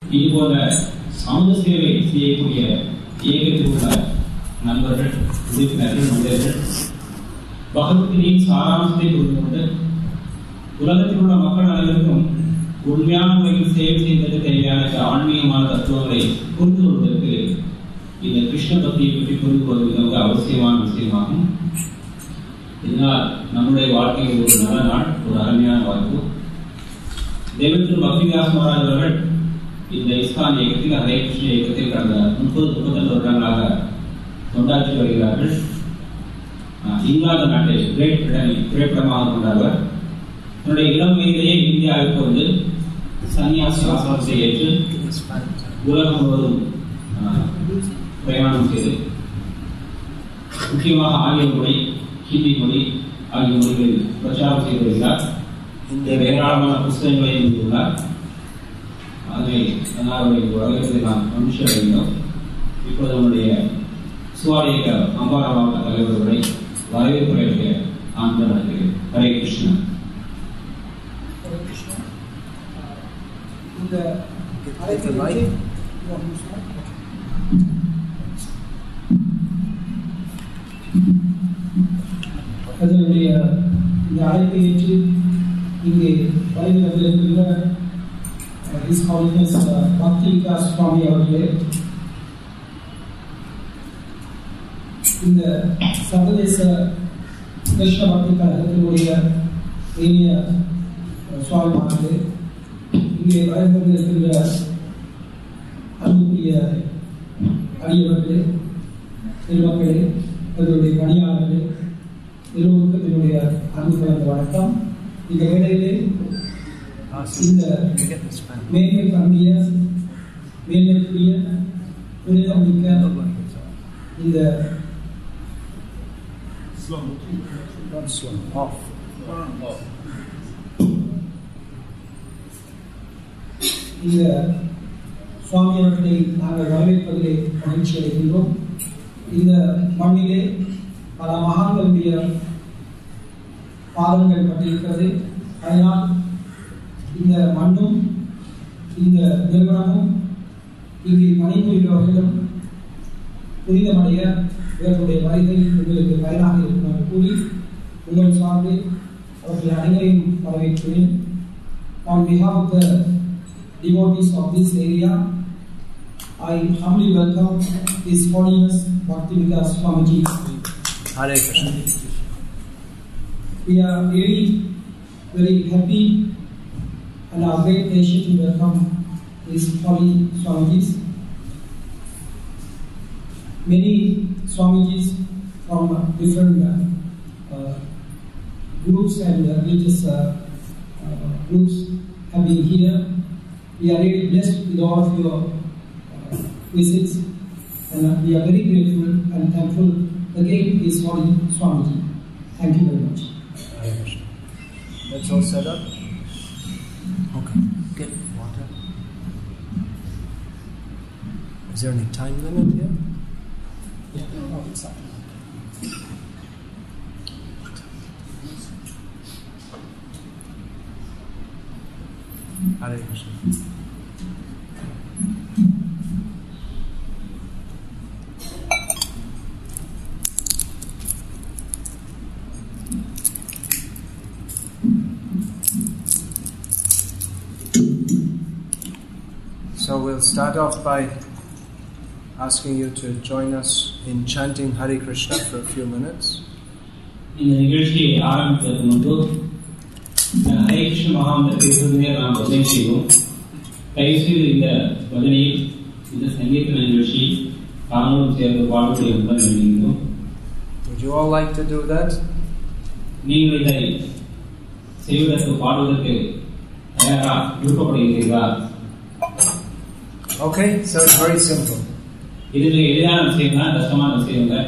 இதுபோல சமூக சேவை செய்யக்கூடிய இயக்கத்தில் உள்ள நண்பர்கள், உறுப்பினர்கள், மனிதர்கள் பகவத்கீதையின் சாராம்சத்தை புரிந்து கொண்டு உலகத்தில் உள்ள மக்கள் அனைவருக்கும் உண்மையான முறையில் சேவை செய்வதற்கு தேவையான ஆன்மீகமான தத்துவங்களை புரிந்து கொள்வதற்கு இந்த கிருஷ்ண பக்தியை பற்றி புரிந்து கொள்வது மிக அவசியமான விஷயமாகும். இதனால் நம்முடைய வாழ்க்கையில் ஒரு நல்ல நாள், ஒரு அருமையான வாய்ப்பு. தேவத்திரு பக்திவிலாஸ் மகாராஜ் அவர்கள் இந்த இஸ்கான் இயக்கத்தில், ஹரே கிருஷ்ண இயக்கத்தில் கடந்த 30-32 வருடங்களாக கொண்டாற்றி வருகிறார்கள். இங்கிலாந்து நாட்டை கிரேட் பிரிட்டனை திரைப்படமாக கொண்டவர். தன்னுடைய இளம் வயதிலேயே இந்தியாவிற்கு வந்து சன்னியாசி ஆசிரமத்தை ஏற்று உலகம் முழுவதும் பிரயாணம் செய்து முக்கியமாக ஆங்கில மொழி, ஹிந்தி மொழி ஆகிய மொழிகளில் பிரச்சாரம் செய்து வருகிறார். இந்த ஏராளமான புத்தகங்களை எழுதியுள்ளார். அதனால் அவருடைய உலகத்தை நாம் மனுஷ அடைந்தோம். இப்போது நம்முடைய சுவாரியக அம்பாரா மாவட்ட தலைவர்களை வரவேற்புரையாக ஆனந்தம் அடைகிறேன். ஹரே கிருஷ்ணா. அதனுடைய இந்த அழைப்பை ஏற்று இங்கே வருகின்ற His Holiness பக்தி விகாஸ் சுவாமி அவர்களே, இந்த சர்வதேச கிருஷ்ண பக்தி கழகத்தினுடைய இனிய சுவாமிமார்களே, இங்கே வருகின்ற அன்புக்குரிய அடியவர்களே, திருமக்களே, அதனுடைய பணியாளர்களே, எல்லோருக்கும் என்னுடைய அன்பு கலந்த வணக்கம். இந்த வேளையிலே இந்த மேன்மை பண்ணிய மேன்மைக்குரிய புனிதமிக்க இந்த இந்த சுவாமி அவர்களை நாங்கள் வரவேற்பதிலே மகிழ்ச்சி அடைகின்றோம். இந்த மண்ணிலே பல மகான்களுடைய பாதங்கள் பட்டிருக்கிறது. அதனால் இந்த மண்ணும் இந்த நிறுவனமும் இங்கே பணிபுரிபவர்களும் புனிதமடைய இவர்களுடைய வருகை உங்களுக்கு பயனாக இருக்கும் என்று கூறி உங்கள் சார்பில் அவர்கள் அனைவரையும் வரவேற்கிறேன். On behalf of the devotees of this area, I humbly welcome His Holiness Bhaktividas Swamiji. Hare Krishna. We are really very happy and our great pleasure to welcome His Holy Swamijis. Many Swamijis from different groups and religious groups have been here. We are really blessed with all of your visits, and we are very grateful and thankful again to His Holy Swamiji. Thank you very much. That's all set up. Okay. Get water. Is there any time limit here? Yeah. No, it's not. Hare Krishna. So we'll start off by asking you to join us in chanting Hare Krishna for a few minutes. இந்த நிகழ்ச்சியை ஆரம்பிப்பதற்கு முன்பு ஹரே கிருஷ்ண மகாமந்திரத்தை சொல்வதை நாம் பஜனை செய்வோம். தயவுசெய்து இந்த பஜனையில், இந்த சங்கீத நிகழ்ச்சி தாங்களும் சேர்ந்து பாடுபடி என்பதை நினைக்கிறோம். Would you all like to do that? நீங்கள் இதை செய்வதற்கு, பாடுவதற்கு தயாரா விருப்பப்படுகிறீர்களா? Okay, so it's very simple. இதில் எளிதான விஷயம் தான், கஷ்டமான விஷயம் இல்லை.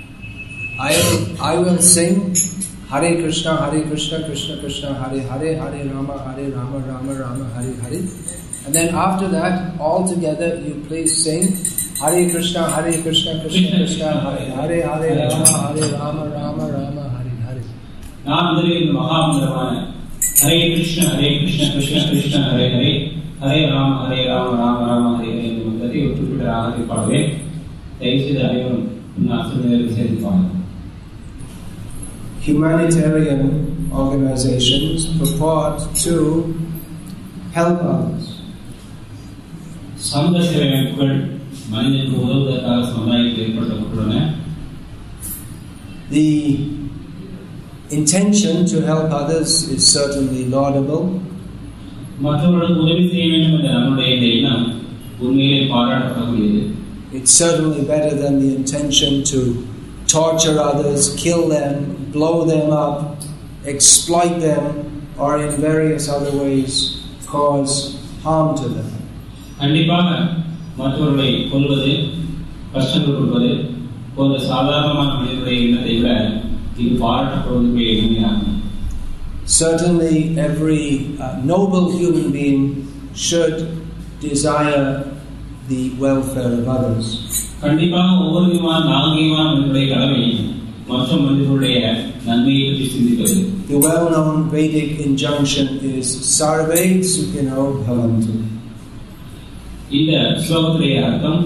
I will sing Hare Krishna, Krishna Krishna, Hare Hare, Hare Rama, Rama Rama, Hare Hare. And then after that, all together, you please sing Hare Krishna, Krishna Krishna, Hare Hare, Hare Rama, Rama Rama, Hare Hare. நான் முதலில் இந்த மகாமந்திரமான ஹரே கிருஷ்ண கிருஷ்ண கிருஷ்ண ஹரே ஹரே, ஹரே ராம ராம ஆரம்பிப்பாளர் தயவுசெய்து அனைவரும் சேர்ந்து பாருங்கள். Humanitarian organizations purport to help others. சமூக சேவை அமைப்புகள் மனிதனுக்கு உதவுவதற்காக சமுதாயத்தில் ஏற்படுத்தப்பட்டுள்ளன. The intention to help others is certainly laudable. மற்றவர்களுக்கு உதவி செய்ய வேண்டும் என்ற நம்முடைய இந்த எண்ணம் உண்மையிலே பாராட்டக்கூடியது. It's certainly better than the intention to torture others, kill them, blow them up, exploit them, or in various other ways cause harm to them. கண்டிப்பாக மற்றவர்களை கொல்வது, கஷ்டங்கள் கொடுப்பது போன்ற சாதாரணமான மனிதனுடைய எண்ணத்தை விட இது பாராட்டப்படுவதற்கு எளிமையாகும். Certainly every noble human being should desire the welfare of others. கண்டிப்பாக ஒவ்வொரு விதமான நாகரிகமான மனிதனுடைய கடமை மற்ற மனிதர்களுடைய நன்மையை பற்றி சிந்திப்பது. The well-known Vedic injunction is Sarve Sukhino Bhavantu. இந்த ஸ்லோகத்துடைய அர்த்தம்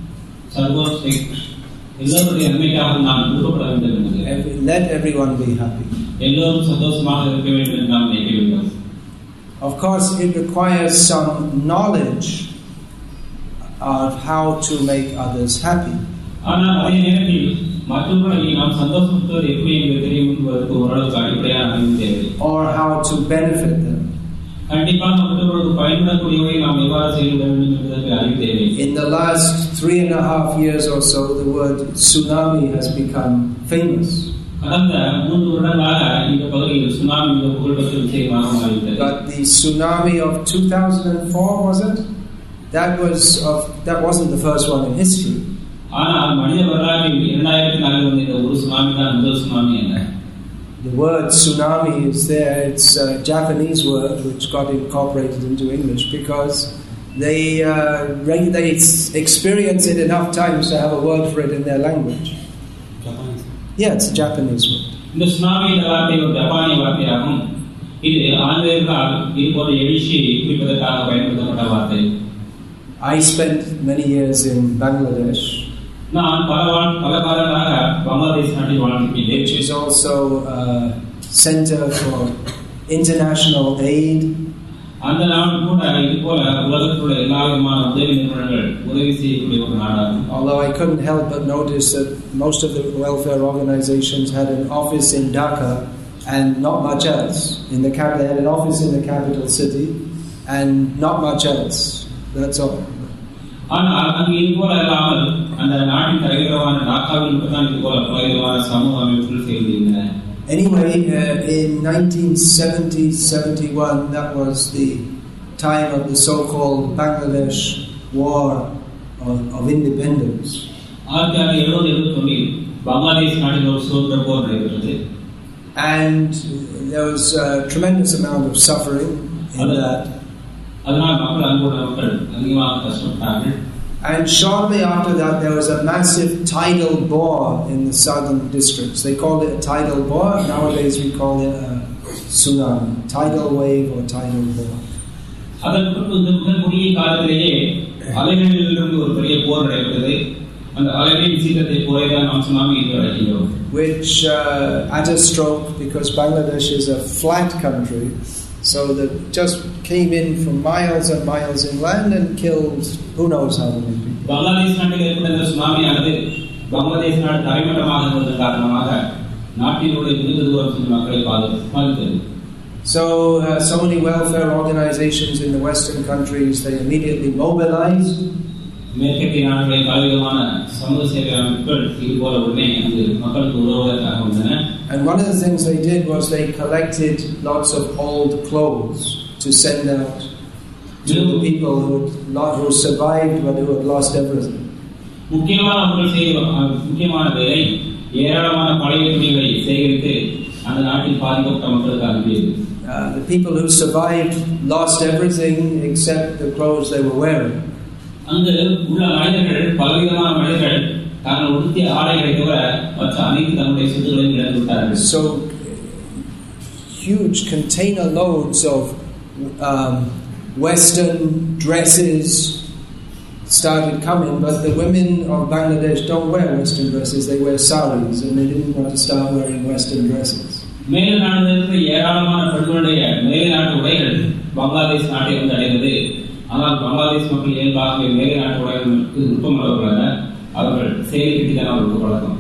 எல்லோருடைய நன்மைக்காக நாம் விருப்பப்பட வேண்டும் என்பது. Let everyone be happy. எல்லோரும் சந்தோஷமாக இருக்க வேண்டும் என்று நாம் நினைக்க வேண்டும். Of course, it requires some knowledge of how to make others happy. ஆனால் அதே நேரத்தில் மற்றவர்களை நாம் சந்தோஷப்படுத்துவது எப்படி என்று தெரியும் என்பதற்கு ஓரளவுக்கு அடிப்படையான அறிவு தேவை. Or how to benefit them. கண்டிப்பாக மற்றவர்களுக்கு பயன்படக்கூடியவை நாம் எவ்வாறு செய்ய வேண்டும் என்பதற்கு அறிவு தேவை. In the last 3.5 years or so, the word tsunami has become famous. கடந்த 3 வருடங்களாக இந்த பகுதியில் சுனாமி மிக புகழ்பெற்ற விஷயமாக மாறிவிட்டது. But the tsunami of 2004, was it? That wasn't the first one in history. ஆனால் மனித வரலாற்றில் 2004 வந்த இந்த ஒரு சுனாமி தான் முதல் சுனாமி என்ன. The word tsunami is there. It's a Japanese word which got incorporated into English because they experience it enough times to have a word for it in their language. Japanese. Yeah, it's a Japanese word. இந்த tsunami வார்த்தை ஒரு ஜப்பானிய வார்த்தையாகும். இது ஆங்கிலேயர்களால் இது போன்ற எழுச்சியை குறிப்பதற்காக பயன்படுத்தப்பட்ட வார்த்தை. I spent many years in Bangladesh. நான் பல காலங்களாக பங்களாதேஷ் நாட்டில் வாழ்ந்திருக்கிறேன். Which is also a center for international aid. அந்த நாடு கூட இது போல உலகத்தில் உள்ள எல்லா விதமான உதவி நிறுவனங்கள் உதவி செய்யக்கூடிய ஒரு நாடாகும். Although I couldn't help but notice that most of the welfare organizations had an office in Dhaka and not much else. They had an office in the capital city and not much else. That's all. ஆனால் அங்கு இது போல இல்லாமல் அந்த நாட்டின் தலைவரான டாக்காவில் மட்டும்தான் இது போல பல விதமான சமூக அமைப்புகள் செயல்படுகின்றன. Anyway, in 1970-71, that was the time of the so-called Bangladesh War of Independence. 1970-71 Bangladesh நாட்டில் ஒரு சுதந்திர போர் நடைபெற்றது. And there was a tremendous amount of suffering in that. அதனால் மக்கள் அதிகமாக கஷ்டப்பட்டார்கள். And shortly after that, there was a massive tidal bore in the southern districts. They called it a tidal bore. Nowadays, we call it a tsunami, tidal wave or tidal bore. அதற்கு இந்த குறுகிய காலத்திலேயே அலைகளிலிருந்து ஒரு பெரிய போர் நடைபெற்றது. அந்த அலைகளின் சீற்றத்தை போய்தான் நாம் சுனாமி என்று அழைக்கிறோம். Which at a stroke, because Bangladesh is a flat country, so that just came in from miles and miles inland and killed who knows how many people. Bangladesh நாட்டில் ஏற்பட்ட சுனாமி ஆனது பங்களாதேஷ் நாடு தரைமட்டமாக இருந்ததன் காரணமாக நாட்டில் உள்ள மிக தூரம் சென்ற மக்களை பாதித்தது. So many welfare organizations in the Western countries, they immediately mobilized. மேற்கத்திய நாடுகளில் பலவிதமான சமூக சேவை அமைப்புகள் இது போல உடனே அங்கு மக்களுக்கு உதவுவதற்காக வந்தன. And one of the things they did was they collected lots of old clothes to send out to the people who survived but who had lost everything. முக்கியமான வேலை ஏராளமான பழைய துணிகளை சேகரித்து அந்த நாட்டில் பாதிக்கப்பட்ட மக்களுக்கு அனுப்பியது. The people who survived lost everything except the clothes they were wearing. அங்கு உள்ள மனிதர்கள் பலவிதமான மனிதர்கள் தாங்கள் உடுத்திய ஆடைகளை தவிர மற்ற அனைத்து தன்னுடைய சொத்துக்களையும் இழந்து விட்டார்கள். So huge container loads of Western dresses, started coming, but the women of Bangladesh don't wear Western dresses, they wear saris, and they didn't want to start wearing Western dresses. மேல் நாடுகளுக்கு ஏராளமான பெண்களுடைய மேல் நாட்டு உடைகள் பங்களாதேஷ் நாட்டை வந்து அடைந்தது. ஆனால் பங்களாதேஷ் மக்கள் இயல்பாகவே மேல் நாட்டு உடைகளுக்கு விருப்பமுள்ளவர்களாக அவர்கள் சேலை கட்டிதான் அவர்களுக்கு பழக்கம்.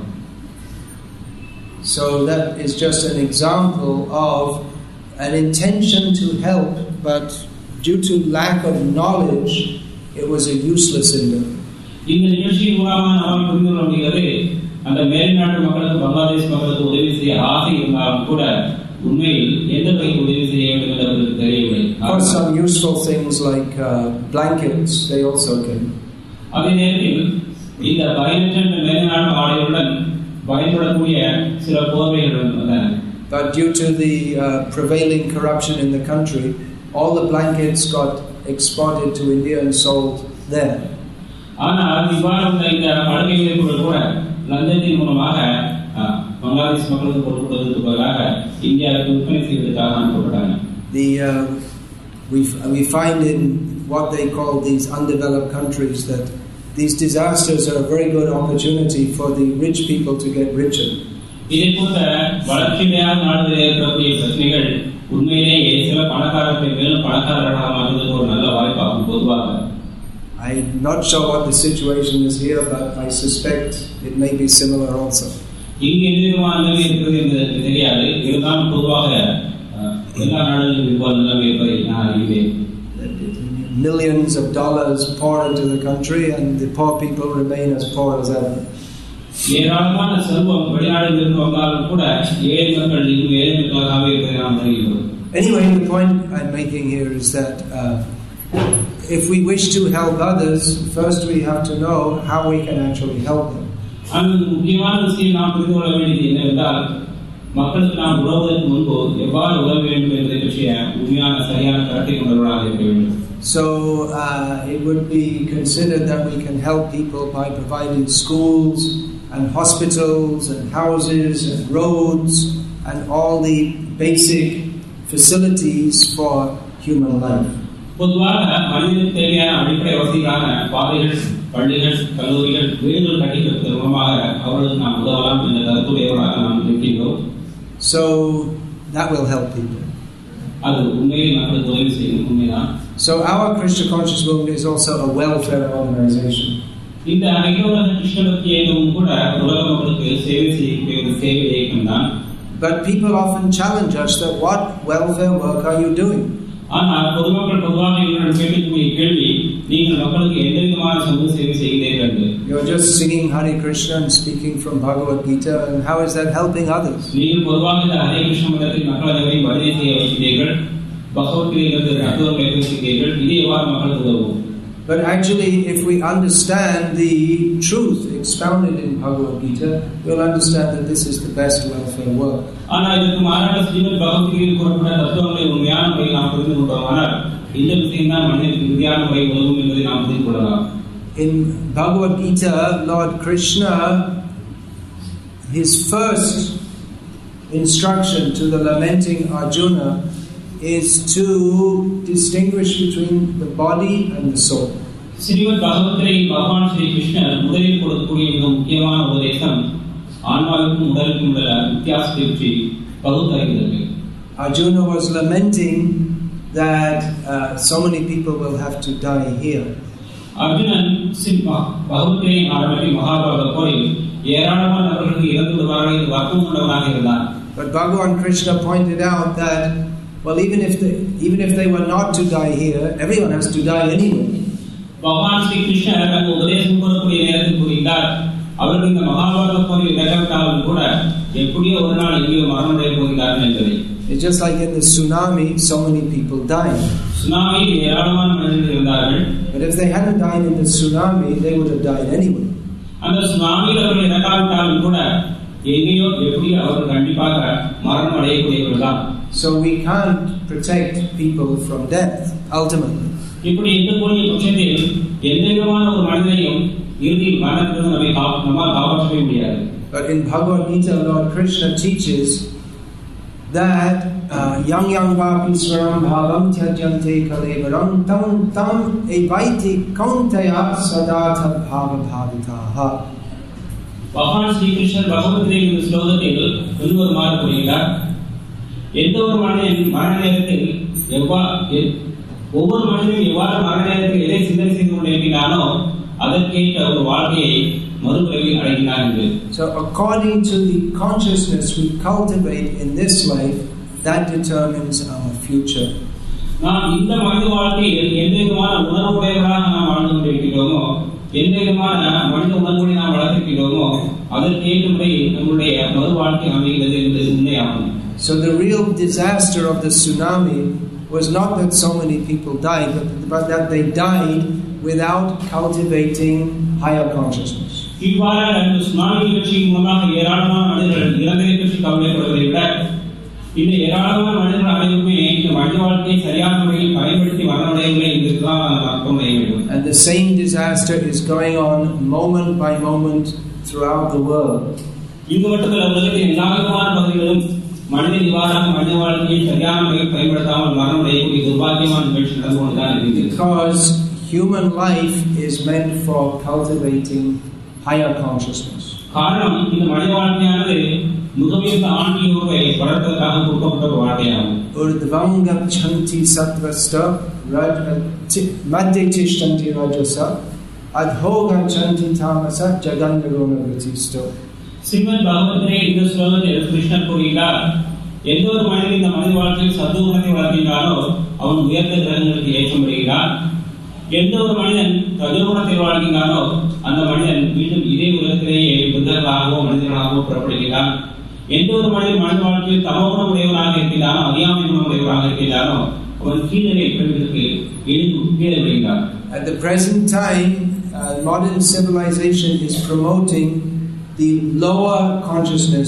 So that is just an example of an intention to help, but due to lack of knowledge, it was a useless endeavor. இந்த நிகழ்ச்சியின் மூலமாக நாம் புரிந்து கொள்ள முடிகிறது, அந்த மேல்நாட்டு மக்களுக்கு பங்களாதேஷ் மக்களுக்கு உதவி செய்ய ஆசை இருந்தாலும் கூட உண்மையில் எந்த வகையில் உதவி செய்ய வேண்டும் என்று அவர்களுக்கு தெரியவில்லை. For some useful things like blankets, they also came. அதே நேரத்தில் இந்த பயனற்ற மேல்நாட்டு ஆடைகளுடன் பயன்படக்கூடிய சில போர்வைகள் வந்தன. But due to the prevailing corruption in the country, all the blankets got exported to India and sold there. ஆனால் இவ்வாறு இந்த படுக்கைகளை கூட லண்டனின் மூலமாக பங்களாதேஷ் மக்களுக்கு கொடுப்பதற்கு பதிலாக இந்தியாவுக்கு விற்பனை செய்வதற்காக அனுப்பப்பட்டாங்க. We find in what they call these undeveloped countries that these disasters are a very good opportunity for the rich people to get richer. இதே போன்ற வளர்ச்சியடையாத நாடுகளில் இருக்கக்கூடிய பிரச்சனைகள் உண்மையிலேயே சில பணக்காரர்களை மேலும் பணக்காரர்களாக மாற்றுவதற்கு ஒரு நல்ல வாய்ப்பாகும். பொதுவாக I'm not sure what the situation is here, but I suspect it may be similar also. இங்கு எந்த விதமான நிலைமை இருக்கிறது என்பதற்கு தெரியாது. இருந்தாலும் பொதுவாக எல்லா நாடுகளிலும் இவ்வாறு நிலைமை இருப்பதை நான் அறிவேன். Millions of dollars pour into the country and the poor people remain as poor as ever. ஏராளமான செல்வம் வெளிநாடுகளிலிருந்து வந்தாலும் கூட ஏழை மக்கள் இன்னும் ஏழை மக்களாகவே இருப்பதை நாம் அறிகிறோம். Anyway, the point I'm making here is that if we wish to help others, first we have to know how we can actually help them. அந்த முக்கியமான விஷயம் நாம் புரிந்து கொள்ள வேண்டியது என்னவென்றால் மக்களுக்கு நாம் உதவுவதற்கு முன்பு எவ்வாறு உதவ வேண்டும் என்பதை பற்றிய உண்மையான சரியான கருத்தை கொண்டவர்களாக இருக்க வேண்டும். So it would be considered that we can help people by providing schools and hospitals and houses and roads and all the basic facilities for human life. பொதுவாக மனிதனுக்கு தேவையான அடிப்படை வசதிகளான பாதைகள், பள்ளிகள், கல்லூரிகள், வீடுகள் கட்டிக்கொடுப்பதன் மூலமாக அவர்களுக்கு நாம் உதவலாம் என்ற கருத்துடையவர்களாக நாம் இருக்கின்றோம். So that will help people. அது உண்மையில் மக்களுக்கு உதவி செய்யும், உண்மைதான். So our Krishna Conscious Movement is also a welfare organization. இந்த அகில உலக கிருஷ்ண பக்தி இயக்கமும் கூட உலக மக்களுக்கு சேவை செய்யக்கூடிய ஒரு சேவை இயக்கம் தான். But people often challenge us that what welfare work are you doing? ஆனால் பொதுமக்கள் பொதுவாக இவர்கள் கேட்கக்கூடிய கேள்வி, நீங்கள் மக்களுக்கு எந்த விதமான சமூக சேவை செய்கிறீர்கள் என்று. You're just singing Hare Krishna and speaking from Bhagavad Gita, and how is that helping others? நீங்கள் பொதுவாக இந்த ஹரே கிருஷ்ண மதத்தில் மக்கள் அனைவரையும் பஜனை செய்ய வைக்கிறீர்கள், பகவத்கீதையிலிருந்து தத்துவங்களை பேசுகிறீர்கள், இது எவ்வாறு மக்களுக்கு உதவும்? But actually, if we understand the truth expounded in Bhagavad Gita, we'll understand that this is the best welfare work. ஆனால் இதற்கு மாறாக ஸ்ரீமத் பகவத்கீதையில் கூறப்பட்ட தத்துவங்களை உண்மையான முறையில் நாம் புரிந்து கொண்டோமானால் இந்த விஷயம்தான் மனிதனுக்கு உறுதியான முறை உதவும் என்பதை நாம் புரிந்து கொள்ளலாம். In Bhagavad Gita, Lord Krishna, his first instruction to the lamenting Arjuna is to distinguish between the body and the soul. Srimad பகவத்கீதையில் பகவான் ஸ்ரீ கிருஷ்ணர் முதலில் கொடுக்கக்கூடிய மிக முக்கியமான உபதேசம் ஆன்மாவுக்கும் உடலுக்கும் உள்ள வித்தியாசத்தை பற்றி பகுத்தறிகிறது. Arjuna was lamenting that so many people will have to die here. Arjunan பகவத்கீதையின் ஆரம்பத்தில் மகாபாரத போரில் ஏராளமான நபர்களுக்கு இறந்து விடுவார்கள் என்று வருத்தம் கொண்டவனாக இருந்தார். But Bhagavan Krishna pointed out that, well, even if they were not to die here, everyone has to die anyway. பகவான் ஸ்ரீ கிருஷ்ணர் தனது உபதேசம் கூறக்கூடிய நேரத்தில் கூறுகிறார், அவர்கள் இந்த மகாபாரத போரில் இறக்காவிட்டாலும் கூட எப்படியோ ஒரு நாள் எங்கேயோ மரணமடைய போகிறார்கள் என்பதை. It's just like in the tsunami, so many people died. சுனாமியில் ஏராளமான மனிதர்கள் இருந்தார்கள். But if they hadn't died in the tsunami, they would have died anyway. அந்த சுனாமியில் அவர்கள் இறக்காவிட்டாலும் கூட எங்கேயோ எப்படியோ அவர்கள் கண்டிப்பாக மரணம் அடையக்கூடியவர்கள் தான். So we can't protect people from death ultimately. இப்படி இருக்கக்கூடிய பட்சத்தில் எந்த விதமான ஒரு மனிதனையும் இறுதியில் மரணத்திலிருந்து நம்மால் காப்பாற்றவே முடியாது. But in Bhagavad Gita, Lord Krishna teaches that yang vapi swaram bhavam tyajante kalevaram tam evaiti kauntaya sadatha bhava bhavitaha. பகவான் ஸ்ரீகிருஷ்ணர் பகவத்கீதை இந்த ஸ்லோகத்தில் பின்வருமாறு கூறுகிறார். எந்த ஒரு மனிதன் மரண நேரத்தில் ஒவ்வொரு மனிதனும் எவ்வாறு மரண நேரத்தில் எதை சிந்தனை செய்து கொண்டிருக்கிறானோ அதற்கேற்ற ஒரு வாழ்க்கையை மறுபிறவியில் அடைகிறார் என்று. So according to the consciousness we cultivate in this life, that determines our future. நாம் இந்த மனித வாழ்க்கையில் எந்த விதமான உணர்வுடையவராக நாம் வாழ்ந்து கொண்டிருக்கிறோமோ, எந்த விதமான மனித உணர்வுகளை நாம் வளர்த்திருக்கிறோமோ அதற்கேற்றபடி நம்முடைய மறு வாழ்க்கை அமைகிறது என்பது உண்மையாகும். So the real disaster of the tsunami was not that so many people died, but that they died without cultivating higher consciousness. இவ்வாறாக இந்த சுனாமி நிகழ்ச்சியின் மூலமாக ஏராளமான மனிதர்கள் இறந்ததை பற்றி கவலைப்படுவதை விட இந்த ஏராளமான மனிதர்கள் அனைவருமே இந்த மனித வாழ்க்கையை சரியான முறையில் பயன்படுத்தி மரணடையவில்லை என்றுதான் நாம் அர்த்தம் செய்ய வேண்டும். And the same disaster is going on moment by moment throughout the world. இது மட்டுமல்ல, உலகத்தின் எல்லா விதமான பகுதிகளிலும் மனிதன் இவ்வாறாக மனித வாழ்க்கையை சரியான முறையில் பயன்படுத்தாமல் மரணடையக்கூடிய துர்பாக்கியமான நிகழ்ச்சி நடந்து கொண்டுதான் இருக்கிறது. Because human life is meant for cultivating higher consciousness. காரணம், இந்த மனித வாழ்க்கையானது மிகவுயர்ந்த ஆன்மீக உறவை வளர்ப்பதற்காக கொடுக்கப்பட்ட ஒரு வாழ்க்கையாகும். Urdhvanga chanti satvasta madhye tishtanti rajasa adhoga chanti tamasa jagandharona vritisto. Srimad Bhagavad Gita இந்த ஸ்லோகத்தில் கிருஷ்ணர் கூறுகிறார், எந்த ஒரு மனிதன் இந்த மனித வாழ்க்கையில் சத்துவகுணத்தை வளர்க்கின்றானோ அவன் உயர்ந்த கிரகங்களுக்கு ஏற்றப்படுகிறான். எந்த ஒரு மனிதன் ரஜோகுணத்தை வாழ்கின்றானோ அந்த மனிதன் மீண்டும் இதே உலகத்திலேயே புத்தர்களாகவோ மனிதர்களாகவோ புறப்படுகிறான். எந்த ஒரு மனிதன் மனித வாழ்க்கையில் தமோகுணம் உடையவராக இருக்கிறானோ, அறியாமை குணம் உடையவராக இருக்கிறானோ அவன் கீழே பிறவிற்கு கீழப்படுகிறான். At the present time, modern civilization is promoting the lower consciousness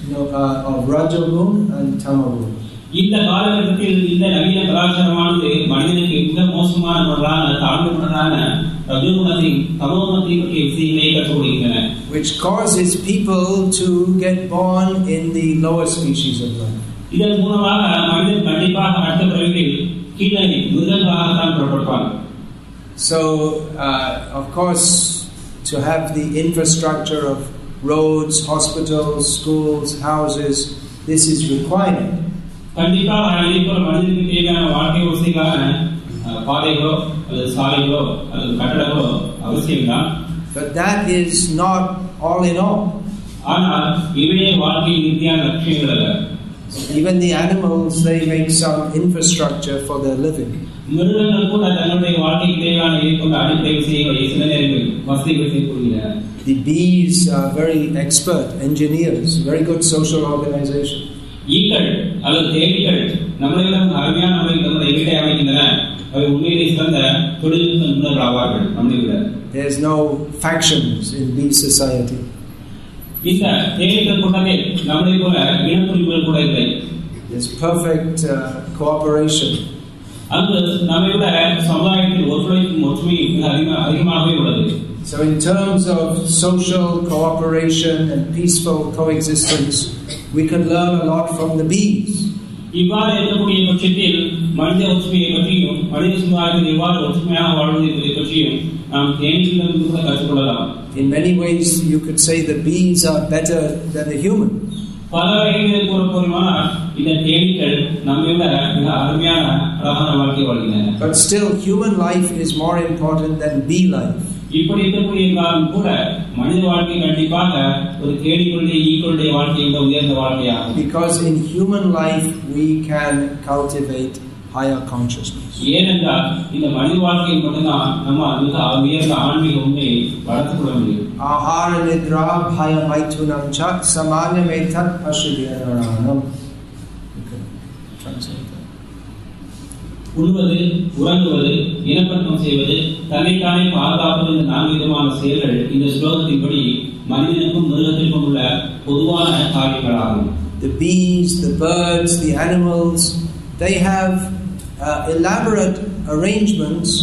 of Rajagun and Tamagun. இந்த காலகட்டத்தில் இந்த நவீன கலாச்சாரமானது மனிதனுக்கு மிக மோசமான முறையான தாழ்வுடனான ரஜோகுணத்தையும் தமோகுணத்தையும் பற்றிய விஷயங்களை கற்றுக் கொடுக்கின்றன. Which causes people to get born in the lower species of life. இதன் மூலமாக மனிதன் கண்டிப்பாக அடுத்த பிறவியில் கீழே மிருகங்களாகத்தான் புறப்படுவான். So, of course, to have the infrastructure of roads, hospitals, schools, houses, this is required. கண்டிப்பாக இதேபோல மனிதனுக்கு தேவையான வாழ்க்கை வசதிக்கான பாதைகளோ அல்லது சாலைகளோ அல்லது கட்டடங்களோ அவசியம்தான். But that is not all in all. ஆனால் இவையே வாழ்க்கையின் இறுதியான லட்சியங்கள் அல்ல. Even the animals, they make some infrastructure for their living. மிருகங்கள் கூட தன்னுடைய வாழ்க்கைக்கு தேவையான இதேபோல அடிப்படை விஷயங்களை சில நேரங்களில் வசதிகள் செய்து கொள்கின்றன. The bees are very expert engineers, very good social organization. ஈக்கள் அல்லது தேனீக்கள் நம்மளிடம் அருமையான முறையில் நம்முடைய வீட்டை அமைக்கின்றன. அவை உண்மையிலே சிறந்த தொழில்நுட்ப நிபுணர்கள் ஆவார்கள் நம்மை விட. There's no factions in bee society. இந்த தேனீக்கள் கூட்டத்தில் நம்மை போல இனப்புரிவுகள் கூட இல்லை. There's perfect cooperation. அங்கு நம்மை விட சமுதாயத்தில் ஒற்றுமைக்கும் ஒற்றுமையும் அதிகமாகவே உள்ளது. So in terms of social cooperation and peaceful coexistence, we can learn a lot from the bees. இவ்வாறு இருக்கக்கூடிய பட்சத்தில் மனித ஒற்றுமையை பற்றியும் மனித சமுதாயத்தில் எவ்வாறு ஒற்றுமையாக வாழ்வது என்பதை பற்றியும் நாம் தேனீக்களிடம் கூட கற்றுக்கொள்ளலாம். In many ways, you could say the bees are better than the humans. பல வகைகளில் கூறப்போனால் இந்த தேனீக்கள் நம்மை விட மிக அருமையான அழகான வாழ்க்கை வாழ்கின்றன. But still, human life is more important than bee life. இப்படி இருக்கக்கூடிய காலம் கூட மனித வாழ்க்கை கண்டிப்பாக ஒரு தேனீக்களுடைய ஈக்களுடைய வாழ்க்கையை விட உயர்ந்த வாழ்க்கையாகும். Because in human life we can cultivate higher consciousness. ஏனென்றால் இந்த மனித வாழ்க்கையில் மட்டும்தான் நம்ம மிக உயர்ந்த ஆன்மீக உண்மையை வளர்த்துக் கொள்ள முடியும். Ahara nidra bhaya maitunam cha samanyametat ashudhyaranam. உண்பது, உறங்குவது, இனப்பெருக்கம் செய்வது, தன்னைத்தானே பாதுகாப்பது என்ற 4 விதமான செயல்கள் இந்த ஸ்லோகத்தின்படி மனிதனுக்கும் மிருகத்திற்கும் உள்ள பொதுவான காரியங்களாகும். The bees, the birds, the animals, they have elaborate arrangements,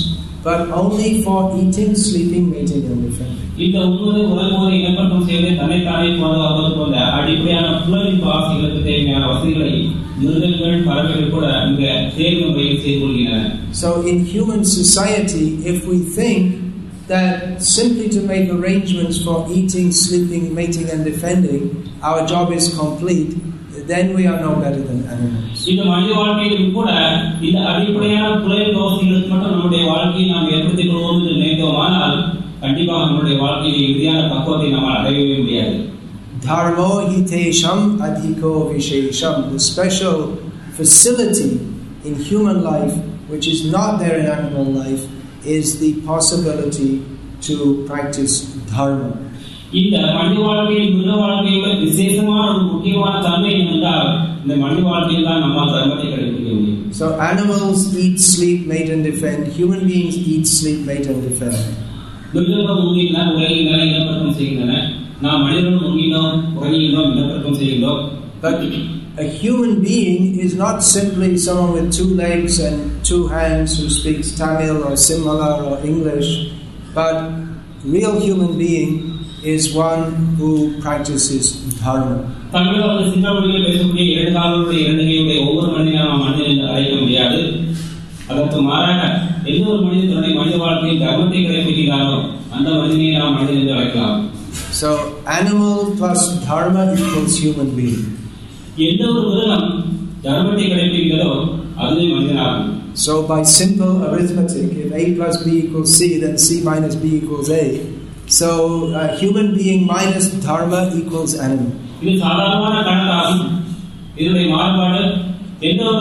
but only for eating, sleeping, mating and defending. இந்த உண்மை உலகோடு இனப்பக்கம் செய்து தன்னைத்தானே பாதுகாப்பது போன்ற அடிப்படையான புலனிப்பு ஆசைகளுக்கு தேவையான வசதிகளை மிருகங்கள் பறவைகள் கூட இந்த தேர்வு முறையில் செய்து கொள்கின்றன. So in human society, if we think that simply to make arrangements for eating, sleeping, mating and defending, our job is complete, then we are no better than animals. இந்த மனித வாழ்க்கையில் கூட இந்த அடிப்படையான புலனிப்பு ஆசைகளுக்கு மட்டும் நம்முடைய வாழ்க்கையை நாம் ஏற்படுத்திக் கொள்வோம் என்று நினைத்தோமானால் கண்டிப்பாக நம்முடைய வாழ்க்கையில் இறுதியான பக்குவத்தை நம்மால் அடையவே முடியாது. Dharmo hitesham adhiko vishesham. The special facility in human life, which is not there in animal life, is the possibility to practice dharma. இந்த மனித வாழ்க்கையில் மிருக வாழ்க்கையை விட விசேஷமான ஒரு முக்கியமான தன்மை என்றால் இந்த மனித வாழ்க்கையில் தான் நம்மால் தர்மத்தை கடைபிடிக்க முடியும். So animals eat, sleep, mate and defend. Human beings eat, sleep, mate and defend. மிருகங்கள் உண்மையில்தான் உலகில் இனப்பெருக்கம் செய்கின்றன. நாம் மனிதர்கள் உண்மையிலும் உலகிலும் இனப்பெருக்கம் செய்கின்றோம். But a human being is not simply someone with 2 legs and 2 hands who speaks Tamil or Sinhala or English, but real human being is one who practices dharma. தமிழில் சின்னவழியில் பேசக்கூடிய 2 கால்களுடைய 2 கையுடைய ஒவ்வொரு மனிதனையும் நாம் மனிதன் என்று அழைக்க முடியாது. அதற்கு மாறாக எந்த ஒரு மனிதன் தன்னுடைய மனித வாழ்க்கையில் தர்மத்தை கடைபிடிக்கிறாரோ அந்த மனிதனை நாம் மனிதன் என்று அழைக்கலாம். So animal plus dharma equals human being. எந்த ஒரு மிருகம் தர்மத்தை கடைபிடிக்கிறதோ அதுவே மனிதனாகும். So by simple arithmetic, if A plus B equals C, then C minus B equals A. So human being minus dharma equals animal. இது சாதாரணமான கணக்காகும். இதனுடைய மாறுபாடு எந்த ஒரு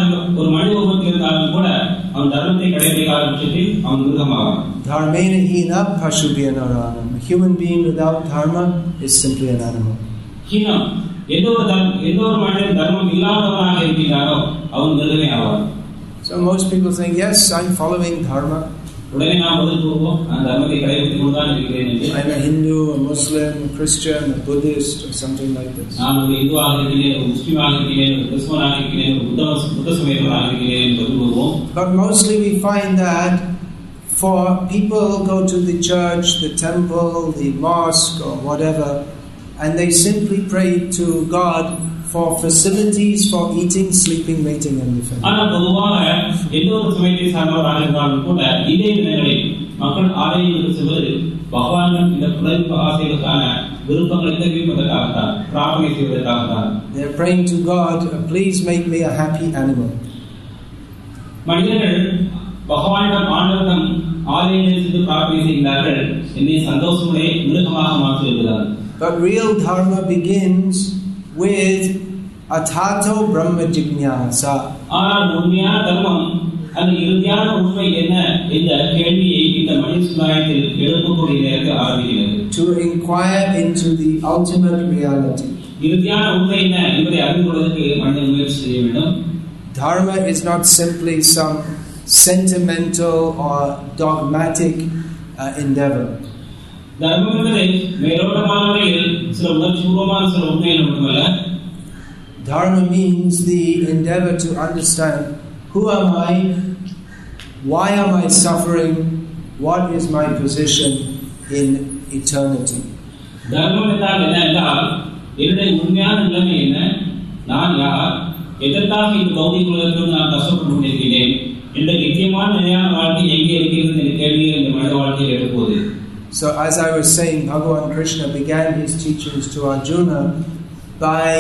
மனித உருவத்தில் இருந்தாலும் கூட அவன் தர்மத்தை கடைபிடிக்காத பட்சத்தில் அவன் மிருகமாகும். Dharmena hina pashubhyanarana. A human being without dharma is simply an animal. ஹீனம் எந்த ஒரு மனிதன் தர்மம் இல்லாதவனாக இருக்கிறாரோ அவன் மிருகமே ஆவார். So most people think, yes, I'm following dharma. உடனே நாம் பதில் கூறுவோம் நான் தர்மத்தை கடைபிடித்துக் கொண்டுதான் இருக்கிறேன் என்று. I'm a Hindu, a Muslim, a Christian, a Buddhist or something like this. நான் ஒரு இந்துவாக இருக்கிறேன், ஒரு முஸ்லிமாக இருக்கிறேன், ஒரு கிறிஸ்துவனாக இருக்கிறேன், ஒரு புத்த சமயத்தவனாக இருக்கிறேன் என்று கூறுவோம். But mostly we find that for people who go to the church, the temple, the mosque or whatever, and they simply pray to God for facilities for eating, sleeping, mating and defending. ஆனால் பொதுவாக எந்த ஒரு சமயத்தை சார்ந்தவராக இருந்தாலும் கூட இதே நிலைகளில் மக்கள் ஆலயங்களுக்கு செல்வது பகவானிடம் இந்த புலனிப்பு ஆசைகளுக்கான விருப்பங்களை தெரிவிப்பதற்காகத்தான், பிரார்த்தனை செய்வதற்காகத்தான். They are praying to God, please make me a happy animal. மனிதர்கள் பகவானிடம் ஆண்டவரிடம் ஆலயங்களில் சென்று பிரார்த்தனை செய்கிறார்கள், என்னை சந்தோஷமுடைய மிருகமாக மாற்றுகிறார். But real dharma begins with atato brahma jignasa. ஆனால் உண்மையான தர்மம் அந்த இறுதியான உண்மை என்ன என்ற கேள்வியை இந்த மனித சமுதாயத்தில் எழுப்பக்கூடிய நேரத்தில் ஆரம்பிக்கிறது. To inquire into the ultimate reality. இறுதியான உண்மை என்ன என்பதை அறிந்து கொள்வதற்கு மனிதன் முயற்சி செய்ய வேண்டும். Dharma is not simply some sentimental or dogmatic endeavor. தர்மம் என்பது மேலோட்டமான முறையில் சில உணர்ச்சிபூர்வமான சில உண்மைகள் மட்டுமல்ல. Dharma means the endeavor to understand who am I, why am I suffering, what is my position in eternity. தர்மம் என்றால் என்ன என்றால் என்னுடைய உண்மையான நிலைமை என்ன, நான் யார், எதற்காக இந்த பௌதிக உலகத்தில் நான் கஷ்டப்பட்டு கொண்டிருக்கிறேன், என்ற நிச்சயமான நிலையான வாழ்க்கை எங்கே இருக்கிறது என்ற கேள்வியை இந்த மனித வாழ்க்கையில் எழுப்புவது. So as I was saying, Bhagavan Krishna began his teachings to Arjuna by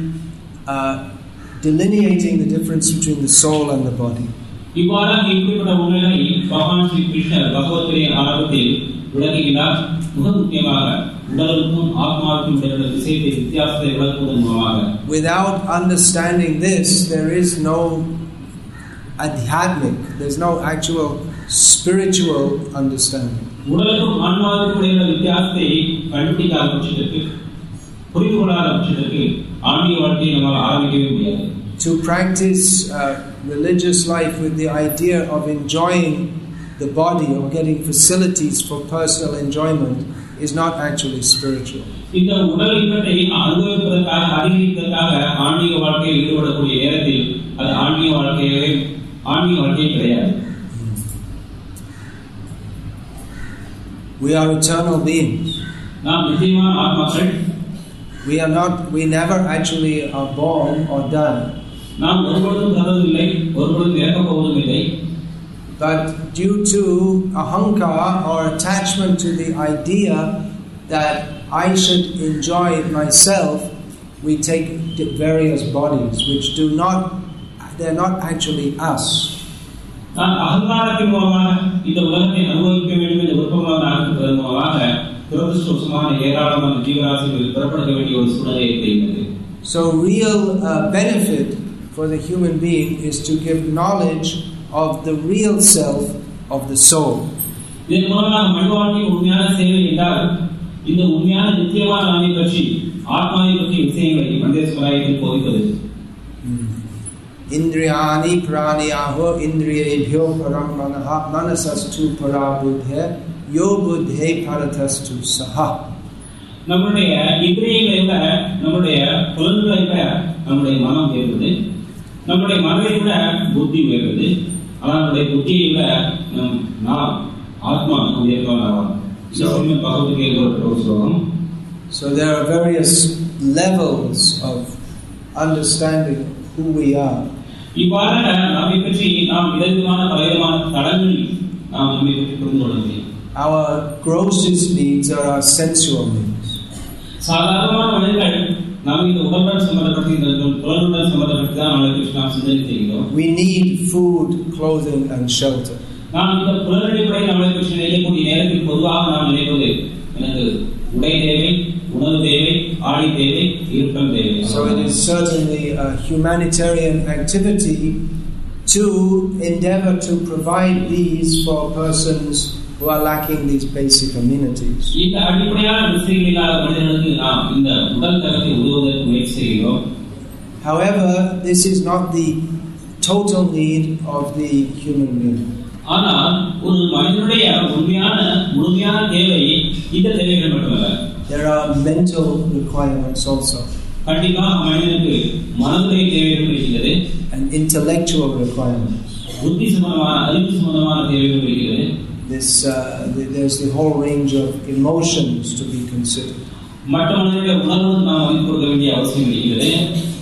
delineating the difference between the soul and the body. இவ்வாறாக இப்படிப்பட்ட உண்மைகளை பகவான் ஸ்ரீ கிருஷ்ணர் பகவத்கீதையின் ஆரம்பத்தில் விளக்குகிறார். மிக முக்கியமாக உடலுக்கும் ஆத்மாவுக்கும் இடையிலுள்ள வித்தியாசத்தை விளக்குவதன் மூலமாக. Without understanding this, there is no adhyatmic, there is no actual spiritual understanding. உடலுக்கும் ஆன்மாவுக்கும் இடையிலுள்ள வித்தியாசத்தை கண்டுபிடிக்காத பட்சத்திற்கு, புரிந்து கொள்ளாத பட்சத்திற்கு ஆன்மீக வாழ்க்கையை நம்மால் ஆரம்பிக்கவே முடியாது. To practice religious life with the idea of enjoying the body or getting facilities for personal enjoyment is not actually spiritual. இந்த உடல் இன்பத்தை அனுபவிப்பதற்காக, அதிகரிப்பதற்காக ஆன்மீக வாழ்க்கையில் ஈடுபடக்கூடிய நேரத்தில் அது ஆன்மீக வாழ்க்கை கிடையாது. We are eternal beings. நாம் நித்தியமான ஆத்மாக்கள். We never actually are born or die. நாம் ஒருபொழுதும் பிறந்ததில்லை, ஒருபொழுதும் இறக்கப் போவதும் இல்லை. But due to ahankara or attachment to the idea that I should enjoy it myself, we take various bodies which they're not actually us. நான் அகங்காரத்தின் மூலமாக இந்த உலகத்தை அனுபவிக்க வேண்டும் என்ற விருப்பமாக நடத்துவதன் மூலமாக துரதிருஷ்டவசமான ஏராளமான ஜீவராசிகள் புறப்படுத்த வேண்டிய ஒரு சூழ்நிலை ஏற்படுகிறது. So real benefit for the human being is to give knowledge of the real self of the soul. இதன் மூலமாக மனிதவாழ்வின் உண்மையான சேவை என்றால் இந்த உண்மையான நித்தியமான நாமை பற்றி ஆத்மாவை பற்றிய விஷயங்களை மனித சமுதாயத்தில் போதிப்பது. Indriyani praniyaho indriyebhyo param manaha manasastu parabudhe yo buddhe paratastu saha. நம்முடைய இந்திரியங்களை விட நம்முடைய புலன்களை விட நம்முடைய மனம் உயர்வது, நம்முடைய மனதை விட புத்தி உயர்வது, ஆனால் நம்முடைய புத்தியை விட நாம் ஆத்மா உயர்ந்தவனாவான். So there are various levels of understanding who we are. இவ்வாறாக நம்மை பற்றி நாம் விதவிதமான பலவிதமான தளங்களில் நாம் நம்மை பற்றி புரிந்து கொள்ள முடியும். Our grossest needs are our sensual needs. சாதாரணமான மனிதர்கள் நாம் இந்த உடலுடன் சம்பந்தப்பட்ட இந்த புலனுடன் சம்பந்தப்பட்ட தான் நம்மளுக்கு நாம் சிந்தனை செய்கிறோம். We need food, clothing and shelter. நாம் இந்த புலனடிப்படை நம்மளை பற்றி நினைக்கக்கூடிய நேரத்தில் பொதுவாக நாம் நினைப்பது எனக்கு உடை தேவை, உணவு தேவை, ஆடை தேவை, இருப்பிடம் தேவை. So it is certainly a humanitarian activity to endeavor to provide these for persons who are lacking these basic amenities. இந்த அடிப்படையான விஷயங்களாக மனிதர்களுக்கு நாம் இந்த உடல் தரத்தை உதவுவதற்கு முயற்சி செய்கிறோம். However, this is not the total need of the human being. ஆனால் ஒரு மனிதனுடைய உண்மையான முழுமையான தேவை இந்த தேவைகள் மட்டுமல்ல. There are mental requirements also. கண்டிப்பாக மனிதனுக்கு மனதுடைய தேவைகள் இருக்கிறது. And intellectual requirements. புத்தி சம்பந்தமான அறிவு சம்பந்தமான தேவைகள் இருக்கிறது. There's the whole range of emotions to be considered. மற்ற மனிதனுடைய உணர்வுக்கு நாம் மதிப்பு கொடுக்க வேண்டிய அவசியம் இருக்கிறது.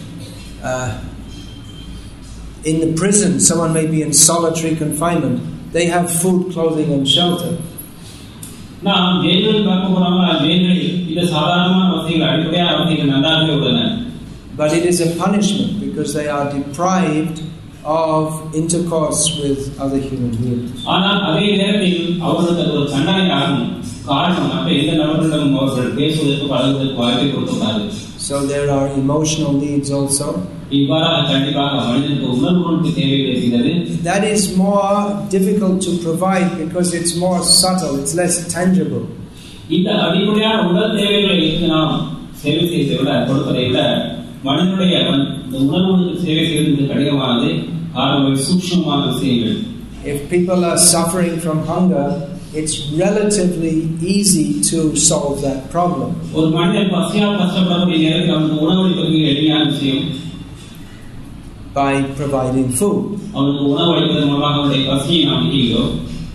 In the prison, someone may be in solitary confinement. They have food, clothing and shelter. நாம் ஜெயிலில் பார்க்க போறோம்னா ஜெயிலில் இந்த சாதாரணமான வசதிகள் அடிப்படையான வசதிகள் நன்றாகவே உள்ளன. But it is a punishment because they are deprived of intercourse with other human beings. ஆனால் அதே நேரத்தில் அவர்களுக்கு ஒரு தண்டனை ஆகும். காரணம் மற்ற எந்த நபர்களிடம் அவர்கள் பேசுவதற்கு பழகுவதற்கு வாய்ப்பை கொடுக்கிறார்கள். So there are emotional needs also. இவ்வாறாக கண்டிப்பாக மனிதனுக்கு உணர்வுகளுக்கு தேவைகள் இருக்கிறது. That is more difficult to provide because it's more subtle, it's less tangible. இந்த அடிப்படையான உடல் தேவைகளை நாம் சேவை செய்வதை விட கொடுப்பதை விட மனிதனுடைய இந்த உணர்வுகளுக்கு சேவை செய்வது கடினமானது. காரணம் சூக்ஷ்மமான விஷயங்கள். If people are suffering from hunger, it's relatively easy to solve that problem. ஒரு மனிதன் பசியால் கஷ்டப்படக்கூடிய நேரத்தில் அவனுக்கு உணவளிப்பது எளிமையான விஷயம். By providing food. அவனுக்கு உணவளிப்பதன் மூலமாக அவனுடைய பசியை நாம் நீக்குகிறோம்.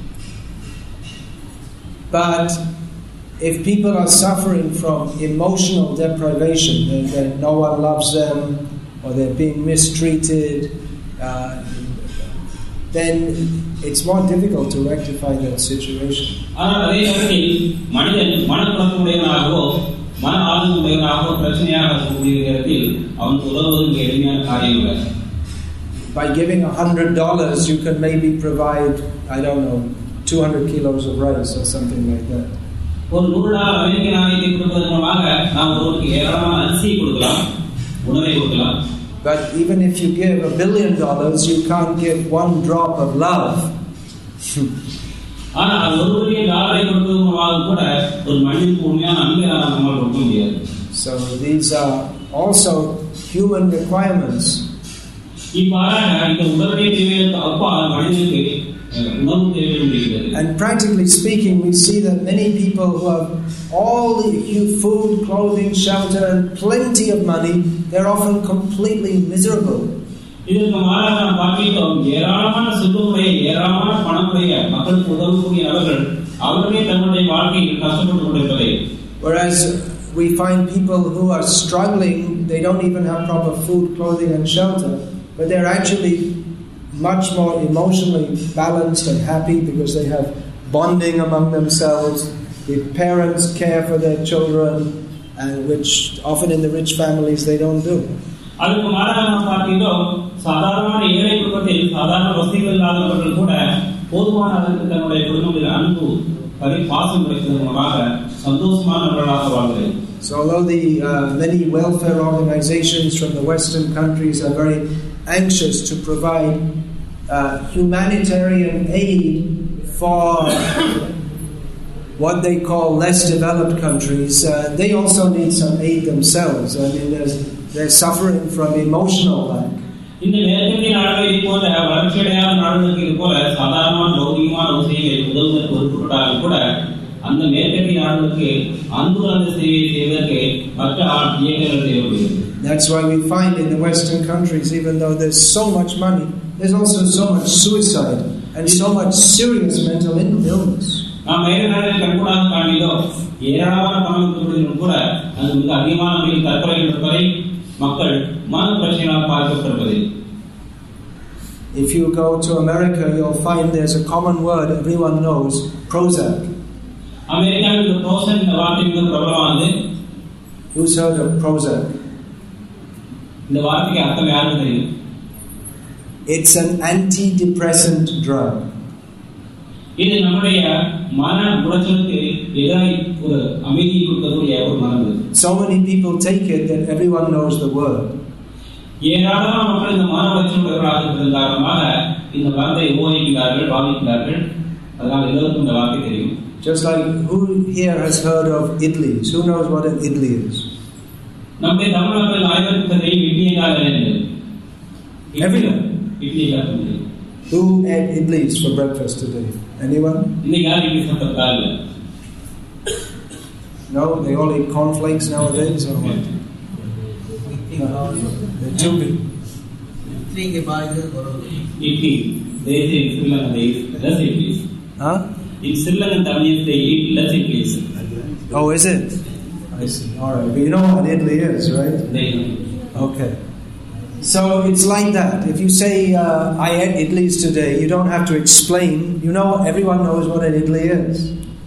But if people are suffering from emotional deprivation, that no one loves them or they're being mistreated, then it's more difficult to rectify that situation. ஆனால் அதே நேரத்தில் மனிதன் மனக்குழப்பமுடையவனாகவோ மன ஆளுமையுடையவனாகவோ பிரச்சனையாக இருக்கக்கூடிய நேரத்தில் அவனுக்கு உதவுவது எளிமையான காரியம் இல்லை. By giving $100, you can maybe provide, I don't know, 200 kilos of rice or something like that. ஒரு $100 அமெரிக்க நாணயத்தை கொடுப்பதன் மூலமாக நாம் ஒருவருக்கு ஏராளமான அரிசியை கொடுக்கலாம், உணவை கொடுக்கலாம். But even if you give $1 billion, you can't give one drop of love. ஆனால் $1 billion கொடுப்பதன் மூலமாக கூட ஒரு மனிதனுக்கு உண்மையான அன்பை நம்மால் கொடுக்க முடியாது. So these are also human requirements. இவ்வாறாக இந்த உடலுடைய தேவைகளுக்கு அப்பால் மனிதனுக்கு உணவு தேவைகள் இருக்கிறது. And practically speaking, we see that many people who have all the food, clothing, shelter and plenty of money, they're often completely miserable. இதற்கு மாறாக நாம் பார்க்கிறோம் ஏராளமான செல்வமுடைய ஏராளமான பணமுடைய மக்களுக்கு உதவக்கூடிய நபர்கள் அவர்களே தங்களுடைய வாழ்க்கையில் கஷ்டப்பட்டுக் கொண்டிருப்பதை. Whereas we find people who are struggling, they don't even have proper food, clothing and shelter, but they're actually much more emotionally balanced and happy because they have bonding among themselves. The parents care for their children, and which often in the rich families they don't do. அதுக்கு மாறாக நாம் பார்க்கிறோம், சாதாரண ஏழை குடும்பத்தில் சாதாரண வசதிகள் இல்லாதவர்கள் கூட போதுமான அளவுக்கு தன்னுடைய குடும்பத்தில் அன்பு பாசம் கிடைப்பதன் மூலமாக சந்தோஷமானவர்களாக வாழ்கிறார்கள். So although the many welfare organizations from the Western countries are very anxious to provide humanitarian aid for what they call less developed countries, they also need some aid themselves. I mean, they're suffering from emotional lack. இந்த நேரத்திலே நாடுகளை போல வளர்ச்சியடையாத நாடுகளுக்கு இது போல சாதாரணமான லௌகிகமான விஷயங்களை உதவுவதற்கு ஒப்புக்கொண்டாலும் கூட அந்த மேற்கத்திய நாடுகளுக்கு அன்புள்ள சேவையை செய்வதற்கு மற்ற இயக்கங்கள் தேவைப்படுகிறது. That's why we find in the Western countries, even though there's so much money, there's also so much suicide and so much serious mental illness. நாம் வேறு நாடுகளில் கண்கூடாக காண்கிறோம், ஏராளமான பணம் கொடுப்பதிலும் கூட அது மிக அதிகமான முறையில் தற்கொலை இருப்பதை மக்கள் மன பிரச்சனைகளால் பாதிக்கப்பட்டிருப்பதை. If you go to America, you'll find there's a common word everyone knows, Prozac. அமெரிக்காவில் இந்த Prozac என்ற வார்த்தை மிக பிரபலமானது. Who's heard of Prozac? இந்த வார்த்தைக்கு அர்த்தம் யாருக்கு தெரியும்? It's an antidepressant drug. இது நம்முடைய மன உளைச்சலுக்கு எதிராக ஒரு அமைதியை கொடுக்கக்கூடிய ஒரு மருந்து. So many people take it that everyone knows the word. ஏராளமான மக்கள் இந்த மன உளைச்சலுக்குள்ளாக இருப்பதன் காரணமாக இந்த மருந்தை உபயோகிக்கிறார்கள், பாவிக்கிறார்கள். அதனால் எல்லோருக்கும் இந்த வார்த்தை தெரியும். Just like who here has heard of idlis? Who knows what an idli is? நம்முடைய தமிழ் மக்கள் அனைவருக்கும் தெரியும் இட்லி என்றால் என்ன. Everyone. இட்லி என்றால் என்ன? Who ate idlis for breakfast today? Anyone? No, they all eat cornflakes nowadays or what? They're too big. They say in Sri Lanka they eat less idlis. Huh? In Sri Lankan Tamils they eat less idlis. Oh, is it? I see. All right. But you know what idli is, right? They know. Okay. So it's like that. If you say, I ate idlis today, you don't have to explain. You know, everyone knows what an idli is.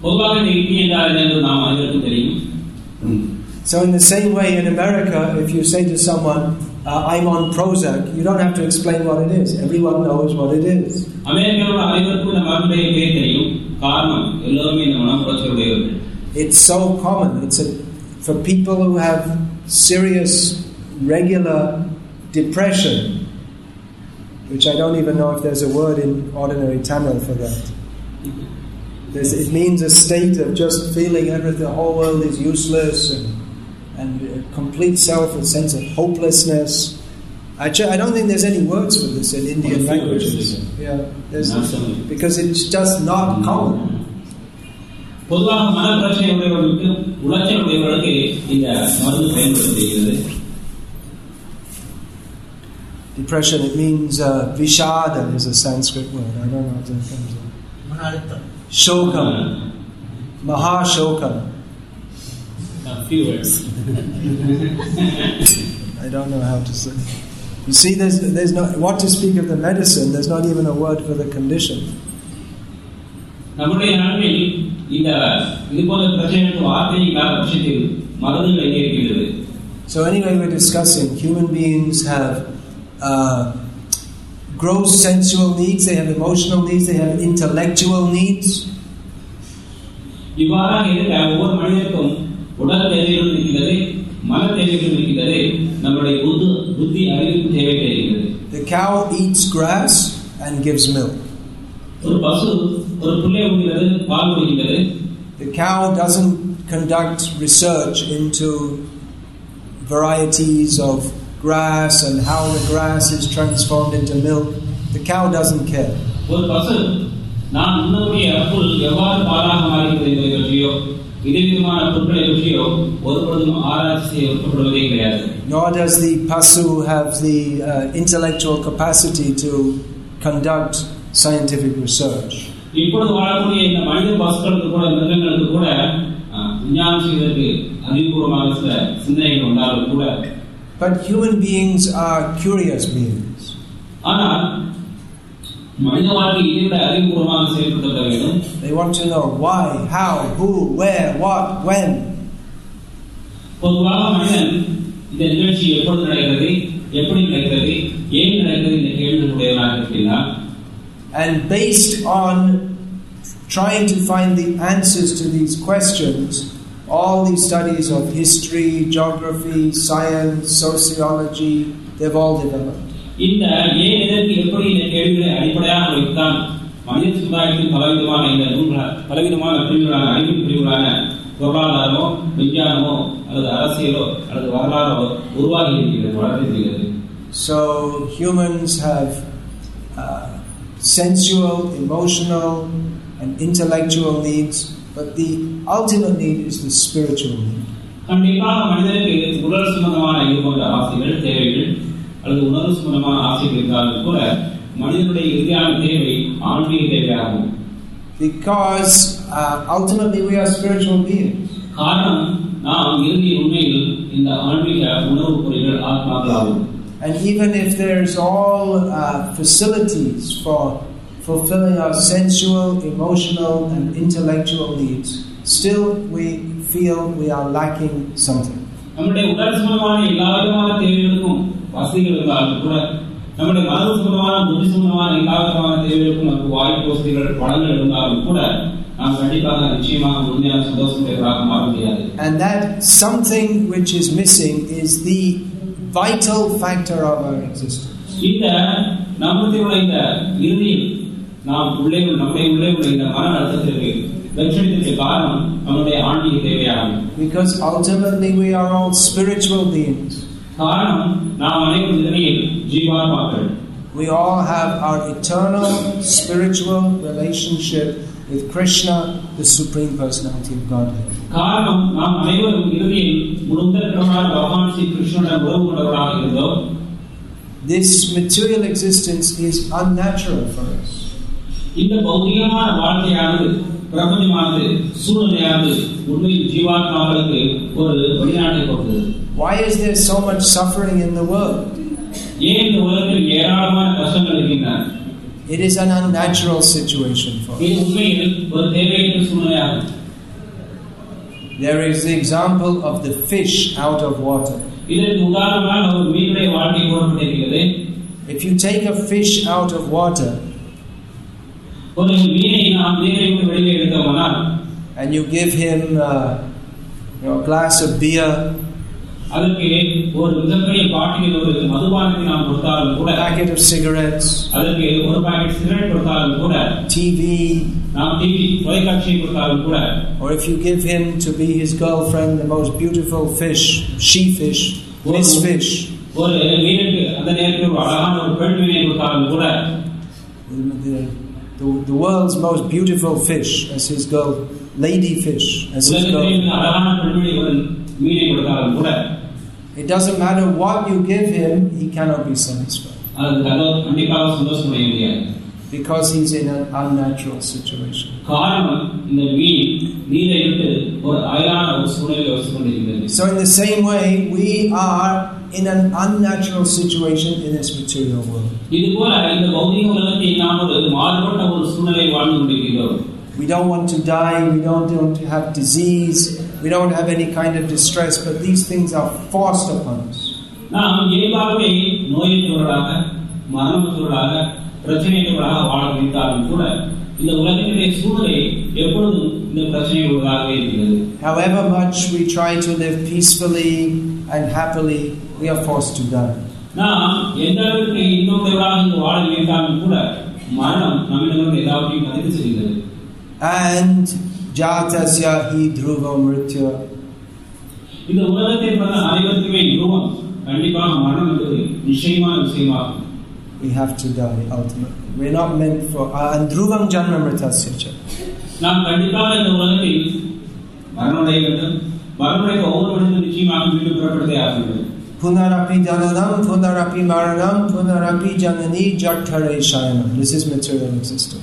So in the same way, in America, if you say to someone, I'm on Prozac, you don't have to explain what it is. Everyone knows what it is. It's so common. For people who have serious, regular depression, which I don't even know if there's a word in ordinary Tamil for that. It means a state of just feeling everything, the whole world is useless and a complete a sense of hopelessness. Actually, I don't think there's any words for this in Indian languages. Yeah, because it's just not common. Depression, it means Vishada is a Sanskrit word. I don't know if that comes in. Shokam. Mahashokam. A few words. I don't know how to say. You see, there's no, what to speak of the medicine, there's not even a word for the condition. So anyway, we're discussing human beings have gross sensual needs, they have emotional needs, they have intellectual needs. The cow eats grass and gives milk. The cow doesn't conduct research into varieties of grass and how the grass is transformed into milk. The cow doesn't care. Nor does the pasu have the intellectual capacity to conduct scientific research. இப்பொழுது வாழக்கூடிய இந்த மனித பசுக்களுக்கு கூட மிருகங்களுக்கு கூட விஞ்ஞானம் செய்வதற்கு அறிவுபூர்வமாக சில சிந்தனைகள் உண்டாலும் கூட but human beings are curious beings. ஆனால் மனித வாழ்க்கை இதை அறிவுபூர்வமாக செயல்படுத்த வேண்டும். They want to know why, how, who, where, what, when. பொதுவாக மனிதன் இந்த நிகழ்ச்சி எப்பொழுது நடக்கிறது, எப்படி நடக்கிறது, ஏன் நடக்கிறது இந்த கேள்விகளுடையவனாக இருக்கிறார். And based on trying to find the answers to these questions, all these studies of history, geography, science, sociology, they've all developed. இந்த ஏன் எதற்கு எப்படி இந்த கேள்விகளை அடிப்படையாக வைத்தான் மனித சமுதாயத்தின் பலவிதமான இந்த நூல்கள் பலவிதமான பிரிவுகளான அறிவு பிரிவுகளான பொருளாதாரமோ விஞ்ஞானமோ அல்லது அரசியலோ அல்லது வரலாறோ உருவாகி இருக்கிறது, வளர்ந்திருக்கிறது. So humans have sensual, emotional, and intellectual needs, but the ultimate need is the spiritual need. கண்டிப்பாக மனிதனுக்கு உடல் சம்பந்தமான இது போன்ற ஆசைகள் தேவைகள் அல்லது உணர்வு சம்பந்தமான ஆசைகள் இருந்தாலும் கூட மனிதனுடைய இறுதியான தேவை ஆன்மீக தேவையாகும். Because ultimately we are spiritual beings. காரணம் நாம் இறுதி உண்மையில் இந்த ஆன்மீக உணர்வு பொறிகள் ஆத்மாக்களாகும். And even if there's all facilities for fulfilling our sensual, emotional, and intellectual needs, still we feel we are lacking something. நம்முடைய உடல் சம்பந்தமான எல்லா விதமான தேவைகளுக்கும் வசதிகள் இருந்தாலும் கூட நம்முடைய மனது சம்பந்தமான புத்தி சம்பந்தமான எல்லா விதமான தேவைகளுக்கும் நமக்கு வாய்ப்பு வசதிகள் பலங்கள் இருந்தாலும் கூட நாம் கண்டிப்பாக நிச்சயமாக உண்மையான சந்தோஷமுடையவராக மாற முடியாது. And that something which is missing is the vital factor of our existence. இந்த நம்முடைய இந்த இறுதியில் நாம் நம்முடைய உள்ளே உள்ள இந்த மன அழுத்தத்திற்கு வெற்றிக்கு காரணம் நம்முடைய ஆன்மீக தேவையாகும். Because ultimately we are all spiritual beings. காரணம் நாம் அனைவரும் இறுதியில் ஜீவாத்மாக்கள். We all have our eternal spiritual relationship with Krishna, the Supreme Personality of Godhead. காரணம் நாம் அனைவரும் இறுதியில் முழுமையான பகவான் ஸ்ரீ கிருஷ்ணனுடன் உறவு கொண்டவராக இருந்தோம். This material existence is unnatural for us. இந்த பௌதிகமான வாழ்க்கையானது பிரபஞ்சமானது சூழ்நிலையானது உண்மையில் ஜீவாத்மாக்களுக்கு ஒரு வெளிநாட்டை கொடுத்தது. Why is there so much suffering in the world? ஏன் இந்த உலகத்தில் ஏராளமான கஷ்டங்கள் இருக்கின்றன? It is an unnatural situation for us. இது உண்மையில் ஒரு தேவையற்ற சூழ்நிலையாகும். There is the example of the fish out of water. இதற்கு உதாரணமாக ஒரு மீனுடைய வாழ்க்கை கூறப்பட்டிருக்கிறது. If you take a fish out of water ஒரு மீனை நாம் நீரை விட்டு வெளியே எடுத்தோம்னா and you give him a glass of beer, அதற்கு ஒரு மிகப்பெரிய பாட்டில் ஒரு மதுபானத்தை நாம் கொடுத்தாலும் கூட, packet of cigarettes, அதற்கு ஒரு பாக்கெட் சிகரெட் கொடுத்தாலும் கூட, TV, நாம் டிவி தொலைக்காட்சியை கொடுத்தாலும் கூட, or if you give him to be his girlfriend the most beautiful fish, she fish, miss fish, ஒரு மீனுக்கு அந்த நேரத்தில் ஒரு அழகான ஒரு பெண் மீனை கொடுத்தாலும் கூட, the world's most beautiful fish as his girl, lady fish as his girlfriend. அழகான பெண் மீனை கொடுத்தாலும் கூட, it doesn't matter what you give him, he cannot be satisfied. அது கண்டிப்பாக சந்தோஷம் அடைய முடியாது. Because he's in an unnatural situation. காரணம் இந்த மீன் நீரை விட்டு ஒரு அயலான ஒரு சூழ்நிலையில் வசித்துக் கொண்டிருக்கிறது. So in the same way, we are in an unnatural situation in this material world. இதுபோல இந்த பௌதிக உலகத்தில் நாம் ஒரு மாறுபட்ட ஒரு சூழ்நிலையில் வாழ்ந்து கொண்டிருக்கிறோம். We don't want to die, we don't want to have disease, we don't have any kind of distress, but these things are forced upon us. நாம் இயல்பாகவே நோயற்றவர்களாக மரணமற்றவர்களாக பிரச்சனைகளோடாக வாழ வைத்தாலும் கூட இந்த உலகத்தினுடைய சூழ்நிலை எப்பொழுதும் இந்த பிரச்சனைகளோடாகவே இருக்கிறது. However much we try to live peacefully and happily, we are forced to die. நாம் எந்த அளவுக்கு இன்னொருவராக இங்கு வாழ வைத்தாலும் கூட மரணம் நம்மிடமிருந்து எல்லாவற்றையும் பதிவு செய்கிறது. And jatasya hi dhruva mritya. இந்த உலகத்தில் பிறந்த அனைவருக்குமே துருவம் கண்டிப்பாக மரணம் என்பது நிச்சயமான விஷயமாகும். We have to die ultimately. We're not meant for andruvam janma mritasya. நாம் கண்டிப்பாக இந்த உலகத்தில் மரணமடைய வேண்டும். மரணமடைய ஒவ்வொரு மனிதனும் நிச்சயமாக மீண்டும் புறப்படுத்தே ஆக வேண்டும். Punarapi jananam, punarapi maranam, punarapi janani jathare shayanam. This is material existence.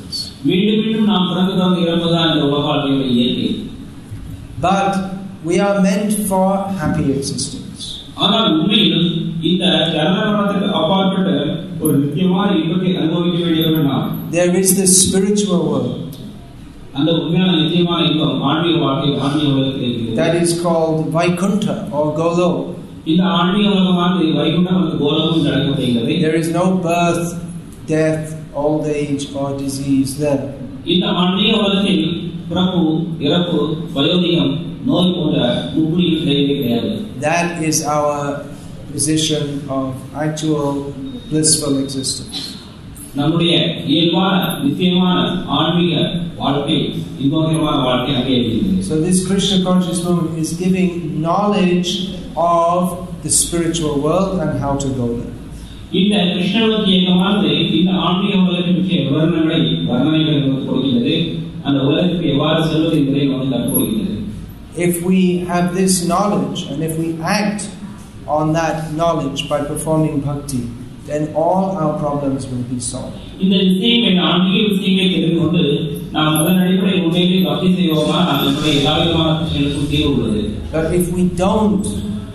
மீண்டும் மீண்டும் நாம் பிறந்து இறப்பதுதான் இந்த உலக வாழ்க்கையுடைய இயற்கை. But we are meant for happy existence. ஆனால் உண்மையில் இந்த ஜனனமரணத்துக்கு அப்பாற்பட்ட ஒரு நித்தியமான இன்பத்தை அனுபவிக்க வேண்டியவர்கள் நாம். There is the spiritual world. அந்த உண்மையான நித்தியமான இன்பம் ஆன்மீக வாழ்க்கை, ஆன்மீக உலகத்தில் இருக்கிறது. That is called Vaikuntha or Golok. இந்த ஆன்மீக உலகமானது வைகுண்டம் அல்லது கோலகம் என்று அழைக்கப்படுகிறது. There is no birth, death, old age or disease there. இந்த ஆன்மீக உலகத்தில் பிறப்பு, இறப்பு, வயோதிகம், நோய் போன்ற முக்குறிகள் கிடையாது. That is our position of actual blissful existence. நம்முடைய இயல்பான நித்தியமான ஆன்மீக வாழ்க்கை, இன்பகரமான வாழ்க்கை அங்கே இருக்கிறது. So this Krishna conscious movement is giving knowledge of the spiritual world and how to go there. இந்த கிருஷ்ணபக்தி இயக்கமானது இந்த ஆன்மீக உலகத்தின் முக்கிய வர்ணனைகளை கொடுக்கிறது. அந்த உலகத்துக்கு எவ்வாறு செல்வது என்பதை நமக்கு கற்றுக் கொடுக்கிறது. If we have this knowledge and if we act on that knowledge by performing bhakti, then all our problems will be solved. இந்த விஷயங்களை ஆன்மீக விஷயங்களை தெரிந்து கொண்டு நாம் அதன் அடிப்படையில் உண்மையிலே பக்தி செய்வோமா நம்முடைய எல்லா விதமான பிரச்சனைகளுக்கும் தீர்வு உள்ளது. But if we don't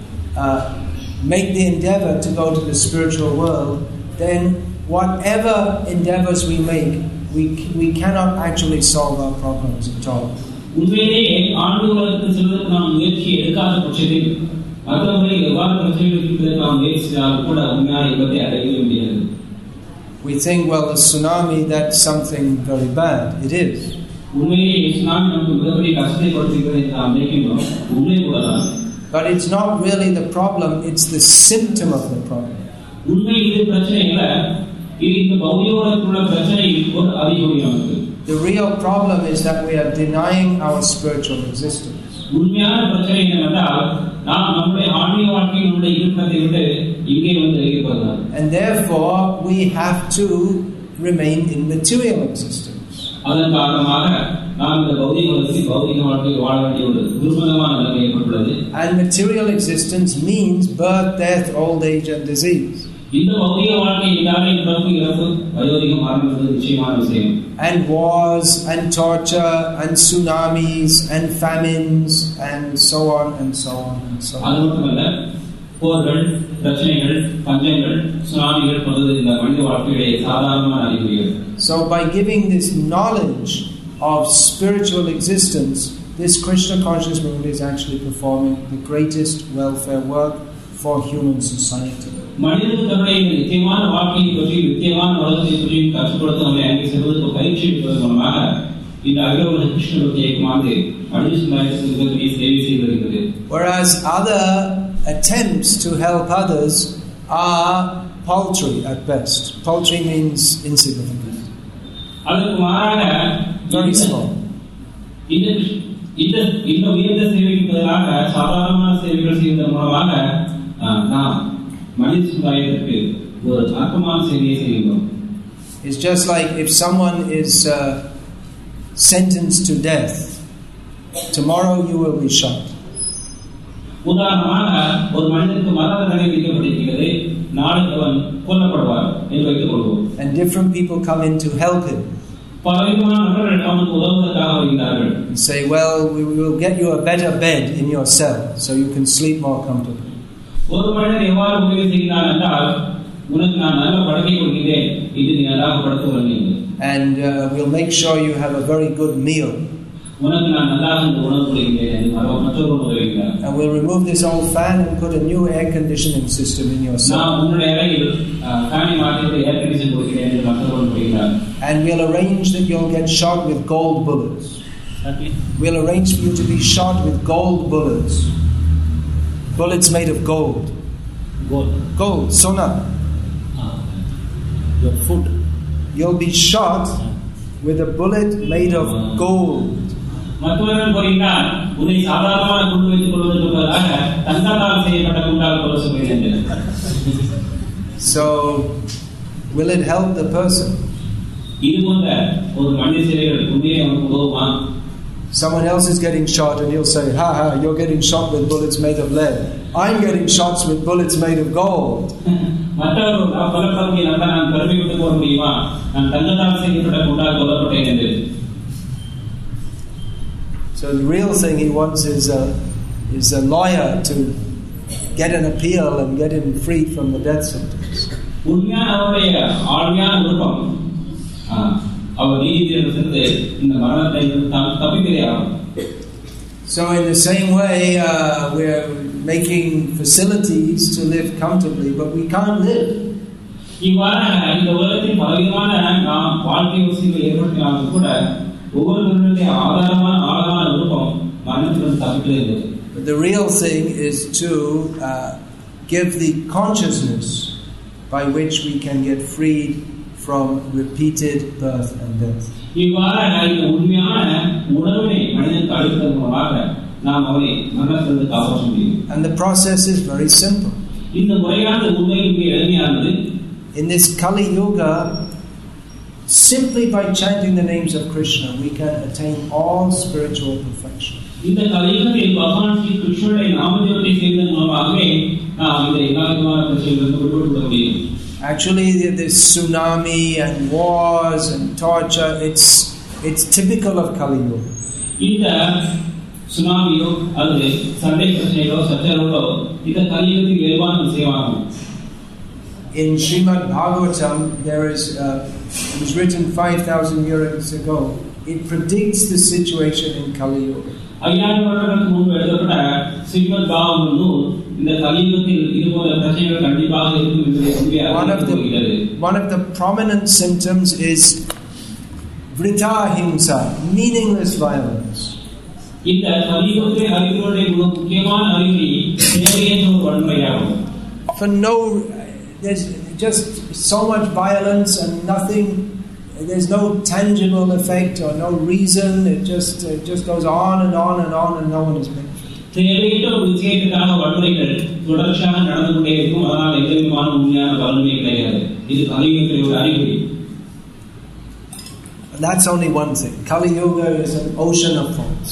make the endeavor to go to the spiritual world, then whatever endeavors we make, we cannot actually solve our problems at all. உண்மையிலேயே ஆன்மீக உலகத்துக்கு செல்வதற்கு நாம் முயற்சி எடுக்காத பட்சத்தில் மற்றவர்களை எவ்வாறு பிரச்சனைகள் தீர்ப்பதற்கு நாம் முயற்சித்தால் கூட உண்மையான இன்பத்தை அடையவே முடியாது. We think, well, the tsunami, that's something very bad. It is. உண்மையிலேயே சுனாமி நமக்கு மிகப்பெரிய கஷ்டத்தை கொடுத்திருக்கிறது என்று நாம் நினைக்கின்றோம். உண்மை கூடதான். But it's not really the problem, it's the symptom of the problem. உண்மை இது பிரச்சனை இல்ல, இது இந்த பௌதிகோட பிரச்சனை ஒரு அறிகுறி நமக்கு. The real problem is that we are denying our spiritual existence. உண்மையான பிரச்சனை என்னவென்றால் நாம் நம்முடைய ஆன்மீக வாழ்க்கையினுடைய இருப்பதை விட்டு இங்கே வந்து இருப்பதுதான். And therefore we have to remain in material existence. அதன் காரணமாக நாம் இந்த பௌதிக வாழ்க்கையை வாழ வேண்டிய ஒரு துர்மதமான நிலைமை ஏற்பட்டுள்ளது. And material existence means birth, death, old age and disease. இந்த பௌதிக வாழ்க்கை இல்லாத பிறப்பு, இறப்பு, வயோதிகம், மரணம் என்பது நிச்சயமான விஷயம். And wars and torture and tsunamis and famines and so on and so on and so on. அது மட்டுமல்ல, போர்கள், பிரச்சனைகள், பஞ்சங்கள், சுனாமிகள் போன்றது இந்த மனித வாழ்க்கையுடைய சாதாரணமான அறிகுறிகள். So by giving this knowledge of spiritual existence, this Krishna conscious movement is actually performing the greatest welfare work for human society. மனிதனுக்கு தன்னுடைய நித்தியமான வாழ்க்கையை பற்றி, நித்தியமான உலகத்தை பற்றி கற்றுக் கொடுத்து நம்மை அங்கே செல்வதற்கு பயிற்சி எடுப்பதன் மூலமாக இந்த அகில உலக கிருஷ்ணபக்தி இயக்கமானது மனித சமுதாயத்திற்கு மிகப்பெரிய சேவை செய்து வருகிறது. Whereas other attempts to help others are paltry at best. Paltry means insignificant. அதற்கு மாறாக Very small. இந்த உயர்ந்த சேவைக்கு பதிலாக சாதாரணமான சேவைகள் செய்வதன் மூலமாக நாம் மனித சமுதாயத்திற்கு ஒரு அற்பமான சேவையை செய்கிறோம். It's just like if someone is sentenced to death, tomorrow you will be shot. உதாரணமாக ஒரு மனிதனுக்கு மரண தண்டனை விதிக்கப்பட்டிருக்கிறது, நாளைக்கு அவன் கொல்லப்படுவார் என்று வைத்துக் கொள்வோம். And different people come in to help him. பலவிதமான நபர்கள் அவனுக்கு உதவுவதற்காக வருகிறார்கள். And say, well, we will get you a better bed in your cell so you can sleep more comfortably. ஒரு மனிதன் எவ்வாறு உதவி செய்கிறான் என்றால், உனக்கு நான் நல்ல படுக்கை கொடுக்கிறேன், இது நீ நன்றாக படுத்துக் கொள்ளுங்கள். And we'll make sure you have a very good meal. உனக்கு நான் நன்றாக இந்த உணவு கொடுக்கிறேன் என்று மற்றொரு உதவுகிறார். And we'll remove this old fan and put a new air conditioning system in your cell. நான் உன்னுடைய அறையில் ஃபேனை மாற்றி ஏர் கண்டிஷன் கொடுக்கிறேன் என்று மற்றொரு உதவுகிறார். And we'll arrange that you'll get shot with gold bullets. We'll arrange for you to be shot with gold bullets. Bullets made of gold. Gold, sona. Your food. You'll be shot with a bullet made of gold. மற்றவர்கள் கூறினார், உன்னை சாதாரணமான குண்டு வைத்துக் கொள்வதற்கு பதிலாக தங்கத்தால் செய்யப்பட்ட குண்டால் கொலை செய்கிறேன். So, will it help the person? இது போன்ற ஒரு மனித சேவைகள் உண்மையை அவனுக்கு உதவுமா? Someone else is getting shot and he'll say, ha ha, you're getting shot with bullets made of lead. I'm getting shots with bullets made of gold. So the real thing he wants is a lawyer to get an appeal and get him freed from the death sentence. So in the same way, we're making facilities to live comfortably, but we can't live. But the real thing is to give the consciousness by which we can get freed from repeated birth and death. And the process is very simple. In this Kali Yuga, simply by chanting the names of Krishna, we can attain all spiritual perfection. Actually, this tsunami and wars and torture, it's typical of Kali Yuga. In Srimad Bhagavatam, it was written 5,000 years ago. It predicts the situation in Kali Yuga. One of the prominent symptoms is Vrita Himsa, meaningless violence. For there's just so much violence and nothing. There's no tangible effect or no reason. It just goes on and on and on, and no one is benefited. That's only one thing. Kali Yuga is an ocean of faults.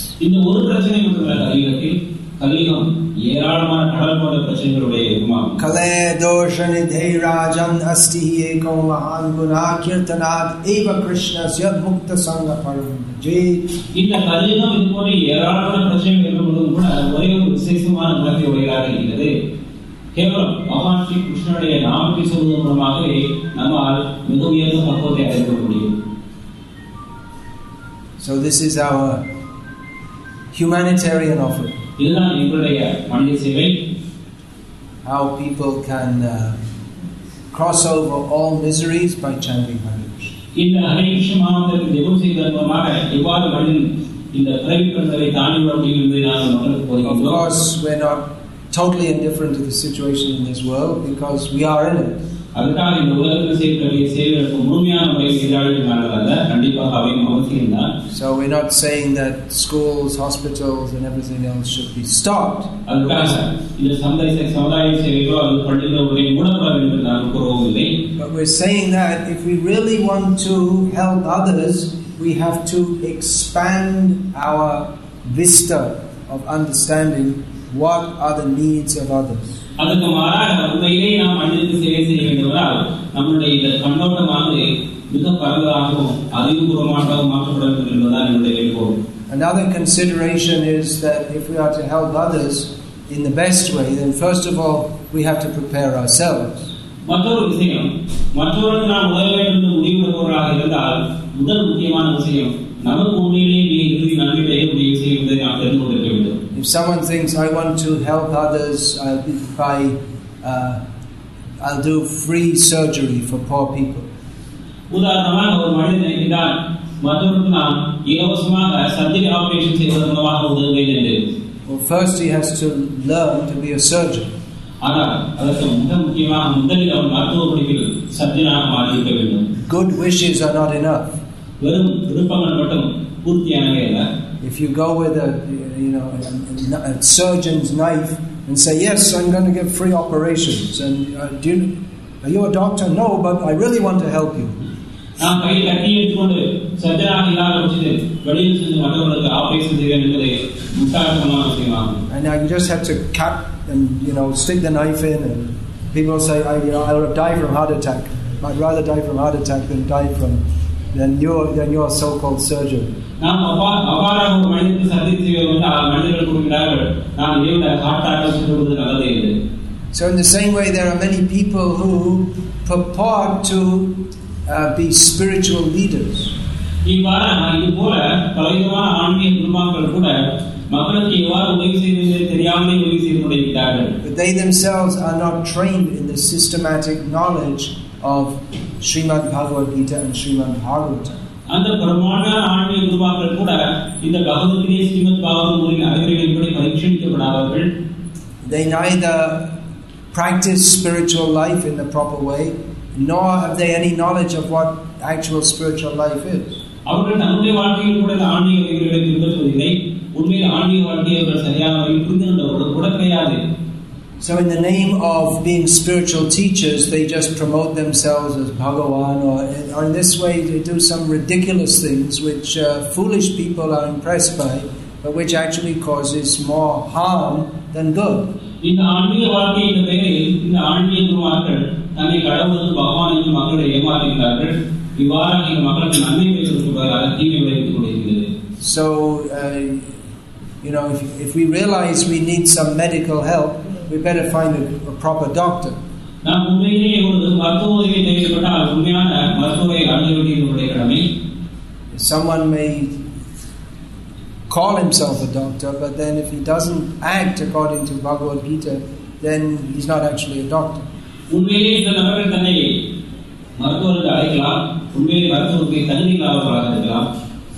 Kale doshanidhe rajan asti eko mahan guna kirtanad eva krishnasya mukta sangha param je. இந்த கலியுகம் இது போல ஏராளமான பிரச்சனைகள் இருக்கும்போதும் கூட ஒரே ஒரு விசேஷமான குணத்தை உடையதாக இருக்கிறது. கேவலம் பகவான் ஸ்ரீ கிருஷ்ணனுடைய நாமத்தை சொல்வதன் மூலமாகவே நம்மால் மிக உயர்ந்த பக்குவத்தை அடைந்து முடியும். So this is our humanitarian offering. How people can cross over all miseries by chanting Hare Krishna. Of course, we're not totally indifferent to the situation in this world because we are in it. So we're not saying that schools, hospitals and everything else should be stopped. But we're saying that if we really want to help others, we have to expand our vista of understanding what are the needs of others. அதுக்கு மாறாக உண்மையிலே நாம் அனைத்து சேவை செய்ய வேண்டுமென்றால் நம்முடைய இந்த கண்ணோட்டமானது மிக பரவலாகவும் அறிவுபூர்வமாகவும் மாற்றப்பட வேண்டும் என்பதுதான் என்னுடைய வேண்டுகோள். Another consideration is that if we are to help others in the best way, then first of all we have to prepare ourselves. மற்றொரு விஷயம், மற்றவர்களுக்கு நாம் உதவ வேண்டும் என்று முடிவெடுப்பவர்களாக இருந்தால் முதல் முக்கியமான விஷயம் நமக்கு உண்மையிலேயே இறுதி நன்மை அடைய முடிய விஷயம் என்பதை நாம் தெரிந்து கொண்டிருக்க வேண்டும். If someone thinks I want to help others, I'll do free surgery for poor people. உதாரணமாக ஒரு மனிதன் நினைக்கிறான் மற்றவர்களுக்கு நாம் இலவசமாக சர்ஜரி ஆபரேஷன் செய்வதன் மூலமாக உதவுவேன் என்று. Well, first he has to learn to be a surgeon. ஆனால் அதற்கு மிக முக்கியமாக முதலில் அவன் மருத்துவ படிப்பில் சர்ஜனாக மாறியிருக்க வேண்டும். Good wishes are not enough. வெறும் விருப்பங்கள் மட்டும் பூர்த்தியானவை அல்ல. If you go with a surgeon's knife and say, yes, I'm going to give free operations, and are you a doctor? No, but I really want to help you. நாம் கை கட்டி எடுத்துக்கொண்டு சர்ஜனாக இல்லாத பட்சத்தில் வெளியில் சென்று மற்றவர்களுக்கு ஆபரேஷன் செய்வேன் என்பதை முட்டாள்தனமான விஷயமாகும். And I just have to cut and stick the knife in, and people say I will die from heart attack. I'd rather die from heart attack than your so-called surgeon. நாம் அபார ஒரு மனிதனுக்கு surgery செய்வது மனிதர்கள் கூறுகிறார்கள் நான் இதை heart attack சொல்வது நல்லதே இல்லை. So in the same way, there are many people who purport to be spiritual leaders. இது போல பலவிதமான ஆன்மீக குருமார்கள் கூட மக்களுக்கு எவ்வாறு உதவி செய்வது தெரியாமலே உதவி செய்து கொண்டிருக்கிறார்கள். But they themselves are not trained in the systematic knowledge of Srimad Bhagavad Gita and Srimad Bhagavatam. அந்த பிரமாணமான ஆன்மீக குருமார்கள் கூட இந்த Bhagavad Gita Srimad பாகவதத்தின் அறிவுரைகளின்படி பரீட்சிக்கப்படாதவர்கள். They neither practice spiritual life in the proper way, nor have they any knowledge of what actual spiritual life is. அவர்கள் தன்னுடைய வாழ்க்கையில் கூட ஆன்மீக அறிவுரைகளை பின்பற்றுவதில்லை. உண்மையில் ஆன்மீக வாழ்க்கையை அவர்கள் சரியான முறையில் புரிந்துகொண்டவர்கள் கூட கிடையாது. So in the name of being spiritual teachers, they just promote themselves as Bhagavan, or in this way they do some ridiculous things which foolish people are impressed by, but which actually causes more harm than good. இந்த ஆன்மீக வாழ்க்கையின் பெயரில் இந்த ஆன்மீக குருமார்கள் தன்னை கடவுள் பகவான் என்று மக்களை ஏமாற்றுகிறார்கள். இவ்வாறாக இந்த மக்களுக்கு நன்மை பெறுவதற்கு பதிலாக தீமை விளைவித்துக் கொண்டிருக்கிறது. So if we realize we need some medical help, we better find a proper doctor. நாம் உண்மையிலேயே ஒரு மருத்துவ உதவி தேவைப்பட்டால் உண்மையான மருத்துவரை அணுக வேண்டியது நம்முடைய கடமை. Someone may call himself a doctor, but then if he doesn't act according to Bhagavad Gita, then he's not actually a doctor. உண்மையிலேயே இந்த நபர்கள் தன்னை மருத்துவருக்கு அழைக்கலாம், உண்மையிலே மருத்துவருக்கு தகுதி இல்லாதவர்களாக இருக்கலாம்.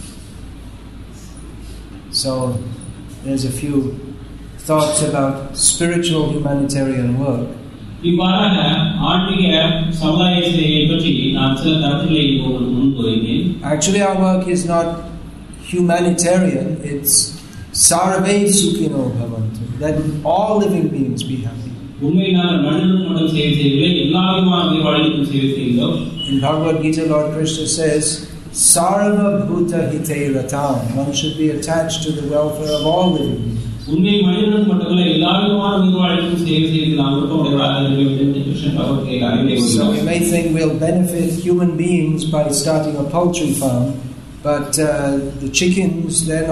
So there's a few thoughts about spiritual humanitarian work. இவ்வாறாக ஆன்மீக சமுதாய சேவையை பற்றி நான் சில கருத்துக்களை உங்களுக்கு முன்வைத்தேன். Actually our work is not humanitarian, it's sarve sukhino bhavantu, that all living beings be happy. உண்மையில் நாங்கள் மனிதனுக்கு மட்டும் சேவை செய்யவில்லை, எல்லா விதமான உயிர்வாழ்வுக்கும் சேவை செய்கிறோம். In Bhagavad Gita, Lord Krishna says, sarva bhuta hite ratam, one should be attached to the welfare of all living beings. உண்மையில் மனிதனுக்கு மட்டுமல்ல எல்லா விதமான உயிர்வாழ்வுக்கும் சேவை செய்து நாம் விருப்பமுடையவராக இருக்க வேண்டும் என்று கிருஷ்ணன் பகவத்கீதையில் அறிவுரை. So we may think we'll benefit human beings by starting a poultry farm, but the chickens, they're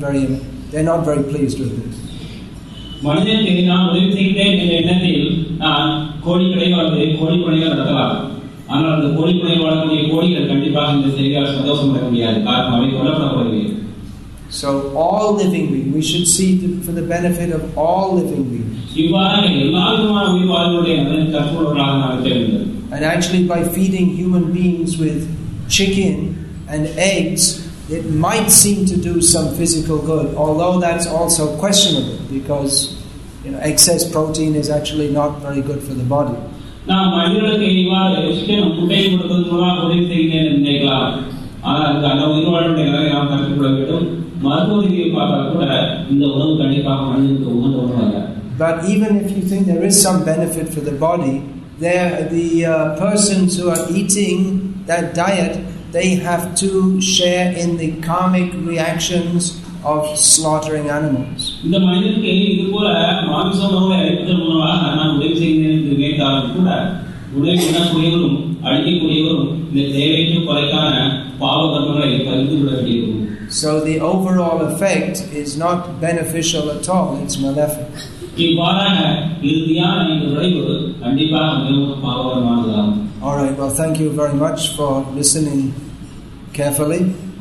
not very pleased with this. மனிதனுக்கு நான் உதவி செய்கிறேன் என்ற எண்ணத்தில் நான் கோழிக்கடையை அல்லது கோழிப்படையை நடத்தலாம். ஆனால் அந்த கோழிப்படையை வளர்க்கக்கூடிய கோழிகள் கண்டிப்பாக இந்த செய்தியால் சந்தோஷம் அடைய முடியாது. காரணம் அவை கொல்லப்படவில்லை. So all living beings, we should see for the benefit of all living beings. இவ்வாறாக எல்லா விதமான உயிர்வாழ்வுடைய அதன் கற்புள்ளவர்களாக நாம் இருக்க வேண்டும். And actually by feeding human beings with chicken and eggs, it might seem to do some physical good, although that's also questionable because excess protein is actually not very good for the body. நாம் மனிதர்களுக்கு இவ்வாறு முட்டை கொடுப்பதன் மூலமாக உதவி செய்கிறேன் என்று நினைக்கலாம். ஆனால் அந்த உயிர்வாழ்வுடைய நிலையை நாம் கருத்தில் கொள்ள வேண்டும். மருத்துவ ரீதியை பார்த்தால் கூட இந்த உணவு கண்டிப்பாக மனிதனுக்கு உகந்த உணவல்ல. But even if you think there is some benefit for the body, the persons who are eating that diet, they have to share in the karmic reactions of slaughtering animals. இந்த மனிதனுக்கு இது போல மாமிச உணவை அளிப்பதன் மூலமாக நான் உதவி செய்கிறேன் என்று நினைத்தாலும் கூட உணவை உண்ணக்கூடியவரும் அழிக்கக்கூடியவரும் இந்த தேவைக்கு குறைக்கான பாவ கர்மங்களை பகிர்ந்து விட வேண்டியிருக்கும். So the overall effect is not beneficial at all, it's malefic. இவ்வாறாக இறுதியான இந்த விளைவு கண்டிப்பாக மிகவும் பாவகரமானதாகும். All right, well, thank you very much for listening carefully.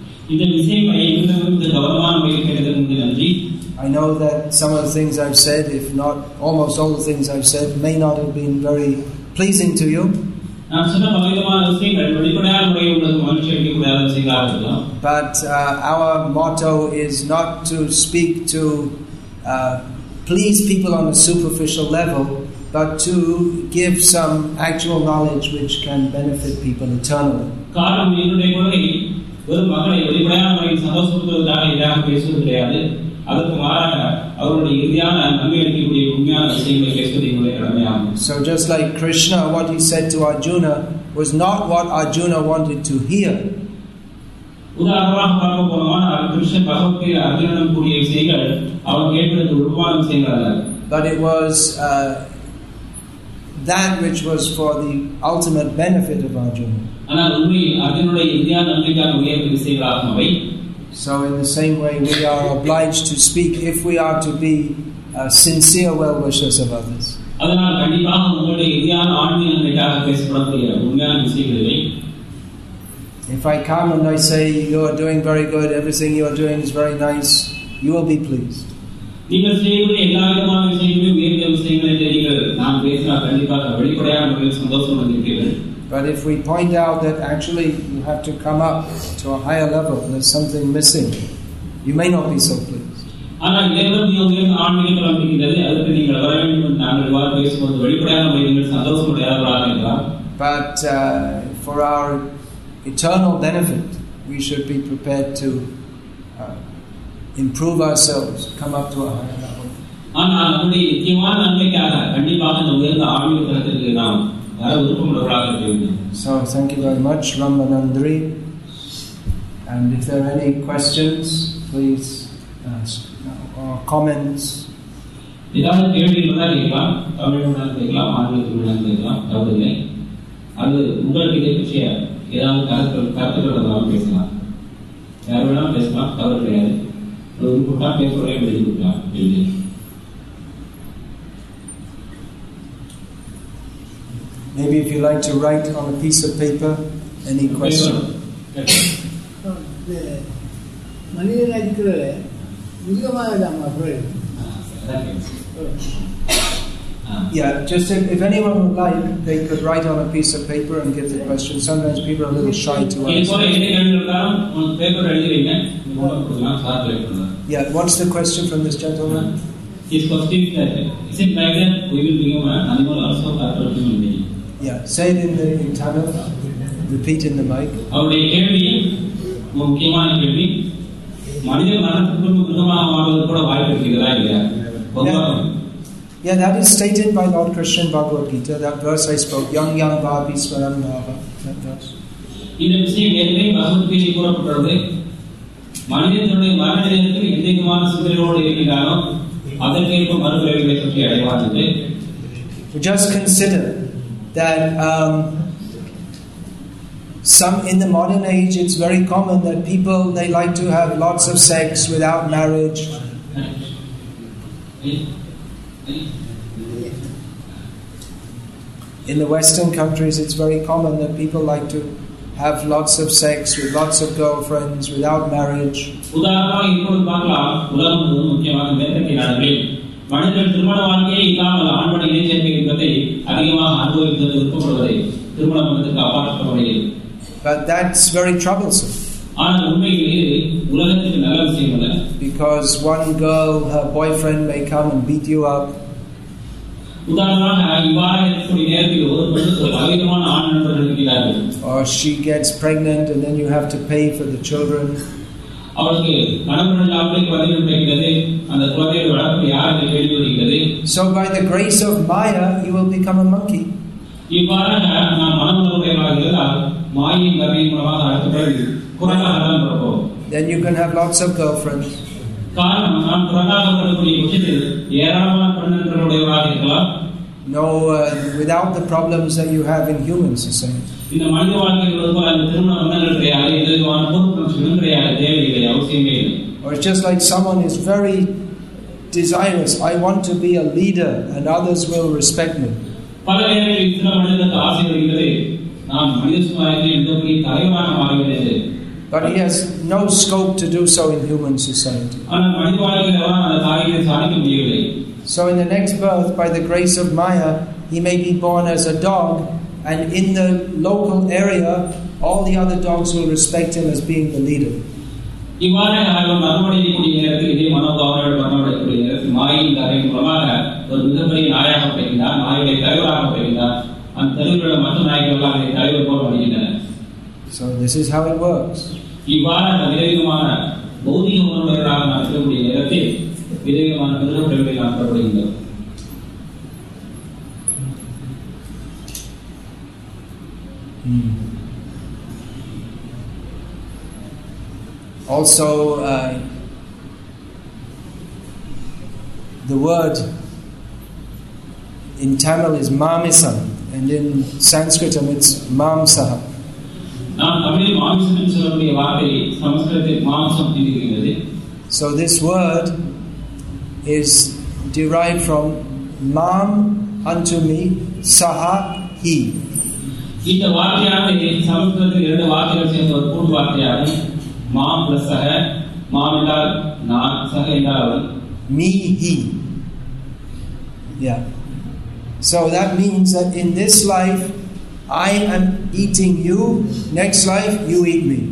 I know that some of the things I've said, if not almost all the things I've said, may not have been very pleasing to you. But our motto is not to speak to please people on a superficial level, but to give some actual knowledge which can benefit people eternally. So just like Krishna, what he said to Arjuna, was not what Arjuna wanted to hear. உதாரணமாக பார்க்க போனோமானால் கிருஷ்ணன் பகவத்கீதை அர்ஜுனனும் கூடிய விஷயங்கள் அவன் கேட்பதற்கு உருவான விஷயங்கள் அல்ல. But it was that which was for the ultimate benefit of Arjuna. ஆனால் உண்மையில் அர்ஜுனனுடைய இந்தியா நன்மைக்கான உயர்ந்த விஷயங்களாகும் அவை. So in the same way we are obliged to speak if we are to be sincere well-wishers of others. அதனால் கண்டிப்பாக உங்களுடைய இந்தியான ஆன்மீக நன்மைக்காக பேசப்படக்கூடிய உண்மையான விஷயங்களை if I come and I say you are doing very good, everything you are doing is very nice, you will be pleased. நீங்கள் செய்யக்கூடிய எல்லா விதமான விஷயங்களையும் உயர்ந்த விஷயங்களை நீங்கள் நான் பேசினா கண்டிப்பாக வெளிப்படையாக உங்களுக்கு சந்தோஷம் அடைவீர்கள். But if we point out that actually you have to come up to a higher level, there's something missing, you may not be so pleased. ஆனால் இதேபோல் நீங்கள் ஆன்மீகத்தில் இருக்கிறது அதற்கு நீங்கள் வர வேண்டும் என்று நாங்கள் இவ்வாறு பேசும்போது வெளிப்படையாக நீங்கள் சந்தோஷம் அடைவீர்களாக என்றால். But for our eternal benefit, we should be prepared to improve ourselves, come up to a higher level. ஆனால் நம்முடைய நிச்சயமான நன்மைக்காக கண்டிப்பாக இந்த உயர்ந்த ஆன்மீக தளத்திற்கு நாம் வர விருப்பமுள்ளவர்களாக இருக்க வேண்டும். So thank you very much, Ramanandri. And if there are any questions, please ask, or comments. ஏதாவது கேள்வி இருந்தால் கேட்கலாம், தமிழில் கேட்கலாம், ஆங்கிலத்தில் கேட்கலாம், தவறில்லை. அது உங்களுக்கு இதை பற்றிய ஏதாவது கருத்துக்கள் இருந்தாலும் பேசலாம். யார் வேணாலும் பேசலாம், தவறு கிடையாது. ஒரு கூட்டம் பேசுறதே எழுதி கொடுக்கலாம். Maybe if you like to write on a piece of paper, any question? Yeah, just if anyone would like, they could write on a piece of paper and give the question. Sometimes people are a little shy to answer. Yeah, what's the question from this gentleman? His question is that, is it like that we will become an animal also after human being? Yeah, say it in Tamil. Repeat in the mic. அவருடைய கேள்வி முக்கியமான கேள்வி, மனிதன் மரணத்துக்கு மிருகமாக மாறுவது கூட வாய்ப்பு இருக்கிறதா இல்லையா? Yeah, that is stated by Lord Krishna in Bhagavad Gita. That verse I spoke, Yang Yang Bhavi Swaram Bhava. That verse. இந்த விஷயம் ஏற்கனவே பகவத்கீதையில் கூறப்பட்டுள்ளது. மனிதன் தன்னுடைய மரண நேரத்தில் எந்த விதமான சிந்தனையோடு இருக்கிறானோ அதற்கேற்ப மறுபிறவிகளை பற்றி அடைவான் என்று. Just consider that some in the modern age it's very common that people they like to have lots of sex without marriage. In the Western countries it's very common that people like to have lots of sex with lots of girlfriends without marriage. உதாரணமாக இப்போது பார்க்கலாம், உலகம் முக்கியமாக மேற்கத்திய நாடுகளில் மனிதர்கள் திருமண வாழ்க்கையை இல்லாமல் ஆண்மணி இணைச்சேர்க்கை என்பதை அதிகமாக அனுபவிப்பது விருப்பப்படுவதை திருமண பந்தத்துக்கு அப்பாற்பட்டவர்கள். But that's very troublesome. ஆனால் உண்மையிலே உலகத்துக்கு நல்ல விஷயம் அல்ல. Because one girl, her boyfriend may come and beat you up. உதாரணமாக இவ்வாறு இருக்கக்கூடிய நேரத்தில் ஒரு பெண்ணுக்கு பலவிதமான ஆண் நண்பர்கள் இருக்கிறார்கள். Or she gets pregnant and then you have to pay for the children. அவளுக்கு கணவன் இல்லாமலே குழந்தை கிடைக்கிறது, அந்த குழந்தையை வளர்ப்பு யாருக்கு கேள்வி வருகிறது. So by the grace of Maya you will become a monkey. இவ்வாறாக நாம் மனமுறையாக இருந்தால் மாயின் கருணை மூலமாக அடுத்த பிறகு குரலாக தான் பிறப்போம். Then you can have lots of girlfriends. காரணம் நாம் குரலாக பிறக்கக்கூடிய விஷயத்தில் ஏராளமான பெண்களுடையவராக இருக்கலாம். No, without the problems that you have in human society. இந்த மனித வாழ்க்கையில் போல அந்த திருமண பந்தங்கள் கிடையாது, எந்த விதமான பொறுப்புகளும் கிடையாது, தேவையில்லை, அவசியமே இல்லை. Or it's just like someone is very desirous, I want to be a leader and others will respect me. பல நேரங்களில் சில மனிதர்களுக்கு ஆசை வருகிறது, நாம் மனித சமுதாயத்தில் இருந்தபடி தலைவராக மாற வேண்டும். But he has no scope to do so in human society. ஆனால் மனித வாழ்க்கையில் அந்த காரியத்தை சாதிக்க முடியவில்லை. So in the next birth, by the grace of Maya, he may be born as a dog, and in the local area, all the other dogs will respect him as being the leader. இவ்வாறு அவர் மறுபடியக்கூடிய நேரத்தில் இதே மனோபாவனோடு மறுபடியக்கூடிய நேரத்தில் மாயின் கரையின் மூலமாக ஒரு மிகப்பெரிய நாயாக பெறுகிறார், நாயுடைய தலைவராக பெறுகிறார். அந்த தலைவரோட மற்ற நாயகர்களாக தலைவர் போல வருகின்றனர். So this is how it works. இவ்வாறு அந்த விதவிதமான பௌதிக முறைகளாக நாம் இருக்கக்கூடிய நேரத்தில் விதவிதமான மிருகப்பிறவிகளை நாம் பெறப்படுகின்றோம். Also, the word in Tamil is mamisam, and in Sanskritam it's mamsaha. So this word is derived from mam unto me, saha he. Me, he. Yeah. So that means that in this life, I am eating you, next life, you eat me.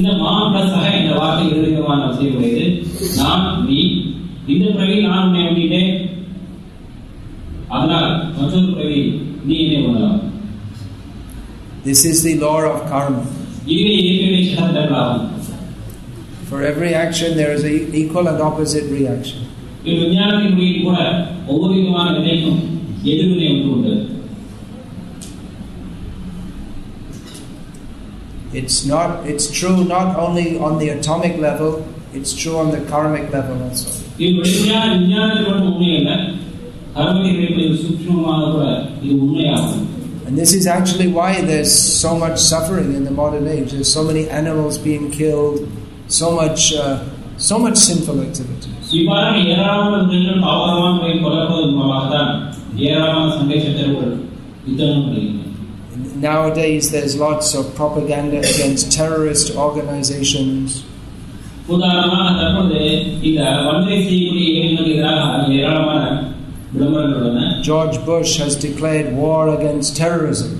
This is the law of karma. For every action, there is an equal and opposite reaction. It's true not only on the atomic level, it's true on the karmic level also. And this is actually why there's so much suffering in the modern age. There's so many animals being killed, so much sinful activity. Nowadays there's lots of propaganda against terrorist organizations. George Bush has declared war against terrorism.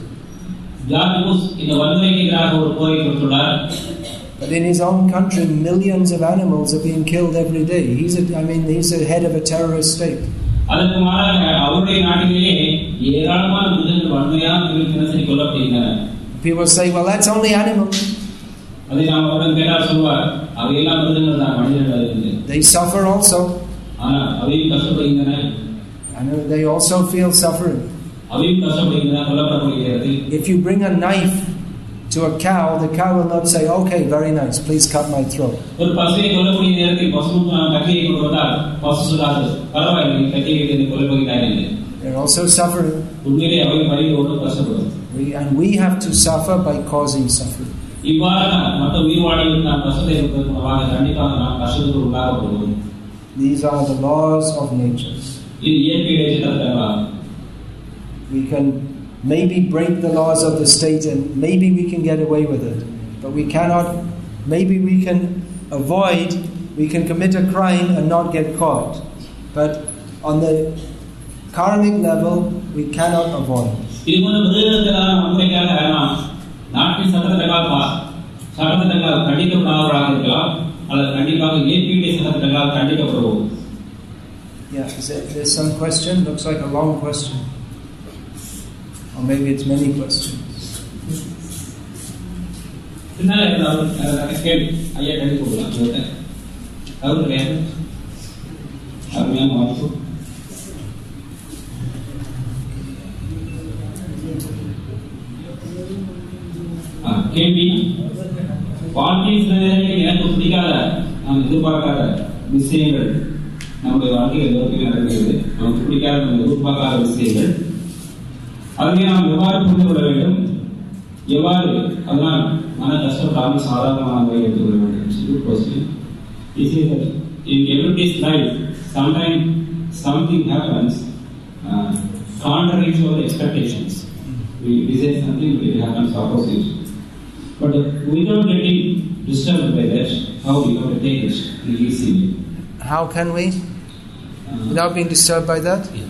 But in his own country, millions of animals are being killed every day. He's the head of a terrorist state. People say, well, that's only animals. They suffer also. And they also feel suffering. If you bring a knife to a cow, the cow will not say, okay, very nice, please cut my throat. They're also suffering. And we have to suffer by causing suffering. These are the laws of nature. We can maybe break the laws of the state and maybe we can get away with it. But we cannot, maybe we can avoid, we can commit a crime and not get caught. But on the karmic level, we cannot avoid. Yeah, there's some question, looks like a long question. Or maybe it's many questions. நம்முடைய வாழ்க்கையில் எல்லோருக்குமே நடக்கிறது. நமக்கு பிடிக்காத நம்ம எதிர்பார்க்காத விஷயங்கள், அதை நாம் எவ்வாறு புரிந்து கொள்ள வேண்டும், எவ்வாறு அதனால் மன கஷ்டப்படாமல் சாதாரணமான முறையில் எடுத்துக்கொள்ள வேண்டும். Good question. This is that in everyday's life, sometimes something happens contrary to our expectations. We desire something, it happens opposite. But without getting disturbed by that, how we have to take it easily? How can we? Without being disturbed by that? Yeah.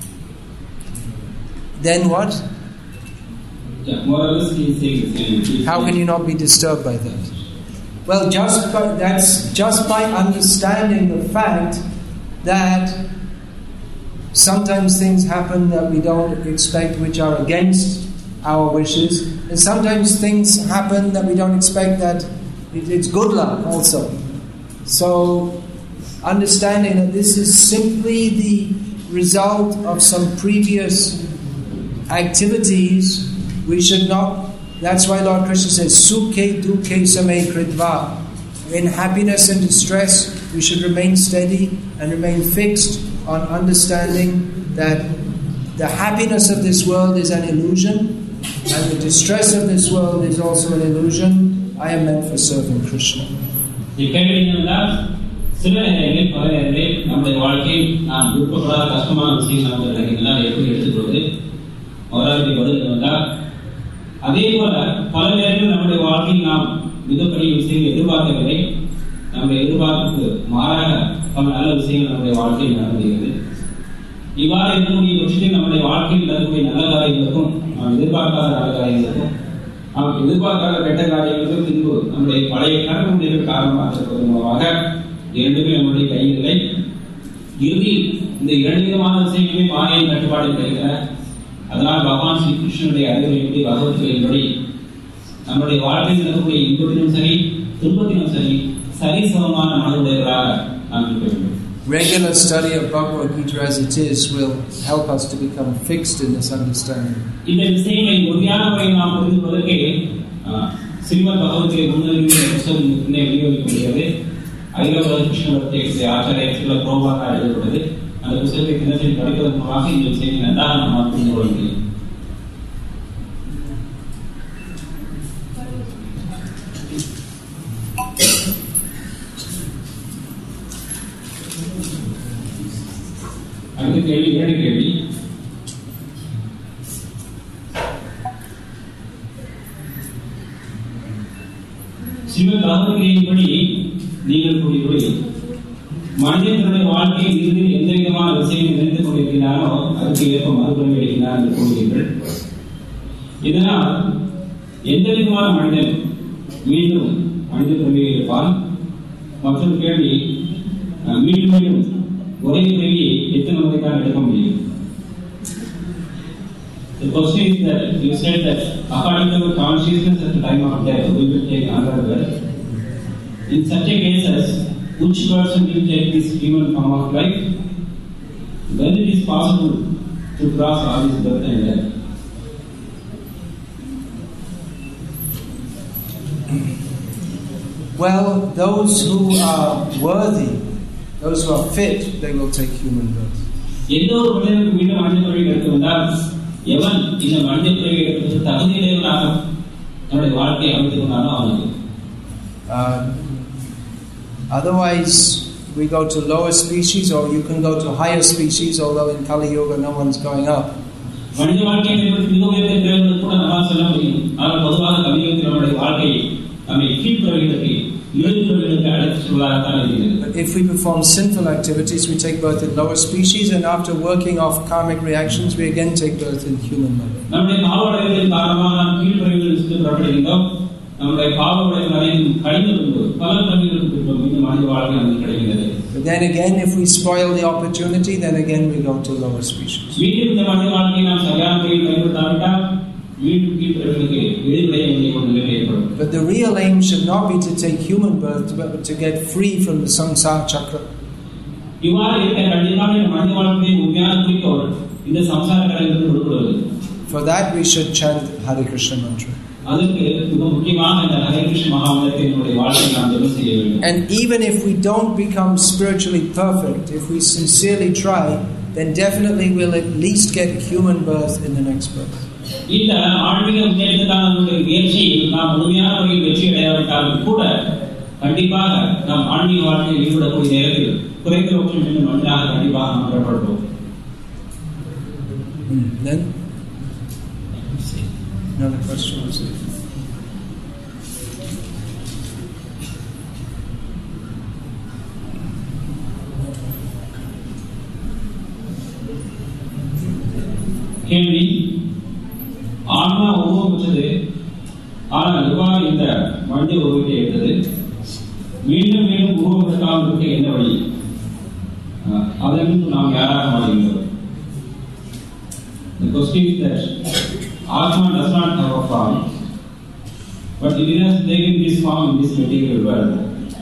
Then what? Yeah, more or less he says. How can you not be disturbed by that? Well, that's just by understanding the fact that sometimes things happen that we don't expect, which are against our wishes, and sometimes things happen that we don't expect that it's good luck also. So, understanding that this is simply the result of some previous activities, we should not That's why Lord Krishna says, Sukhe dukhe same kritva. In happiness and distress, we should remain steady and remain fixed on understanding that the happiness of this world is an illusion, and the distress of this world is also an illusion. I am meant for serving Krishna. சில நேரங்களில் பல நேரங்களில் நம்முடைய வாழ்க்கையில் நாம் விருப்பப்படாத கஷ்டமான விஷயங்கள் நமக்கு எப்படி எடுத்துக்கொள்வது அவரால் பதில் வந்தால், அதே போல பல நேரங்களில் நம்முடைய வாழ்க்கையில் நாம் மிகப்பெரிய விஷயங்கள் எதிர்பார்க்கவில்லை, நம்முடைய எதிர்பார்ப்புக்கு மாறாக பல நல்ல விஷயங்கள் நம்முடைய வாழ்க்கையில் நடந்துகிறது. இவ்வாறு இருக்கக்கூடிய பட்சத்தில் நம்முடைய வாழ்க்கையில் நடக்கக்கூடிய நல்ல காரியங்களுக்கும் நாம் எதிர்பார்க்காத நல்ல காரியங்களுக்கும் நாம் எதிர்பார்க்காத கெட்ட காரியங்களுக்கும் பின்பு நம்முடைய பழைய கணக்கு காரணமாக இருப்பதன் மூலமாக இரண்டுமே நம்முடைய கையில் இல்லை. இறுதி இந்த இரண்டு விதமான விஷயங்களுமே மாயையின் கட்டுப்பாடு கிடைக்கிற. அதனால் பகவான் ஸ்ரீ கிருஷ்ணனுடைய அறிவுரைப்படி பகவத்கீதையின்படி நம்முடைய வாழ்க்கையில் இருக்கக்கூடிய இன்பத்திலும் சரி துன்பத்திலும் சரி சரிசமமான மனதுடையவராக நாம் இருக்க வேண்டும். Regular study of Bhagavad Gita as it is will help us to become fixed in this understanding. இந்த விஷயங்களை உறுதியான முறையில் நாம் புரிந்து கொள்வதற்கு ஸ்ரீமத் பகவத்கீதை முன்னறிவிப்பு புத்தகம் விநியோகிக்கப்படுகிறது. ஐலவ கிருஷ்ண பக்தி ஆச்சாரிய சில புரோபாக எழுதப்பட்டது. அந்த புத்தகத்தை தினசரி படிப்பதன் மூலமாக இந்த விஷயங்களை நன்றாக நாம் புரிந்து கொள்ள முடியும். அடுத்த கேள்வி இரண்டு கேள்வி. ஸ்ரீமத் பகவத்கீதையின்படி நீங்கள் கூறியபடி மனிதனுடைய வாழ்க்கையில் இறுதியில் எந்த விதமான விஷயம் நினைத்துக் கொண்டிருக்கிறாரோ அதற்கு ஏற்ப மறுபடியும் எடுக்கிறார் என்று கூறுகிறீர்கள். இதனால் எந்த விதமான மனிதன் மீண்டும் மனித பிறவியை எடுப்பான்? மற்றொரு கேள்வி, மீண்டும் மீண்டும் ஒரே பிறவியை எத்தனை முறைக்காக எடுக்க முடியும்? The question is that you said that according to the consciousness at the time of death, we will take another birth. In such a cases, which person will take this human form of life? When it is possible to cross all this birth and death? Well, those who are worthy, those who are fit, they will take human birth. எந்த ஒரு மனிதனுக்கு மீண்டும் மனித பிறவி கிடைத்து வந்தால் எவன் இந்த மனித பிறவி எடுப்பதற்கு தகுதியுடையவனாக தன்னுடைய வாழ்க்கையை அமைத்துக் கொண்டாலும் அவனுக்கு. Otherwise, we go to lower species, or you can go to higher species. Although in Kali Yuga, no one's going up. மனித வாழ்க்கையை மிக உயர்ந்த பிறவிகளுக்கு கூட நம்மால் செல்ல முடியும். ஆனால் பொதுவாக கலியுகத்தில் நம்முடைய வாழ்க்கையை நம்மை கீழ்பிறவிகளுக்கு இறுதிப்பிறவிகளுக்கு அழைத்து செல்வதாகத்தான் இருக்கிறது. But if we perform sinful activities, we take birth in lower species, and after working off karmic reactions, we again take birth in human mother. நம்முடைய பாவவிளைவுகளின் காரணமாக நாம் கீழ்பிறவிகளில் சென்று புறப்படுகின்றோம். நம்முடைய பாவவிளைவுகளின் கழிந்தது பல பிறவிகளுக்கு பின்பு இந்த மனித வாழ்க்கை நமக்கு கிடைக்கிறது. But then again, if we spoil the opportunity, then again we go to lower species. மீண்டும் இந்த மனித வாழ்க்கையை நாம் சரியான முறையில் பயன்படுத்தாவிட்டால் மீண்டும் கீழ்பிறவிகளுக்கு வெளிப்படைய வேண்டிய ஒரு நிலை ஏற்படும். But the real aim should not be to take human birth, but to get free from the samsara chakra. இவ்வாறு இருக்க கண்டிப்பாக இந்த மனித வாழ்க்கையின் உண்மையான குறிக்கோள் இந்த சம்சார கடலிலிருந்து விடுபடுவது. For that we should chant Hare Krishna mantra. அதற்கு மிக முக்கியமாக இந்த ஹரே கிருஷ்ண மகாமந்திரத்தினுடைய வாழ்க்கையை நாம் ஜெபம் செய்ய வேண்டும். And even if we don't become spiritually perfect, if we sincerely try, then definitely we'll at least get human birth in the next birth. இந்த ஆன்மீக முன்னேற்றத்தான முயற்சியில் நாம் முழுமையான முறையில் வெற்றி அடையாவிட்டாலும் கூட கண்டிப்பாக நாம் ஆன்மீக வாழ்க்கையில் ஈடுபடக்கூடிய நேரத்தில் குறைந்தபட்சம் இன்னும் மனிதனாக கண்டிப்பாக நாம் பெறப்படுவோம். Then another question was கேள்வி, ஆன்மா உருவம் பெற்றது, ஆனால் எவ்வாறு இந்த மனித உருவத்தை எடுத்தது? மீண்டும் மீண்டும் உருவம் பெற்றாமல் இருக்க என்ன வழி? அதற்கு நாம் யாராக மாறுகின்றோம்? The question is that Atma does not have a form, but it has taken this form in this material world.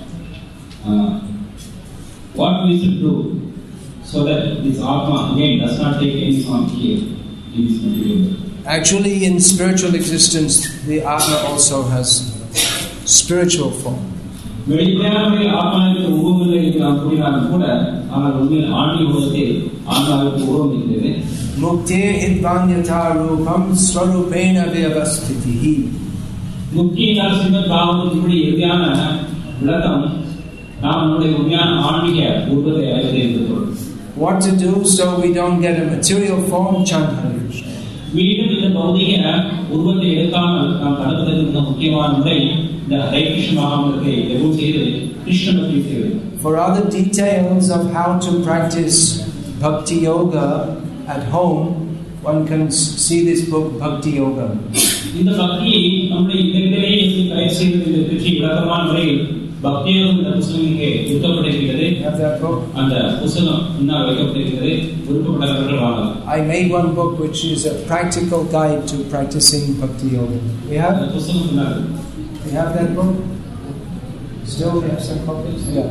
What we should do so that this Atma again does not take any form here in this material world? Actually, in spiritual existence, the Atma also has spiritual form. வெளிப்படையான முறையில் ஆத்மாவிற்கு உருவம் இல்லை என்று நாம் கூறினாலும் கூட, ஆனால் உண்மையில் ஆன்மீக உலகத்தில் ஆத்மாவிற்கு உருவம் இருக்கிறது. Mukte hidvanyata rupam swarupena vyavastitihi. முக்தியினால் Srimad பாகவதத்தினுடைய இறுதியான விளக்கம் நாம் நம்முடைய உண்மையான ஆன்மீக உருவத்தை அறிவதை என்று பொருள். What to do so we don't get a material form? Chant Hare Krishna. மீண்டும் இந்த பௌதிக உருவத்தை எடுக்காமல் நாம் தடுப்பதற்கு மிக முக்கியமான முறை இந்த ஹரே கிருஷ்ண மகாமந்திரத்தை ஜெபம் செய்து கிருஷ்ண பக்தி செய்வது. For other details of how to practice bhakti yoga at home, one can see this book Bhakti Yoga. இந்த பக்தியை நம்முடைய இல்லத்திலேயே பயிற்சி செய்வது பற்றி விளக்கமான முறையில் பக்தி யோகம் என்ற புத்தகம் இங்கே கொடுக்கப்பட்டிருக்கிறது. அந்த புத்தகம் முன்னால் வைக்கப்பட்டிருக்கிறது. விருப்பப்பட்டவர்கள் வாங்கலாம். I made one book which is a practical guide to practicing Bhakti Yoga. We have that book? Still we have some copies? Yeah.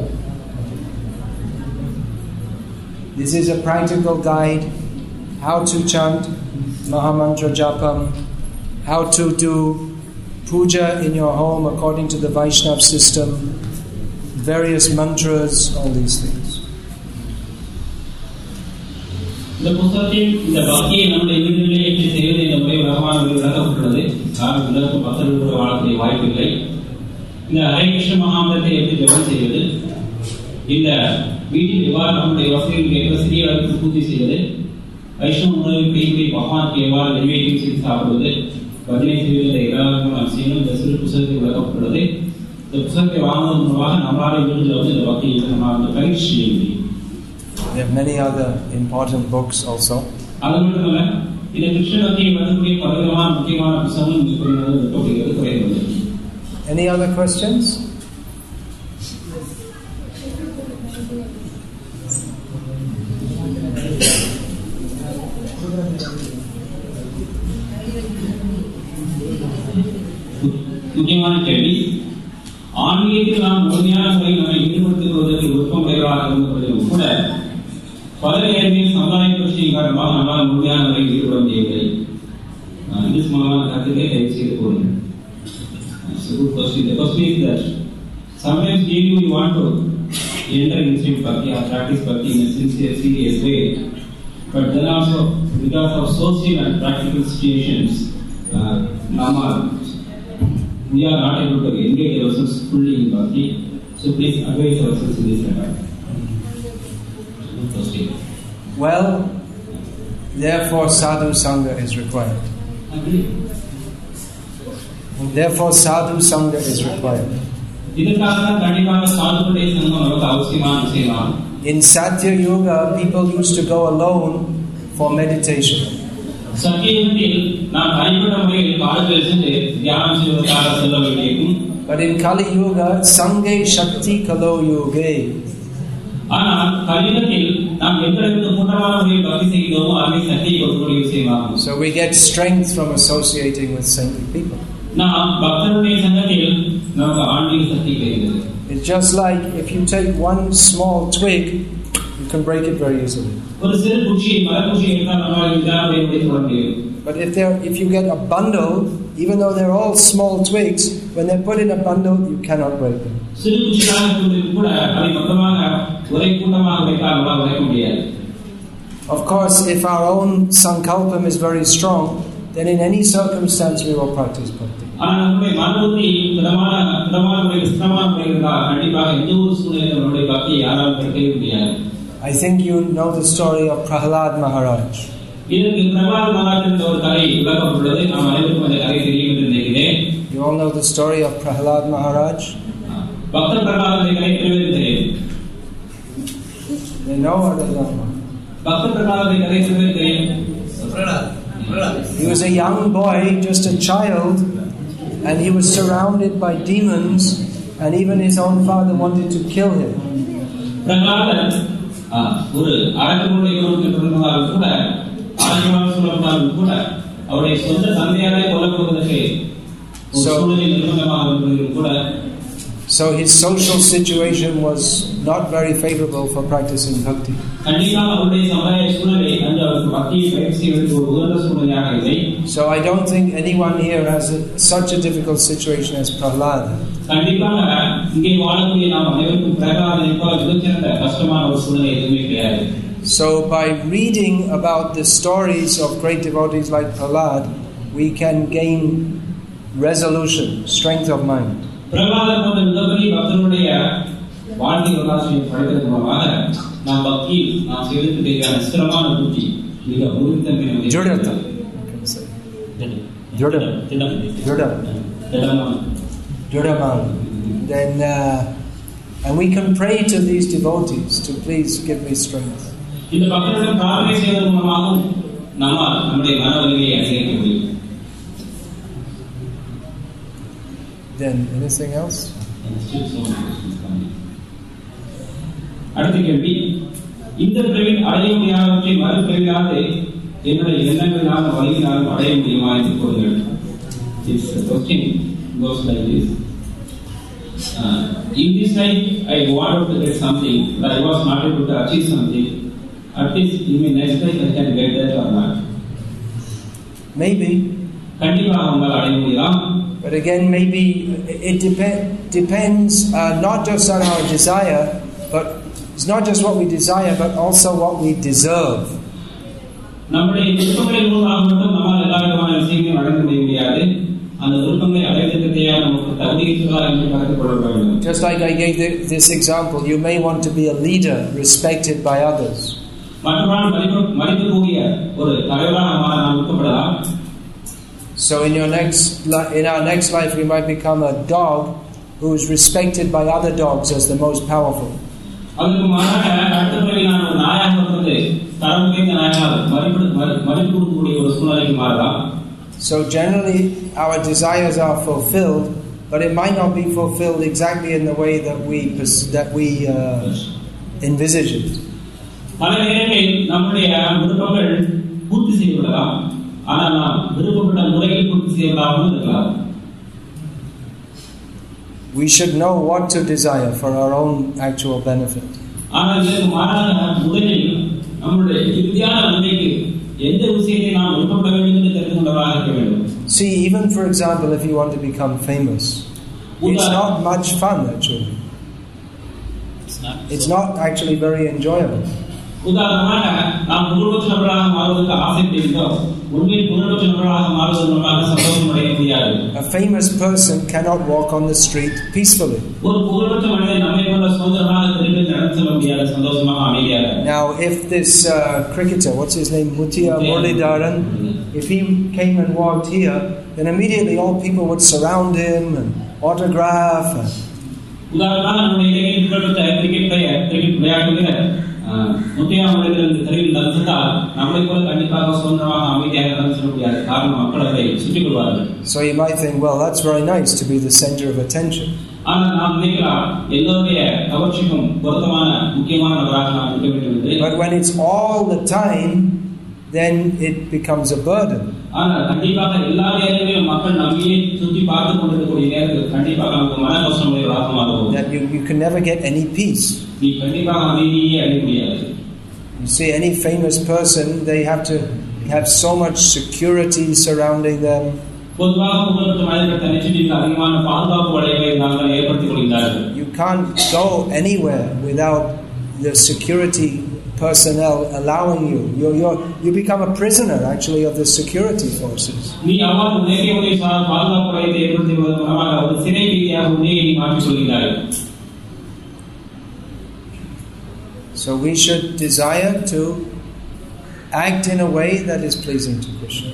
This is a practical guide how to chant Mahamantra Japam, how to do puja in your home according to the Vaishnav system, various mantras, all these things. இந்த புத்தகத்தில் இந்த பக்தியை நம்முடைய வீடுகளிலே எப்படி செய்வது என்ற முறை விளக்கமான விளக்கப்பட்டுள்ளது. யாரும் இதற்கு பக்தர்களோடு வாழக்கூடிய வாய்ப்பில்லை. இந்த ஹரே கிருஷ்ண மகாமந்திரத்தை எப்படி ஜெபம் செய்வது, இந்த வீட்டில் எவ்வாறு நம்முடைய வசதிகளுக்கு ஏற்ப சிறிய அளவுக்கு பூஜை செய்வது, வைஷ்ணவ உணவை பெய்யும்படி பகவானுக்கு எவ்வாறு நைவேத்தியம் செய்து சாப்பிடுவது, பஜனை செய்வது எல்லாருக்கும் நாம் செய்யணும். இந்த சிறு புத்தகத்தில் விளக்கப்பட்டுள்ளது. இந்த புத்தகத்தை வாங்குவதன் மூலமாக நம்மளால் வீடுகளில் வந்து இந்த பக்தியை நம்ம பயிற்சி செய்ய முடியும். There are many other important books also. அது மட்டுமல்ல, இந்த கிருஷ்ண பக்தியை வரக்கூடிய பலவிதமான முக்கியமான புத்தகங்கள் குறைந்தது. Any other questions? முக்கியமான கேள்வி, ஆன்மீகத்தில் நாம் முழுமையான முறையில் நம்மை ஈடுபடுத்திக் கொள்வதற்கு விருப்பமுடையவராக இருந்தபோதிலும் கூட பல நேரங்களில் சமுதாய பிரச்சனை காரணமாக நம்மால் முழுமையான முறையில் ஈடுபட முடியவில்லை. இது சம்பந்தமான கருத்துக்களை தயவு செய்து கூறுங்கள். The question is that sometimes really we want to enter into bhakti or practice bhakti in a sincere, serious way, but then also because of social and practical situations, we are not able to engage ourselves fully in bhakti. So please advise ourselves in this regard. Well, therefore sadhu sangha is required. Therefore sadhu sangha is required. In Satya Yuga, people used to go alone for meditation. But in Kali Yuga, Sanghe Shakti Kalo Yuge. So we get strength from associating with saintly people. It's just like if you take one small twig, you can break it very easily. But if you get a bundle, even though they're all small twigs, when they're put in a bundle, you cannot break them. Of course, if our own sankalpam is very strong, then in any circumstance we will practice bhakti. I think you know the story of Prahlad Maharaj. You all know the story of Prahlad Maharaj? They know or they don't know? He was a young boy, just a child, and he was surrounded by demons, and even his own father wanted to kill him. So his social situation was not very favorable for practicing bhakti. கண்டிப்பாக அவருடைய சமுதாய சூழலை அந்த பக்தியை பயிற்சி செய்வதற்கு ஒரு உகந்த சூழ்நிலையாக இல்லை. So I don't think anyone here has such a difficult situation as Prahlada. கண்டிப்பாக இங்கே வாழக்கூடிய நாம் அனைவருக்கும் பிரகலாதனை போல மிகச்சிறந்த கஷ்டமான ஒரு சூழ்நிலை எதுவுமே கிடையாது. So by reading about the stories of great devotees like Prahlad, we can gain resolution, strength of mind. பிரகலாதர் போன்ற மிகப்பெரிய பக்தர்களுடைய வாழ்க்கை வரலாற்றை படிப்பதன் மூலமாக நாம் பக்தி நாம் செய்வதற்கு தேவையான ஸ்திரமான புத்தி மிக உறுதித்தன்மை Then and we can pray to these devotees to please give me strength. இந்த பக்தர்களிடம் பிரார்த்தனை செய்வதன் மூலமாக நம்முடைய மன வலிமையை அதிகரிக்க முடியும். Then anything else? அடுத்த கேள்வி, இந்த பிறவியில் அடைய முடியாதவற்றை மறுபிறவியாவது என்னுடைய எண்ணங்களினாலும் வழியினாலும் அடைய முடியுமா என்று கூறுங்கள். This question goes like this. In this life I wanted to get something, but I was not able to achieve something. At least in my next life I can get that or not. Maybe. கண்டிப்பாக உங்களால் அடைய முடியலாம். But again, maybe it depends not just on our desire, but it's not just what we desire, but also what we deserve. நம்முடைய விருப்பங்களின் மூலமாக மட்டும் நம்மால் எல்லா விதமான விஷயங்களையும் அடைய முடியாது. அந்த விருப்பங்களை அடைவதற்கு தேவையான நமக்கு தகுதியுள்ளதா என்று பார்த்துக் கொள்ள வேண்டும். Just like I gave this example, you may want to be a leader respected by others. மற்றவர்களால் மதிக்கக்கூடிய ஒரு தலைவராக நாம் விருப்பப்படலாம். So in our next life, we might become a dog who is respected by other dogs as the most powerful. அதற்கு மாறாக அடுத்த பிறவியில் நான் ஒரு நாயாக வந்து தரம் குறைந்த நாயாக மதிப்பு கொடுக்கக்கூடிய ஒரு சூழ்நிலைக்கு மாறலாம். So generally, our desires are fulfilled, but it might not be fulfilled exactly in the way that we envisage it. பல நேரங்களில் நம்முடைய விருப்பங்கள் பூர்த்தி செய்யப்படலாம், ஆனால் நாம் விருப்பப்பட்ட முறையில் பூர்த்தி செய்யப்படாமல் இருக்கலாம். We should know what to desire for our own actual benefit. ஆனால் இதற்கு மாறாக முதலில் நம்முடைய இறுதியான நன்மைக்கு எந்த விஷயத்தை நாம் விருப்பப்பட வேண்டும் என்று தெரிந்து கொண்டவராக இருக்க வேண்டும். See, even for example, if you want to become famous, it's not much fun actually. It's not actually very enjoyable. உதாரணமாக நாம் புகழ்பெற்ற நபராக மாறுவதற்கு ஆசைப்படுகிறோம். உண்மையில் புகழ்பெற்ற நபராக மாறுவதன் மூலமாக சந்தோஷம் அடைய முடியாது. A famous person cannot walk on the street peacefully. ஒரு புகழ்பெற்ற மனிதன் நம்மை போன்ற சுதந்திரமாக தெருவில் நடந்து செல்ல முடியாது, சந்தோஷமாக அமைதியாக. Now, if this cricketer, what's his name, Muralidharan, if he came and walked here, then immediately all people would surround him and autograph. உதாரணமாக நம்முடைய புகழ்பெற்ற கிரிக்கெட் விளையாட்டுகிற முத்தையா மனிதர் இந்த தெருவில் நடந்தால் நம்மை போல கண்டிப்பாக சுதந்திரமாக அமைதியாக நடந்து செல்ல முடியாது. காரணம் மக்கள் அதை சுற்றிக் கொள்வார்கள். So you might think, well, that's very nice to be the center of attention. ஆனால் நாம் நினைக்கலாம் எல்லோருடைய கவர்ச்சிக்கும் பொருத்தமான முக்கியமான நபராக நாம் இருக்க வேண்டும் என்று. But when it's all the time, then it becomes a burden. ஆனால் கண்டிப்பாக எல்லா நேரங்களிலும் மக்கள் நம்மையே சுற்றி பார்த்து கொண்டிருக்கக்கூடிய நேரத்தில் கண்டிப்பாக நமக்கு மன கஷ்டம் உடையவராக மாறுவோம். That you can never get any peace. நீ கண்டிப்பாக அமைதியே அடைய முடியாது. You see, any famous person, they have to have so much security surrounding them. பொதுவாக புகழ்பெற்ற மனிதர்கள் தன்னை சுற்றி அதிகமான பாதுகாப்பு வளையங்களை நாங்கள் ஏற்படுத்திக் கொள்கிறார்கள். You can't go anywhere without the security personnel allowing you. You become a prisoner actually of the security forces. நீ அவ்வாறு நேரடியாக பாதுகாப்பு வளையத்தை ஏற்படுத்துவதன் மூலமாக ஒரு சிறை கைதியாக உன்னை மாற்றிக் கொள்கிறாய். So we should desire to act in a way that is pleasing to Krishna.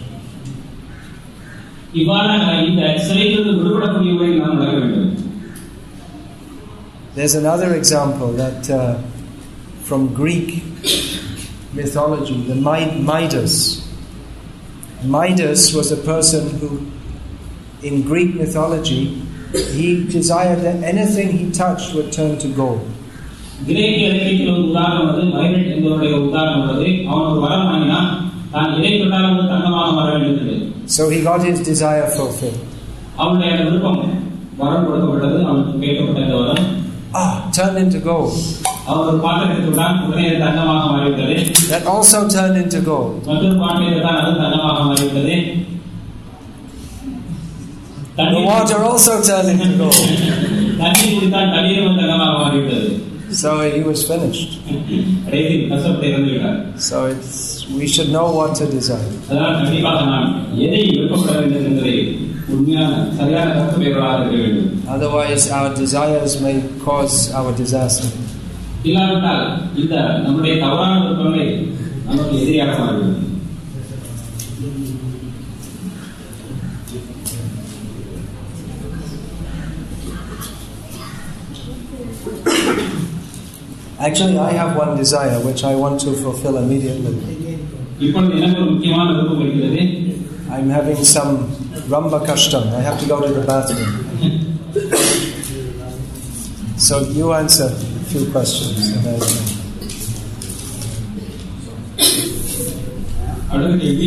There's another example that from Greek mythology, the Midas. Midas was a person who, in Greek mythology, he desired that anything he touched would turn to gold. கிரேக்க இலக்கியத்தில் ஒரு உதாரணம் உள்ளது. மைரட் என்பவருடைய உதாரணம் உள்ளது. அவன் ஒரு வரம் வாங்கினான், தான் எதை தொட்டாலும் தங்கமாக மாற வேண்டும். So he got his desire fulfilled. அவனுடைய விருப்பம் வரம் கொடுக்கப்பட்டது. அவனுக்கு கேட்கப்பட்ட இந்த வரம் turned into gold. அவர் ஒரு பாட்டை எடுத்துவிட்டான், உடனே அது தங்கமாக மாறிவிட்டது. That also turned into gold. மற்றொரு பாட்டை எடுத்தான், அது தங்கமாக மாறிவிட்டது. The water also turned into gold. தண்ணீர் குடித்தான், தண்ணீரும் தங்கமாக மாறிவிட்டது. So he was finished. கடைசியில் கஷ்டப்பட்டு இறந்து விட்டார். So we should know what to desire. அதனால் கண்டிப்பாக நாம் எதை விருப்பப்பட வேண்டும் என்பதை உண்மையான சரியான கருத்துடையவர்களாக இருக்க வேண்டும். Otherwise our desires may cause our disaster. இல்லாவிட்டால் இந்த நம்முடைய தவறான விருப்பங்களை நமக்கு எதிரியாக மாறிவிடும். Actually, I have one desire which I want to fulfill immediately. இப்பொழுது எனக்கு ஒரு முக்கியமான விருப்பம் இருக்கிறது. I'm having some Ramba Kashtam. I have to go to the bathroom. So you answer a few questions. அடுத்த கேள்வி,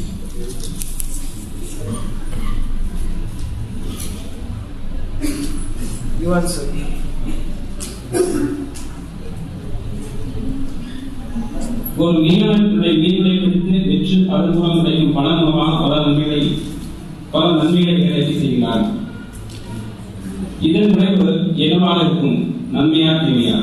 You answer. ஒரு மீனவனுடைய மீன்களை பிடித்து வெற்று அதன் மூலம் கிடைக்கும் பண மூலமாக பல நன்மைகளை வேலைக்கு செய்கிறார். இதன் விளைவு என்னவாக இருக்கும்? நன்மையா தீமையா?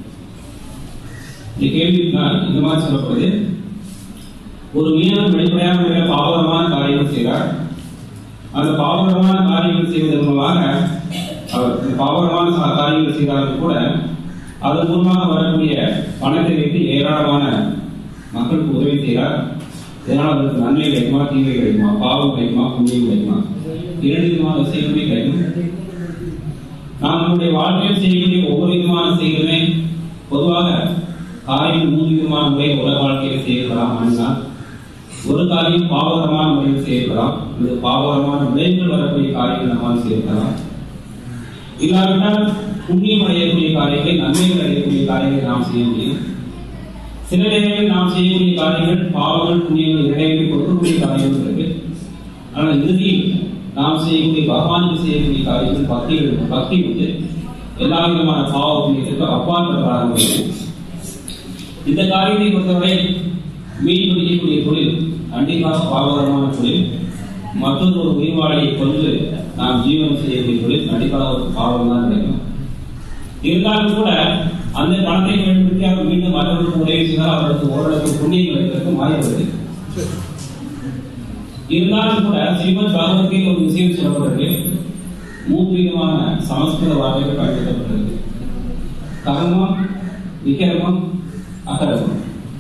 இந்த கேள்வினால் இந்த மாதிரி சொல்லப்படுது. ஒரு மீனவன் வெளிப்படையாக மிக பாவகரமான காரியங்கள் செய்கிறார். அந்த பாவகரமான காரியங்கள் செய்வதன் மூலமாக அவர் பாவகரமான காரியங்கள் செய்தாலும் கூட அதன் மூலமாக வரக்கூடிய பணத்தை வைத்து ஏராளமான மக்களுக்கு உதவி செய்கிறார். இதனால் அவருக்கு நன்மை கிடைக்குமா, தீமை கிடைக்குமா, பாவம் கிடைக்குமா, புண்ணியம் கிடைக்குமா? இரண்டு விதமான விஷயங்களுமே கிடைக்கும். நாம் நம்முடைய வாழ்க்கையில் செய்யக்கூடிய ஒவ்வொரு விதமான செயலுமே பொதுவாக காரியம் 3 விதமான முறையில் உலக வாழ்க்கையில் செய்யப்படலாம். ஆனால் ஒரு காரியம் பாவகரமான முறையில் செய்யப்படலாம், அல்லது பாவகரமான விளைவுகள் வரக்கூடிய காரியங்கள் நம்மால் செய்யப்படலாம். இல்லாவிட்டால் புண்ணியம் அடையக்கூடிய காரியங்களை, நன்மைகள் அடையக்கூடிய காரியங்களை நாம் செய்ய முடியும். சில நேரங்களில் நாம் செய்யக்கூடிய காரியங்கள் பாவங்கள் புண்ணியங்கள் இடைவெளி கொடுக்கக்கூடிய காரியங்கள் இருக்கு. ஆனால் இறுதியில் நாம் செய்யக்கூடிய பகவானுக்கு செய்யக்கூடிய காரியங்கள் பக்தி வந்து எல்லா விதமான பாவ புண்ணியத்திற்கு அப்பாற்பட்டதாக இருக்கும். இந்த காரியத்தை பொறுத்தவரை மீன் பிடிக்கக்கூடிய தொழில் கண்டிப்பாக பாவகரமான தொழில். மற்றொரு ஒரு உயிர்வாழையை கொண்டு நாம் ஜீவனம் செய்யக்கூடிய தொழில் கண்டிப்பாக ஒரு பாவம் தான் கிடைக்கும். இருந்தாலும் கூட அந்த பணத்தை பயன்படுத்தி அவர் மீண்டும் மற்றவர்களுக்கு உதவி செய்தால் அவருக்கு ஓரளவுக்கு புண்ணியம் கிடைப்பதற்கு மாறிவிடுது. இருந்தாலும் கூட ஸ்ரீமத் பாகவத்தில் ஒரு விஷயம் சொல்லப்படுறது. 3 விதமான சமஸ்கிருத வார்த்தைகள் பயன்படுத்தப்பட்டது. கர்மம், விகர்மம், அகர்மம்.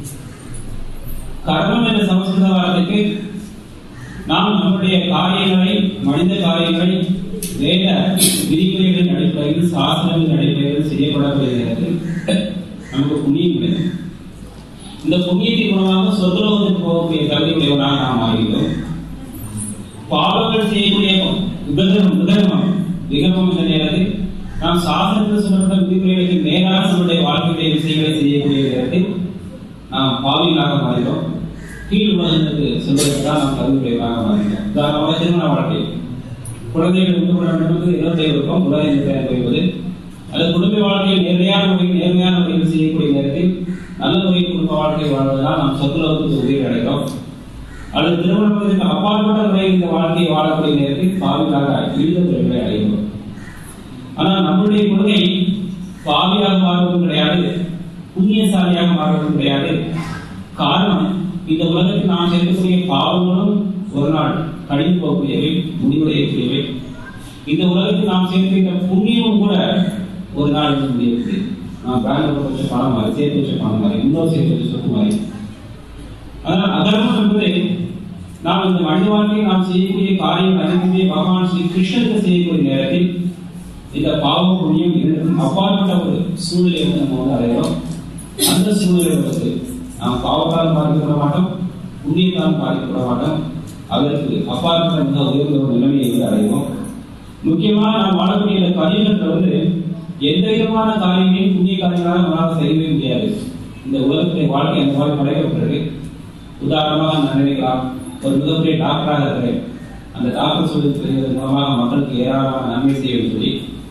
கர்மம் என்ற சமஸ்கிருத வார்த்தைக்கு நாம் நம்முடைய காரியங்களை, மனித காரியங்களை வேத விதிமுறைகளின் அடிப்படையில், சாஸ்திரங்களின் அடிப்படையில் செய்யப்படக்கூடிய நேரத்தில் நமக்கு புண்ணியம் கிடைக்கும். இந்த புண்ணியத்தின் மூலமாக சொர்க்கலோகத்துக்கு போகக்கூடிய தகுதியுடையவராக நாம் ஆகிறோம். பாவங்கள் செய்யக்கூடிய விகர்மம் என்ற நேரத்தில் நாம் சாஸ்திரத்தில் சொல்லப்பட்ட விதிமுறைகளுக்கு நேராக நம்முடைய வாழ்க்கையுடைய விஷயங்களை செய்யக்கூடிய நேரத்தில் நாம் பாவிகளாக மாறினோம். கீழ் உலகத்துக்கு செல்வதற்கு தான் நாம் தகுதியுடையவராக மாறினோம். உதாரணமாக திருமண வாழ்க்கை, குழந்தைகள் உண்டு பண்ண வேண்டும் இரட்டை விருப்பம் உலகத்தை அனுபவிப்பது, அல்லது குடும்ப வாழ்க்கையை நேர்மையான முறையில் செய்யக்கூடிய நேரத்தில் நல்ல முறையில் குடும்ப வாழ்க்கை வாழ்வதால் நாம் சொத்துலகத்துக்கு உதவி அடைகிறோம். அல்லது திருமணத்திற்கு அப்பாற்பட்ட முறையில் இந்த வாழ்க்கையை வாழக்கூடிய நேரத்தில் பாவியாக இழிந்த துறைகளை அடைகிறோம். ஆனால் நம்முடைய கொள்கை பாவியாக மாறுவதும் கிடையாது, புண்ணியசாலியாக மாறுவதும் கிடையாது. காரணம், இந்த உலகத்தில் நாம் செய்யக்கூடிய பாவங்களும் ஒரு நாள் கழிந்து போகக்கூடியவை, முடிவடையக்கூடியவை. இந்த உலகத்தில் நாம் சேர்க்கின்ற புண்ணியமும் கூட ஒரு நாள் முடியக்கூடியது. நாம் பேங்க்ல வச்ச பணம் மாதிரி, சேர்த்து வச்ச பணம் மாதிரி, இன்னொரு சேர்த்து வச்ச சொத்து மாதிரி. அதனால் அதர்மம் என்பதை நாம் இந்த மனித வாழ்க்கையில் நாம் செய்யக்கூடிய காரியம் அனைத்துமே பகவான் ஸ்ரீ கிருஷ்ணனுக்கு செய்யக்கூடிய நேரத்தில் இந்த பாவம் புண்ணியம் இரண்டும் அப்பாற்பட்ட ஒரு சூழ்நிலை வந்து நம்ம வந்து அடைகிறோம். அந்த சூழ்நிலை வந்து நாம் பாவத்தால் பாதிக்கப்பட மாட்டோம், புண்ணியத்தால் பாதிக்கப்பட மாட்டோம். அதற்கு அப்பாற்பட்ட மிக உயர்ந்த ஒரு நிலைமையை வந்து அடைவோம். முக்கியமாக நாம் வாழக்கூடிய இந்த கலியுகத்தில் வந்து எந்த விதமான காரியங்களையும் புண்ணிய காரியங்களாக நம்மளால் செய்யவே முடியாது. இந்த உலகத்துடைய வாழ்க்கை அந்த மாதிரி படைக்கப்பட்டிருக்கு. உதாரணமாக நான் நினைக்கலாம், ஒரு மிகப்பெரிய டாக்டராக இருக்கிறேன். அந்த டாக்டர் சொல்லி தெரிவதன் மூலமாக மக்களுக்கு ஏராளமான நன்மை செய்ய சொல்லி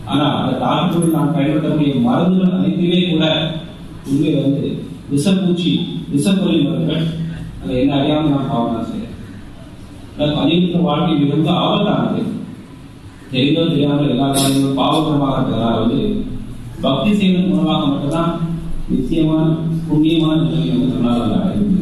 ஆனா அந்த டாக்டர்கள் நான் பயன்படுத்தக்கூடிய மருந்துகள் அனைத்துமே கூட உண்மையில விஷப்பூச்சி விஷப்பொலி மருந்துகள். அதை என்ன அறியாமல் நான் பாவனை செய்யறேன். அநேக வாழ்க்கை மிகுந்த ஆபத்தானது. தெரிந்தோ தெரியாமல் எல்லா காரியங்களும் பாவகரமாக இருக்கிறதால் பக்தி செய்வதன் மூலமாக மட்டும்தான் நிச்சயமான புண்ணியமான நிலையை நம்மளால் அதை அடைய முடியும்.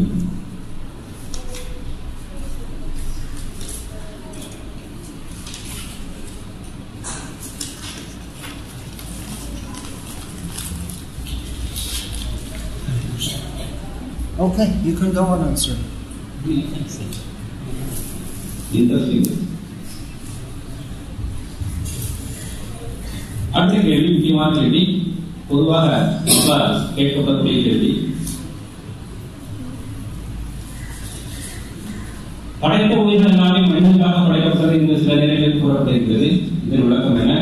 Okay, you can go on answering. Interesting. அடுத்த கேள்வி முக்கியமான கேள்வி, பொதுவாக கேட்கப்படக்கூடிய கேள்வி. படைத்த உயிர்கள் எல்லாமே மனிதனுக்காக படைக்கப்பட்டது என்று சில நேரங்களில் கூறப்படுகிறது. இதன் விளக்கம் என்ன?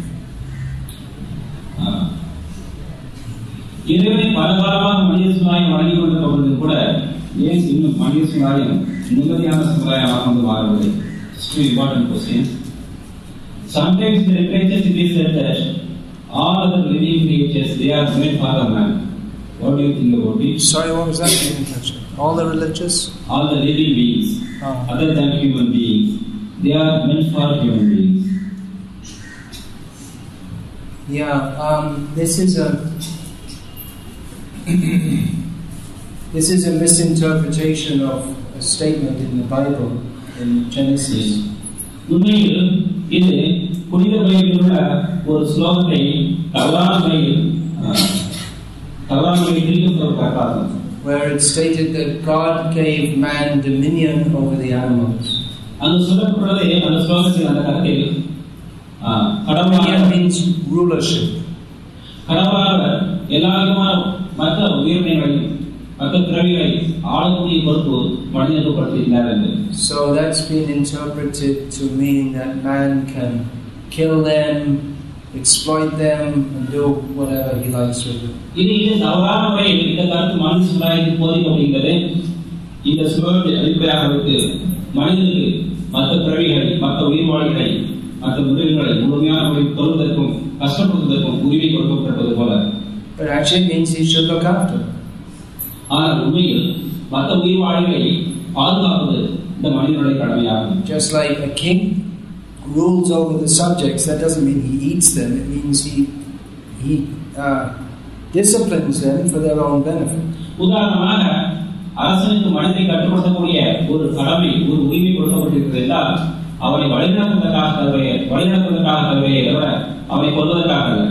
இறைவனை பலகாலமாக மனித சமுதாயம் வழங்கி கொண்டிருப்பது கூட ஏன் இன்னும் மனித சமுதாயம் நிம்மதியான சமுதாயமாக மாறவில்லை? Important question. Sometimes the literature it is said that all other living creatures they are meant for the man. What do you think about it? Sorry, what was that? All the religious? All the living beings, other than human beings, they are meant for human beings. Yeah, this is a misinterpretation of a statement in the Bible in Genesis. உண்மையில் இது புனித பைபிளில் உள்ள ஒரு ஸ்லோகத்தை தவறான முறையில் திரிக்கப்பட்டிருக்கிறது. Where it stated that God gave man dominion over the animals. அந்த சொல்லப்படுறதே அந்த ஸ்லோகத்தில் அந்த கருத்தில் Dominion means rulership. கடவுளாக எல்லா விதமான மற்ற உயிரினங்களையும் மற்ற பிறவிகளை ஆளக்கூடிய பொறுப்பு மனிதனுக்கு படுத்தியிருந்தார் என்று. So that's been interpreted to mean that man can kill them, exploit them, and do whatever he likes with them. இது தவறான முறையில் இந்த கருத்து மனித சமுதாயத்தில் போதிக்கப்படுகிறது. இந்த சுலோகத்தை அடிப்படையாக வைத்து மனிதனுக்கு மற்ற பிறவிகளை மற்ற உயிர்வாழிகளை மற்ற மிருகங்களை முழுமையான முறையில் தொழுவதற்கும் கஷ்டப்படுவதற்கும் உரிமை கொடுக்கப்பட்டது போல. But actually means he should look after. ஆனால் உண்மையில் மற்ற உயிர்வாழிகளை பாதுகாப்பது இந்த மனிதனுடைய கடமையாகும். Just like a king rules over the subjects, that doesn't mean he eats them. It means he disciplines them for their own benefit. உதாரணமாக அரசனுக்கு மனிதனை கட்டுப்படுத்தக்கூடிய ஒரு கடமை ஒரு உரிமை கொடுக்கப்பட்டிருக்கிறது என்றால் அவனை வழிநடத்துவதற்காக தவிர அவனை கொல்வதற்காக அல்ல.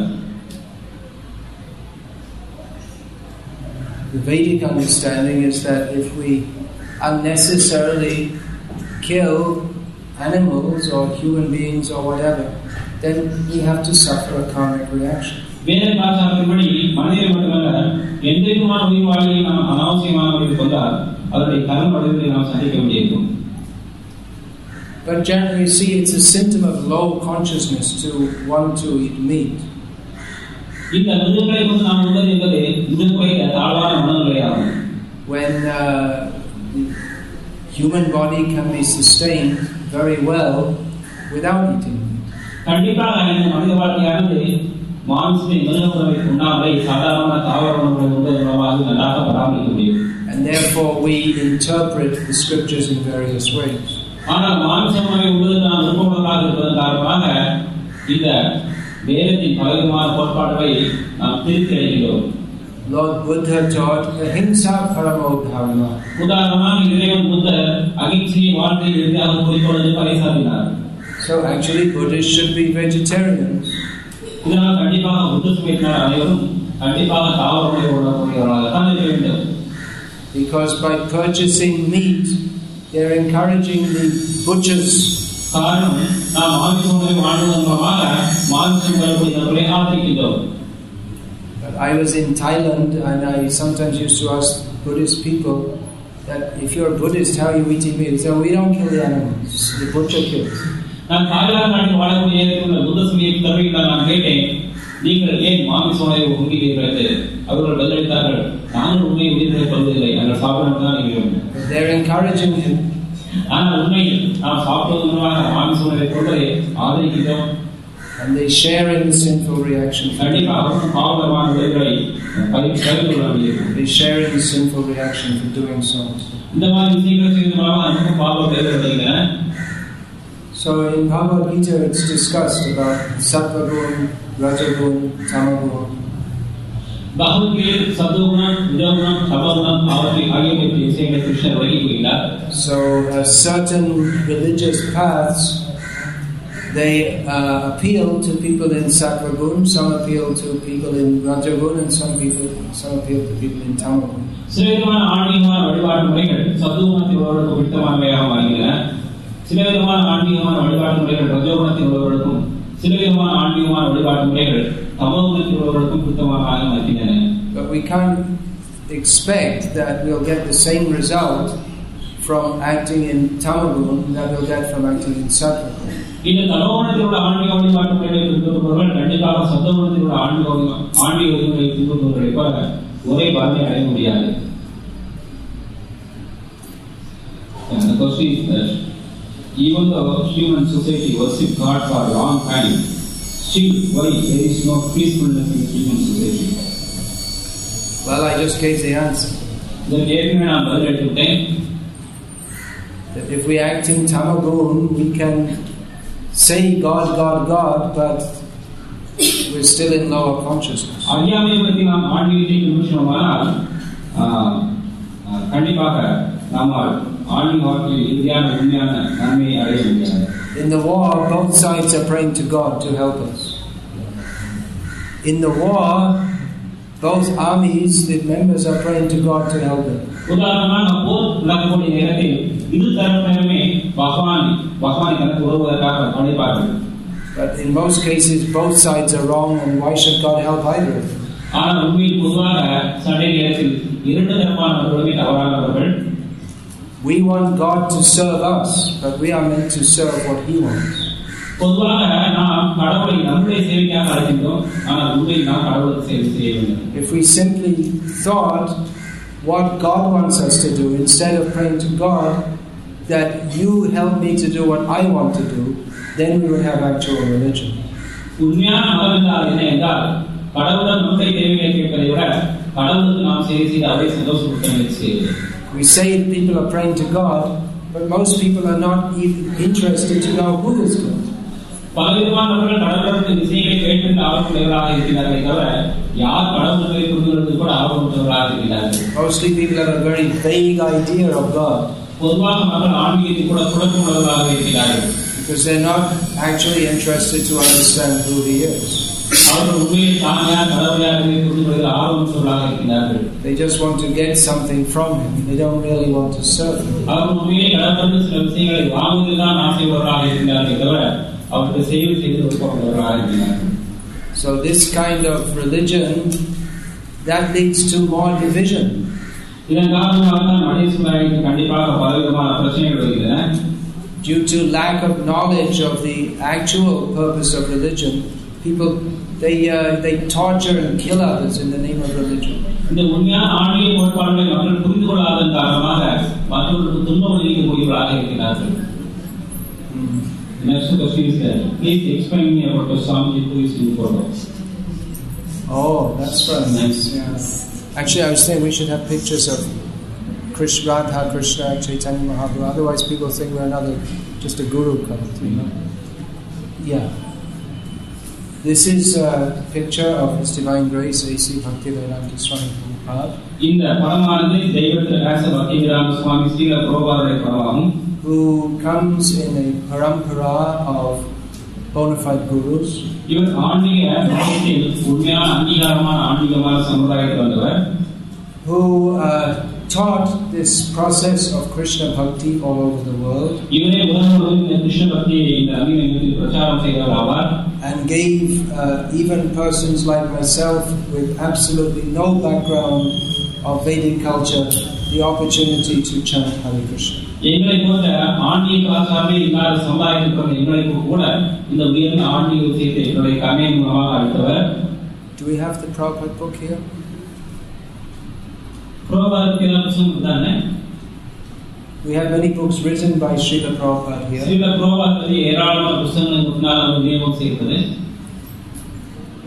The Vedic understanding is that if we unnecessarily kill animals or human beings or whatever, then we have to suffer a karmic reaction. வேத பாசாரத்தின்படி மனிதரை மட்டுமல்ல எந்த விதமான உயிர்வாழியை நாம் அனாவசியமான முறையில் கொண்டால் அதனுடைய கர்ம வடிவத்தை நாம் சந்திக்க வேண்டியிருக்கும். But generally, see, it's a symptom of low consciousness to want to eat meat. இந்த மிருகங்களை கொண்டு நாம் உண்பது என்பது மிருகக்குறைந்த தாழ்வான மனநிலையாகும். When human body can be sustained very well without eating meat. கண்டிப்பாக இந்த மனித வாழ்க்கையானது மாம்சத்தை மிருக உணவை உண்ணாமலே சாதாரண தாவர உணவை உண்பதன் மூலமாக நன்றாக பராமரிக்க முடியும். And therefore we interpret the scriptures in various ways. ஆனால் மாம்ச உணவை உண்பதற்கு நாம் விருப்பமுள்ளதாக இருப்பதன் காரணமாக இந்த வேதத்தின் பலவிதமான கோட்பாடுகளை நாம் திருத்தி அடைகிறோம். Lord Buddha taught ahimsa paramo dharma. உதாரணமாக இறைவன் புத்தர் அகிம்சையை வாழ்க்கையில் இறுதியாக குறிக்கோளது பறைசாற்றினார். So actually Buddhists should be vegetarians. இதனால் கண்டிப்பாக புத்த சமயத்தினர் அனைவரும் கண்டிப்பாக தாவர உணவை உண்ணக்கூடியவர்களாகத்தான் இருக்க வேண்டும். Because by purchasing meat, they're encouraging the butchers. காரணம் நாம் மாமிச உணவை வாழ்வதன் மூலமாக மாமிசம் பெறக்கூடியவர்களை ஆதரிக்கின்றோம். I was in Thailand and I sometimes used to ask Buddhist people that if you're a Buddhist, how are you eating meat? They say, we don't kill the animals, the butcher kills. நான் Thailand நாட்டில் வாழக்கூடிய புத்த சமய தர்மீகளால் நான் கேட்டேன், நீங்கள் ஏன் மாமிச உணவை உண்கிறீர்கள் என்று. அவர்கள் பதிலளித்தார்கள், நாங்கள் உண்மை உயிர்களை கொள்வதில்லை, நாங்கள் சாப்பிடணும் தான் இருக்கிறோம். They're encouraging him. ஆனால் உண்மையில் நாம் சாப்பிடுவதன் மூலமாக மாமிச உணவை கொள்வதை ஆதரிக்கிறோம். And they share in the sinful reaction. They share in the sinful reaction for doing so. So in Bhagavad Gita it's discussed about Sattva Gun, Raja Gun, Tama Gun. So certain religious paths, they appeal to people in Sattva Gun, some appeal to people in Raja Gun, and some appeal to people in Tama Gun. But we can't expect that we'll get the same result from acting in Tama Gun that we'll get from acting in Sattva Gun. And the question is that even though human society worships God for a long time, still why there is no peacefulness in human society? Well, I just gave the answer. That if we act in Tama Gun, we can say God, God, God, but we're still in lower consciousness. In the war, both sides are praying to God to help us. In the war, both armies, the members are praying to God to help them. But in most cases, both sides are wrong, and why should God help either of them? We want God to serve us, but we are meant to serve what He wants. If we simply thought what God wants us to do, instead of praying to God that you help me to do what I want to do, then we would have actual religion. We say people are praying to God, but most people are not even interested to know who is God. Mostly people have a very vague idea of God, because they're not actually interested to understand who He is. They just want to get something from Him. They don't really want to serve Him. So this kind of religion, that leads to more division. Due to lack of knowledge of the actual purpose of religion, people they torture and kill others in the name of religion. Next question is that please explain me about the Swamiji who is in photo. Oh, that's very nice. Yeah. Actually, I was saying we should have pictures of Radha, Krishna, Chaitanya Mahaprabhu. Otherwise, people think we're just a guru cult, you know. Yeah. This is a picture of His Divine Grace, A.C. Bhaktivedanta Swami Prabhupada. In the Paramanandi, Devathra Asa Bhaktivedanta Swami Srila Prabhupada Prabhupada, who comes in a parampara of bona fide gurus. Who taught this process of Krishna Bhakti all over the world. And gave even persons like myself with absolutely no background of Vedic culture the opportunity to chant Hare Krishna. Do we have the Prabhupada book here? We have many books written by Srila Prabhupada here.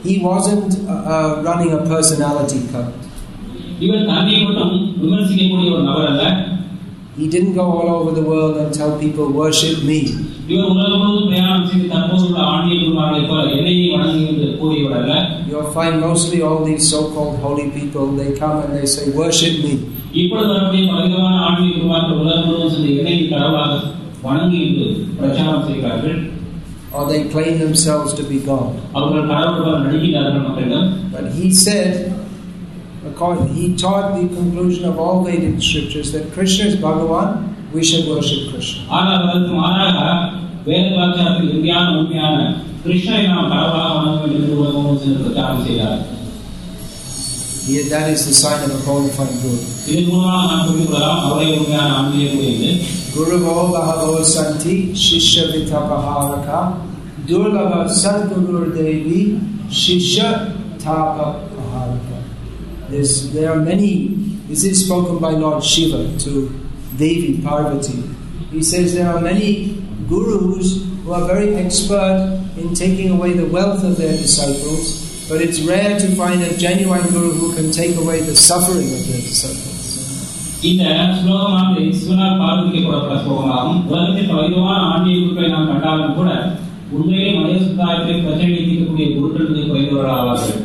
he wasn't running a personality cult. இவர் தன்னை மட்டும் விமர்சிக்கக்கூடிய ஒரு நபர் அல்ல. He didn't go all over the world and tell people worship me. இவர் உலகம் முழுவதும் பிரயாணம் செய்து தற்போதுள்ள ஆன்மீக குருமார்களைப் போல என்னையே வணங்கி என்று கூறியவர் அல்ல. You'll find mostly all these so-called holy people, they come and they say worship me. இப்பொழுது வரக்கூடிய பலவிதமான ஆன்மீக குருமார்கள் உலகம் முழுவதும் சென்று என்னை கடவுளாக வணங்கி என்று பிரச்சாரம் செய்கிறார்கள். Or they claim themselves to be God. அவர்கள் கடவுளாக நடிக்கிறார்கள் மக்களிடம். But he said, he taught the conclusion of all Vedic scriptures that Krishna is Bhagavan, we should worship Krishna. ஆனால் அதற்கு மாறாக வேத வாக்கியத்தில் உண்மையான கிருஷ்ணரை நாம் கடவுளாக வணங்க வேண்டும் என்று உலகம் சென்று பிரச்சாரம் செய்தார். That is the sign of a bona fide guru. இதன் மூலமாக நாம் புரிந்து கொள்ளலாம் அவரை உண்மையான ஆன்மீக குரு என்று. Guravo bahavo santi shishya vitapaharaka durlabha sadgurur devi shishya tapaharaka. There are many. This is spoken by Lord Shiva to Devi Parvati. He says there are many gurus who are very expert in taking away the wealth of their disciples, but it's rare to find a genuine guru who can take away the suffering of their disciples. இந்த ஸ்லோகமானது சிவனால் பார்வைக்கப்பட்ட ஸ்லோகமாகும். உலகத்தில் பலவிதமான ஆன்மீக குருக்களை நாம் கண்டாலும் கூட உண்மையிலே மனித சமுதாயத்தை பிரச்சனை தீர்க்கக்கூடிய குருக்கள் மிக குறைந்தவர்கள் ஆவார்கள்.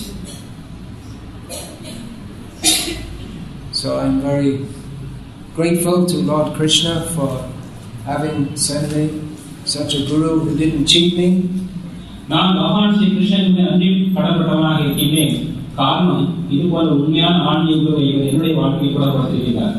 So I'm very grateful to Lord Krishna for having sent me such a guru who didn't cheat me. நான் பகவான் ஸ்ரீ கிருஷ்ணனுக்கு நன்றி கடன்பட்டவனாக இருக்கின்றேன். காரணம் இதுபோல உண்மையான ஆன்மீக குருவை இவர் என்னுடைய வாழ்க்கையை கூட கொடுத்திருக்கிறார்.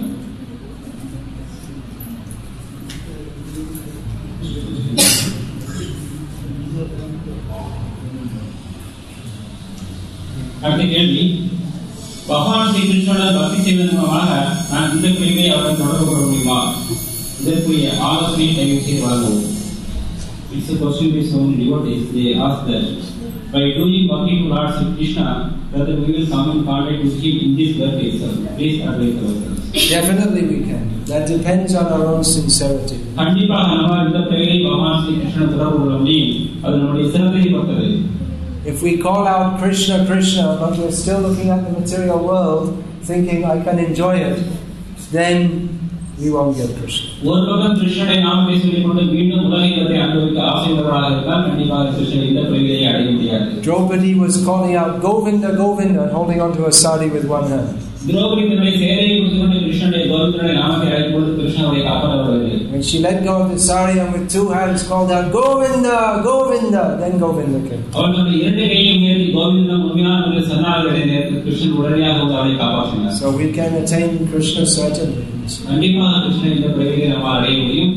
அடுத்த கேள்வி, பகவான் ஸ்ரீ கிருஷ்ணனுடன் பக்தி செய்வதன் மூலமாக நான் இந்த பிரிவை அவரை தொடர்பு கொள்ள முடியுமா? இதற்குரிய ஆலோசனை தயவு செய்து வழங்கவும். It's a question based on devotees. They ask that by doing bhakti to Lord Sri Krishna, whether we will come in contact with him in this birth itself. Please advise ourselves. Definitely we can. That depends on our own sincerity. கண்டிப்பாக நம்மால் இந்த பிரிவை பகவான் ஸ்ரீ கிருஷ்ணன் தொடர்பு கொள்ள முடியும். அது நம்முடைய சிரத்தையை பொறுத்தது. If we call out Krishna, Krishna, but we're still looking at the material world, thinking I can enjoy it, then we won't get Krishna. ஒரு பக்கம் கிருஷ்ணனை நாம் பேசிக் கொண்டு மீண்டும் உலகத்தை அனுபவிக்க ஆசைப்படுவதாக இருந்தால் கண்டிப்பாக கிருஷ்ணன் இந்த பிரிவை அடைய முடியாது. Draupadi was calling out Govinda, Govinda, and holding onto a sari with one hand. Draupadi தன்னுடைய சேலையை பிடித்துக்கொண்டு கிருஷ்ணனுடைய கோவிந்தனை நாமத்தை அழைப்பொழுது கிருஷ்ணனுடைய காப்பாற்றப்படுகிறது. When she let go of the sari and with two hands called out Govinda, Govinda, then Govinda came. அவள் தன்னுடைய இரண்டு கையையும் உயர்த்தி கோவிந்தம் உண்மையான சரணாகதியை நேரத்தில் கிருஷ்ணன் உடனடியாக வந்து அவளை காப்பாற்றினார். So we can attain Krishna certainly. கண்டிப்பாக கிருஷ்ணன் இந்த பிறவியை நம்மால் அடைய முடியும்.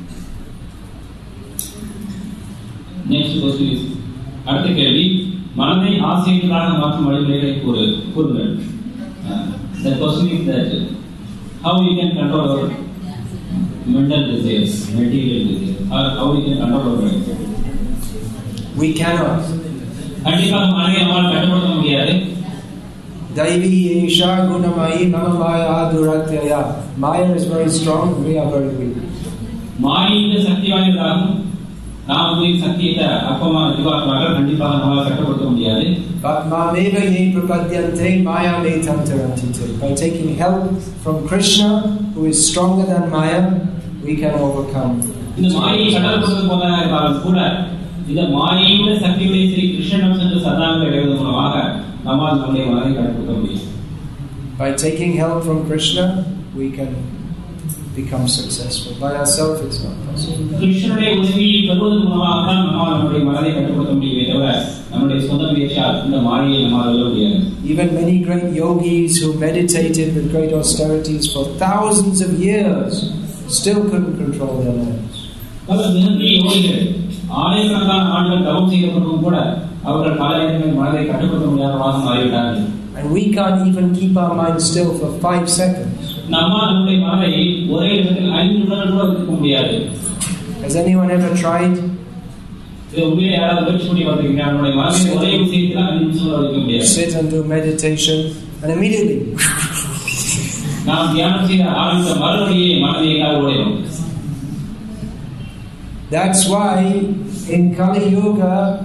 நெக்ஸ்ட் क्वेश्चन இஸ், அடுத்த கேள்வி, மனதை ஆசையற்றதாக மாற்றும் வழிமுறைகளை கூறுங்கள். The question is that how we can control our mental desires, material desires, or how we can control our mind. We cannot. கண்டிப்பாக மனதை நம்மால் கட்டுப்படுத்த முடியாது. Daivi Esha Gunamayi Mama Maya Duratyaya. Maya is very strong, we are very weak. மாயை இந்த சக்தி வாய்ந்ததாகும். நாம் உடைய சக்தியை அப்பமான ஜீவாத்மாக்கள் கண்டிப்பாக நம்மால் கட்டுப்படுத்த முடியாது. But Mameva Ye Prapadyante Maya Me Tantarantite. By taking help from Krishna, who is stronger than Maya, we can overcome. இந்த மாயை கடற்படுவது போதாக இருந்தாலும் கூட இந்த மாயையுள்ள சக்தியுடைய ஸ்ரீ கிருஷ்ணன் சென்று சரணாகதி அடைவதன் மூலமாக நம்மால் நம்முடைய மனதை கட்டுப்படுத்த முடியும். By taking help from Krishna, we can become successful. By ourselves, it's not possible. கிருஷ்ணனுடைய உதவியை பெறுவதன் மூலமாக தான் நம்மால் நம்முடைய மனதை கட்டுப்படுத்த முடியுமே தவிர நம்முடைய சொந்த முயற்சியால் இந்த மாயையை நம்மால் வெல்ல முடியாது. Even many great yogis who meditated with great austerities for thousands of years still couldn't control their minds. பல மிகப்பெரிய யோகிகள் ஆயிரக்கணக்கான ஆண்டுகள் தவம் செய்த பிறகும் கூட அவர்கள் பல இடங்களில் மனதை கட்டுப்படுத்த முடியாதவாக மாறிவிட்டார்கள். And we can't even keep our mind still for 5 seconds. நம்மால் நம்முடைய மனதை ஒரே இடத்தில் 5 நிமிடங்கள் கூட வைக்க முடியாது. Has anyone ever tried? இதை உண்மையை யாராவது முயற்சி பண்ணி பார்த்திருக்கீங்களா? நம்முடைய மனதை ஒரே விஷயத்தில் 5 நிமிஷம் கூட வைக்க முடியாது. Sit and do meditation and immediately நாம் தியானம் செய்ய ஆரம்பித்த மறுபடியே மனதை எங்காவது ஓடிடும். That's why in Kali Yuga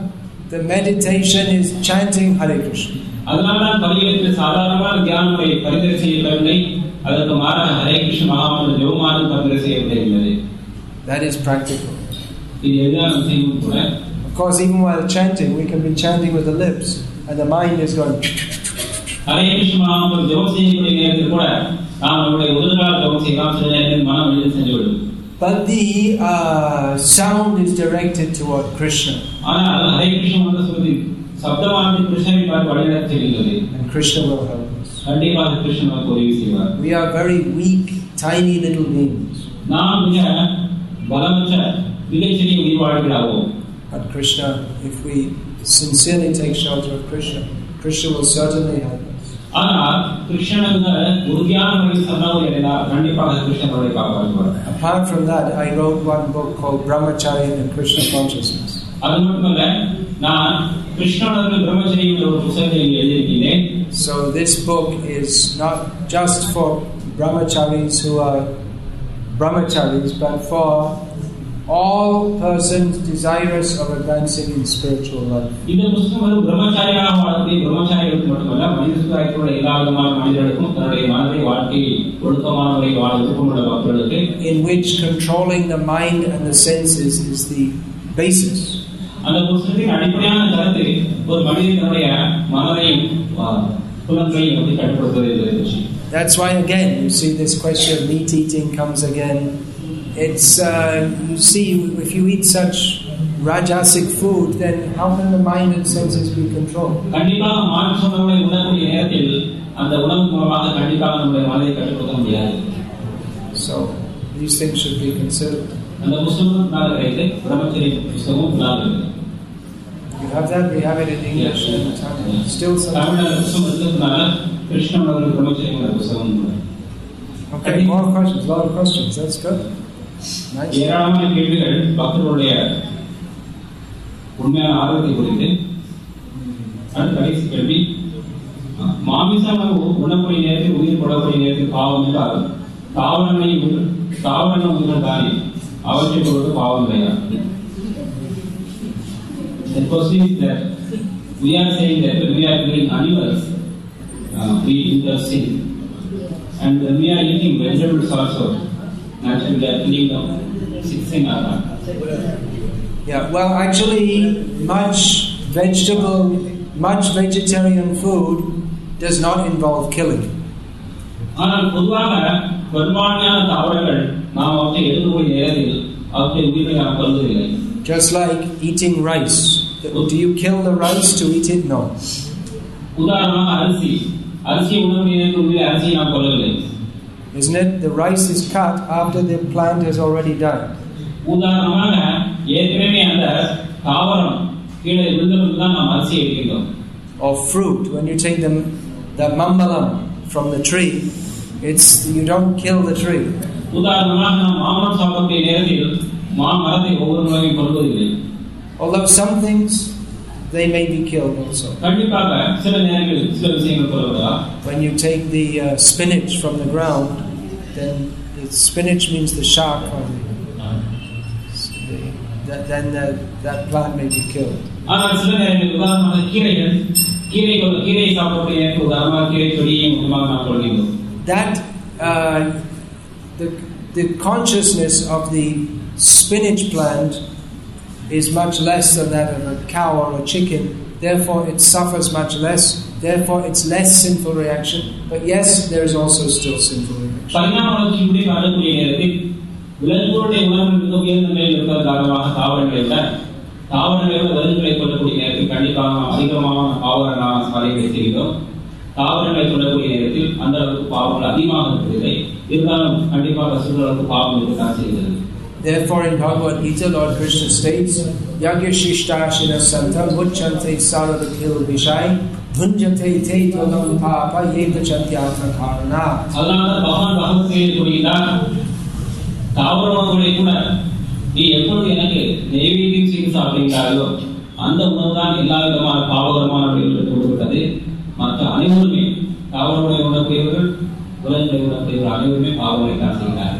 the meditation is chanting Hare Krishna. அதனால்தான் பரிவேதத்தில் சாதாரணமான தியான முறை பரிந்துரை செய்யப்படவில்லை. அதற்கு மாறாக ஹரே கிருஷ்ண மகாமந்திர ஜெபமானது பரிந்துரை செய்யப்பட்டிருக்கிறது. That is practical. இது எளிதான விஷயமும் கூட. Of course, even while chanting, we can be chanting with the lips, and the mind is going. Hare Krishna Mahamantra ஜெபம் செய்யக்கூடிய நேரத்தில் கூட நாம் நம்முடைய உதடுகளால் ஜெபம் செய்யலாம். சில நேரத்தில் மனம் வெளியில் சென்றுவிடும். But the sound is directed toward Krishna. ஆனால் ஹரே கிருஷ்ண மந்திர சொல்வது சப்தமானது கிருஷ்ணனை பார்த்து வழிநடத்தி செல்கிறது. And Krishna will help us. கண்டிப்பாக கிருஷ்ணன் நமக்கு உதவி செய்வார். We are very weak, tiny little beings. நாம் மிக பலமற்ற மிகச்சிறிய உயிர்வாழ்கிறாவோம். But Krishna, if we sincerely take shelter of Krishna, Krishna will certainly help us. ஆனால் கிருஷ்ணனுக்கு உறுதியான முறையில் சரணாகதி அடைந்தால் கண்டிப்பாக கிருஷ்ணன் நம்மை காப்பாற்றுவார். Apart from that, I wrote one book called Brahmacharya and Krishna Consciousness. அது மட்டுமல்ல, நான் கிருஷ்ணனுக்கு பிரம்மச்சரியம் என்ற ஒரு புத்தகத்தை எழுதியிருக்கிறேன். So this book is not just for brahmacharis who are brahmacharis, but for all persons desirous of advancing in spiritual life. இந்த புத்தகம் பிரம்மச்சாரியாக வாழக்கூடிய பிரம்மச்சாரிகளுக்கு மட்டுமல்ல, மனித சமுதாயத்தோட எல்லா விதமான மனிதர்களுக்கும் தன்னுடைய மனதை வாழ்க்கை ஒழுக்கமான முறையில் வாழ விருப்பமுள்ள மக்களுக்கு, in which controlling the mind and the senses is the basis. அந்த புத்தகத்தின் அடிப்படையான கருத்து ஒரு மனிதன் தன்னுடைய மனதையும் புலன்களையும் எப்படி கட்டுப்படுத்துவது என்பதை பற்றி. That's why again you see this question of meat eating comes again. It's you see, if you eat such rajasic food, then how can the mind and senses be controlled? கண்டிப்பாக மாம்சங்களை உண்ணக்கூடிய நேரத்தில் அந்த உணவு மூலமாக கண்டிப்பாக நம்முடைய மனதை கட்டுப்படுத்த முடியாது. So these things should be considered. அந்த புத்தகம் நான் கிடைத்து பிரம்மச்சரிய புத்தகம் நான். You have that? We have it in English and Tamil. Still some. தமிழ்ல புத்தகம் இருக்கிறதுனால கிருஷ்ணனோட பிரம்மச்சரியம் என்ற புத்தகம். Okay, more questions. A lot of questions. That's good. Nice. ஏராளமான கேள்விகள் பக்தர்களுடைய உண்மையான ஆர்வத்தை குறித்து. அடுத்த கடைசி கேள்வி, மாமிசம் உண்ணக்கூடிய நேரத்தில் உயிர் கொள்ளக்கூடிய நேரத்தில் பாவம் என்றால் தாவரங்கள் உயிர்கள் தானே, அவற்றை பொறுத்து பாவம் இல்லையா? The question is that we are saying that when we are killing animals, we intersin, and when we are eating vegetables also, naturally we are killing them, sixing our heart. Yeah, well, actually, much vegetarian food does not involve killing. ஆனால் பொதுவாக பெரும்பான்மையான தாவரங்கள் நாம் அவற்றை எடுக்கக்கூடிய நேரத்தில் அவற்றை உயிரை நாம் கொல்வதில்லை. Just like eating rice. Do you kill the rice to eat it? No. உதாரணமாக அரிசி உணவுடைய நேரத்தில் உயிரை அரிசியை நாம் கொல்லவில்லை. Isn't it? The rice is cut after the plant has already died. உதாரணமாக ஏற்கனவே அந்த தாவரம் கீழே விழுந்தபோது தான் நாம் அரிசி எடுக்கிறோம். Or fruit, when you take the mambalam from the tree, you don't kill the tree. உதாரணமாக நாம் மாமரம் சாப்பிடக்கூடிய நேரத்தில் மாமரத்தை ஒவ்வொரு முறையும் கொல்வதில்லை. Although some things they may be killed also. கண்டிப்பாக சில நேரங்களில் சில விஷயங்கள் கொல்லப்படலாம். When you take the spinach from the ground, then the spinach means the shark or that plant may be killed. ஆனால் சில நேரங்களில் உதாரணமாக கீரை சாப்பிடக்கூடிய நேரத்தில் உதாரணமாக கீரை கொடியை முக்கியமாக நாம் கொள்கிறோம். That the consciousness of the spinach plant is much less than that of a cow or a chicken. Therefore, it suffers much less. Therefore, it's less sinful reaction. But yes, there is also still sinful reaction. பரிணாம வளர்ச்சியுடைய காலக்கூடிய நேரத்தில் விலங்குகளுடைய உணவு மிக உயர்ந்த நிலையில் இருக்கிற காரணமாக தாவரங்களை விலங்குகளை கொல்லக்கூடிய நேரத்தில் கண்டிப்பாக அதிகமான பாவகரமான சாலைகளை செய்கிறோம். தாவரங்களை கொல்லக்கூடிய நேரத்தில் அந்த அளவுக்கு பாவங்கள் அதிகமாக இருக்கிறதில்லை. இருந்தாலும் கண்டிப்பாக சூழலுக்கு பாவம் இருக்கத்தான் செய்கிறது. Therefore, in Bhagavad Gita, Lord Krishna states, Yagya Shishtashinas Santam Muchante Saradakil Vishai Bhunjate Te Tulam Papa Yeta Chantyatra Karana. அதனால பகவான் பகவத்கீதையில் கூறுகிறார், தாவரங்களை கூட நீ எப்பொழுது எனக்கு நெய்வேத்தியம் செய்து சாப்பிடுகிறாயோ அந்த உணவு தான் எல்லா விதமான பாவகரமான விளைவுகளுக்கு கொடுக்கிறது. மற்ற அனைவருமே தாவரங்களை உணக்கூடியவர்கள் விலங்குகளை உணக்கூடியவர்கள் அனைவருமே பாவங்களை தான் செய்கிறார்கள்.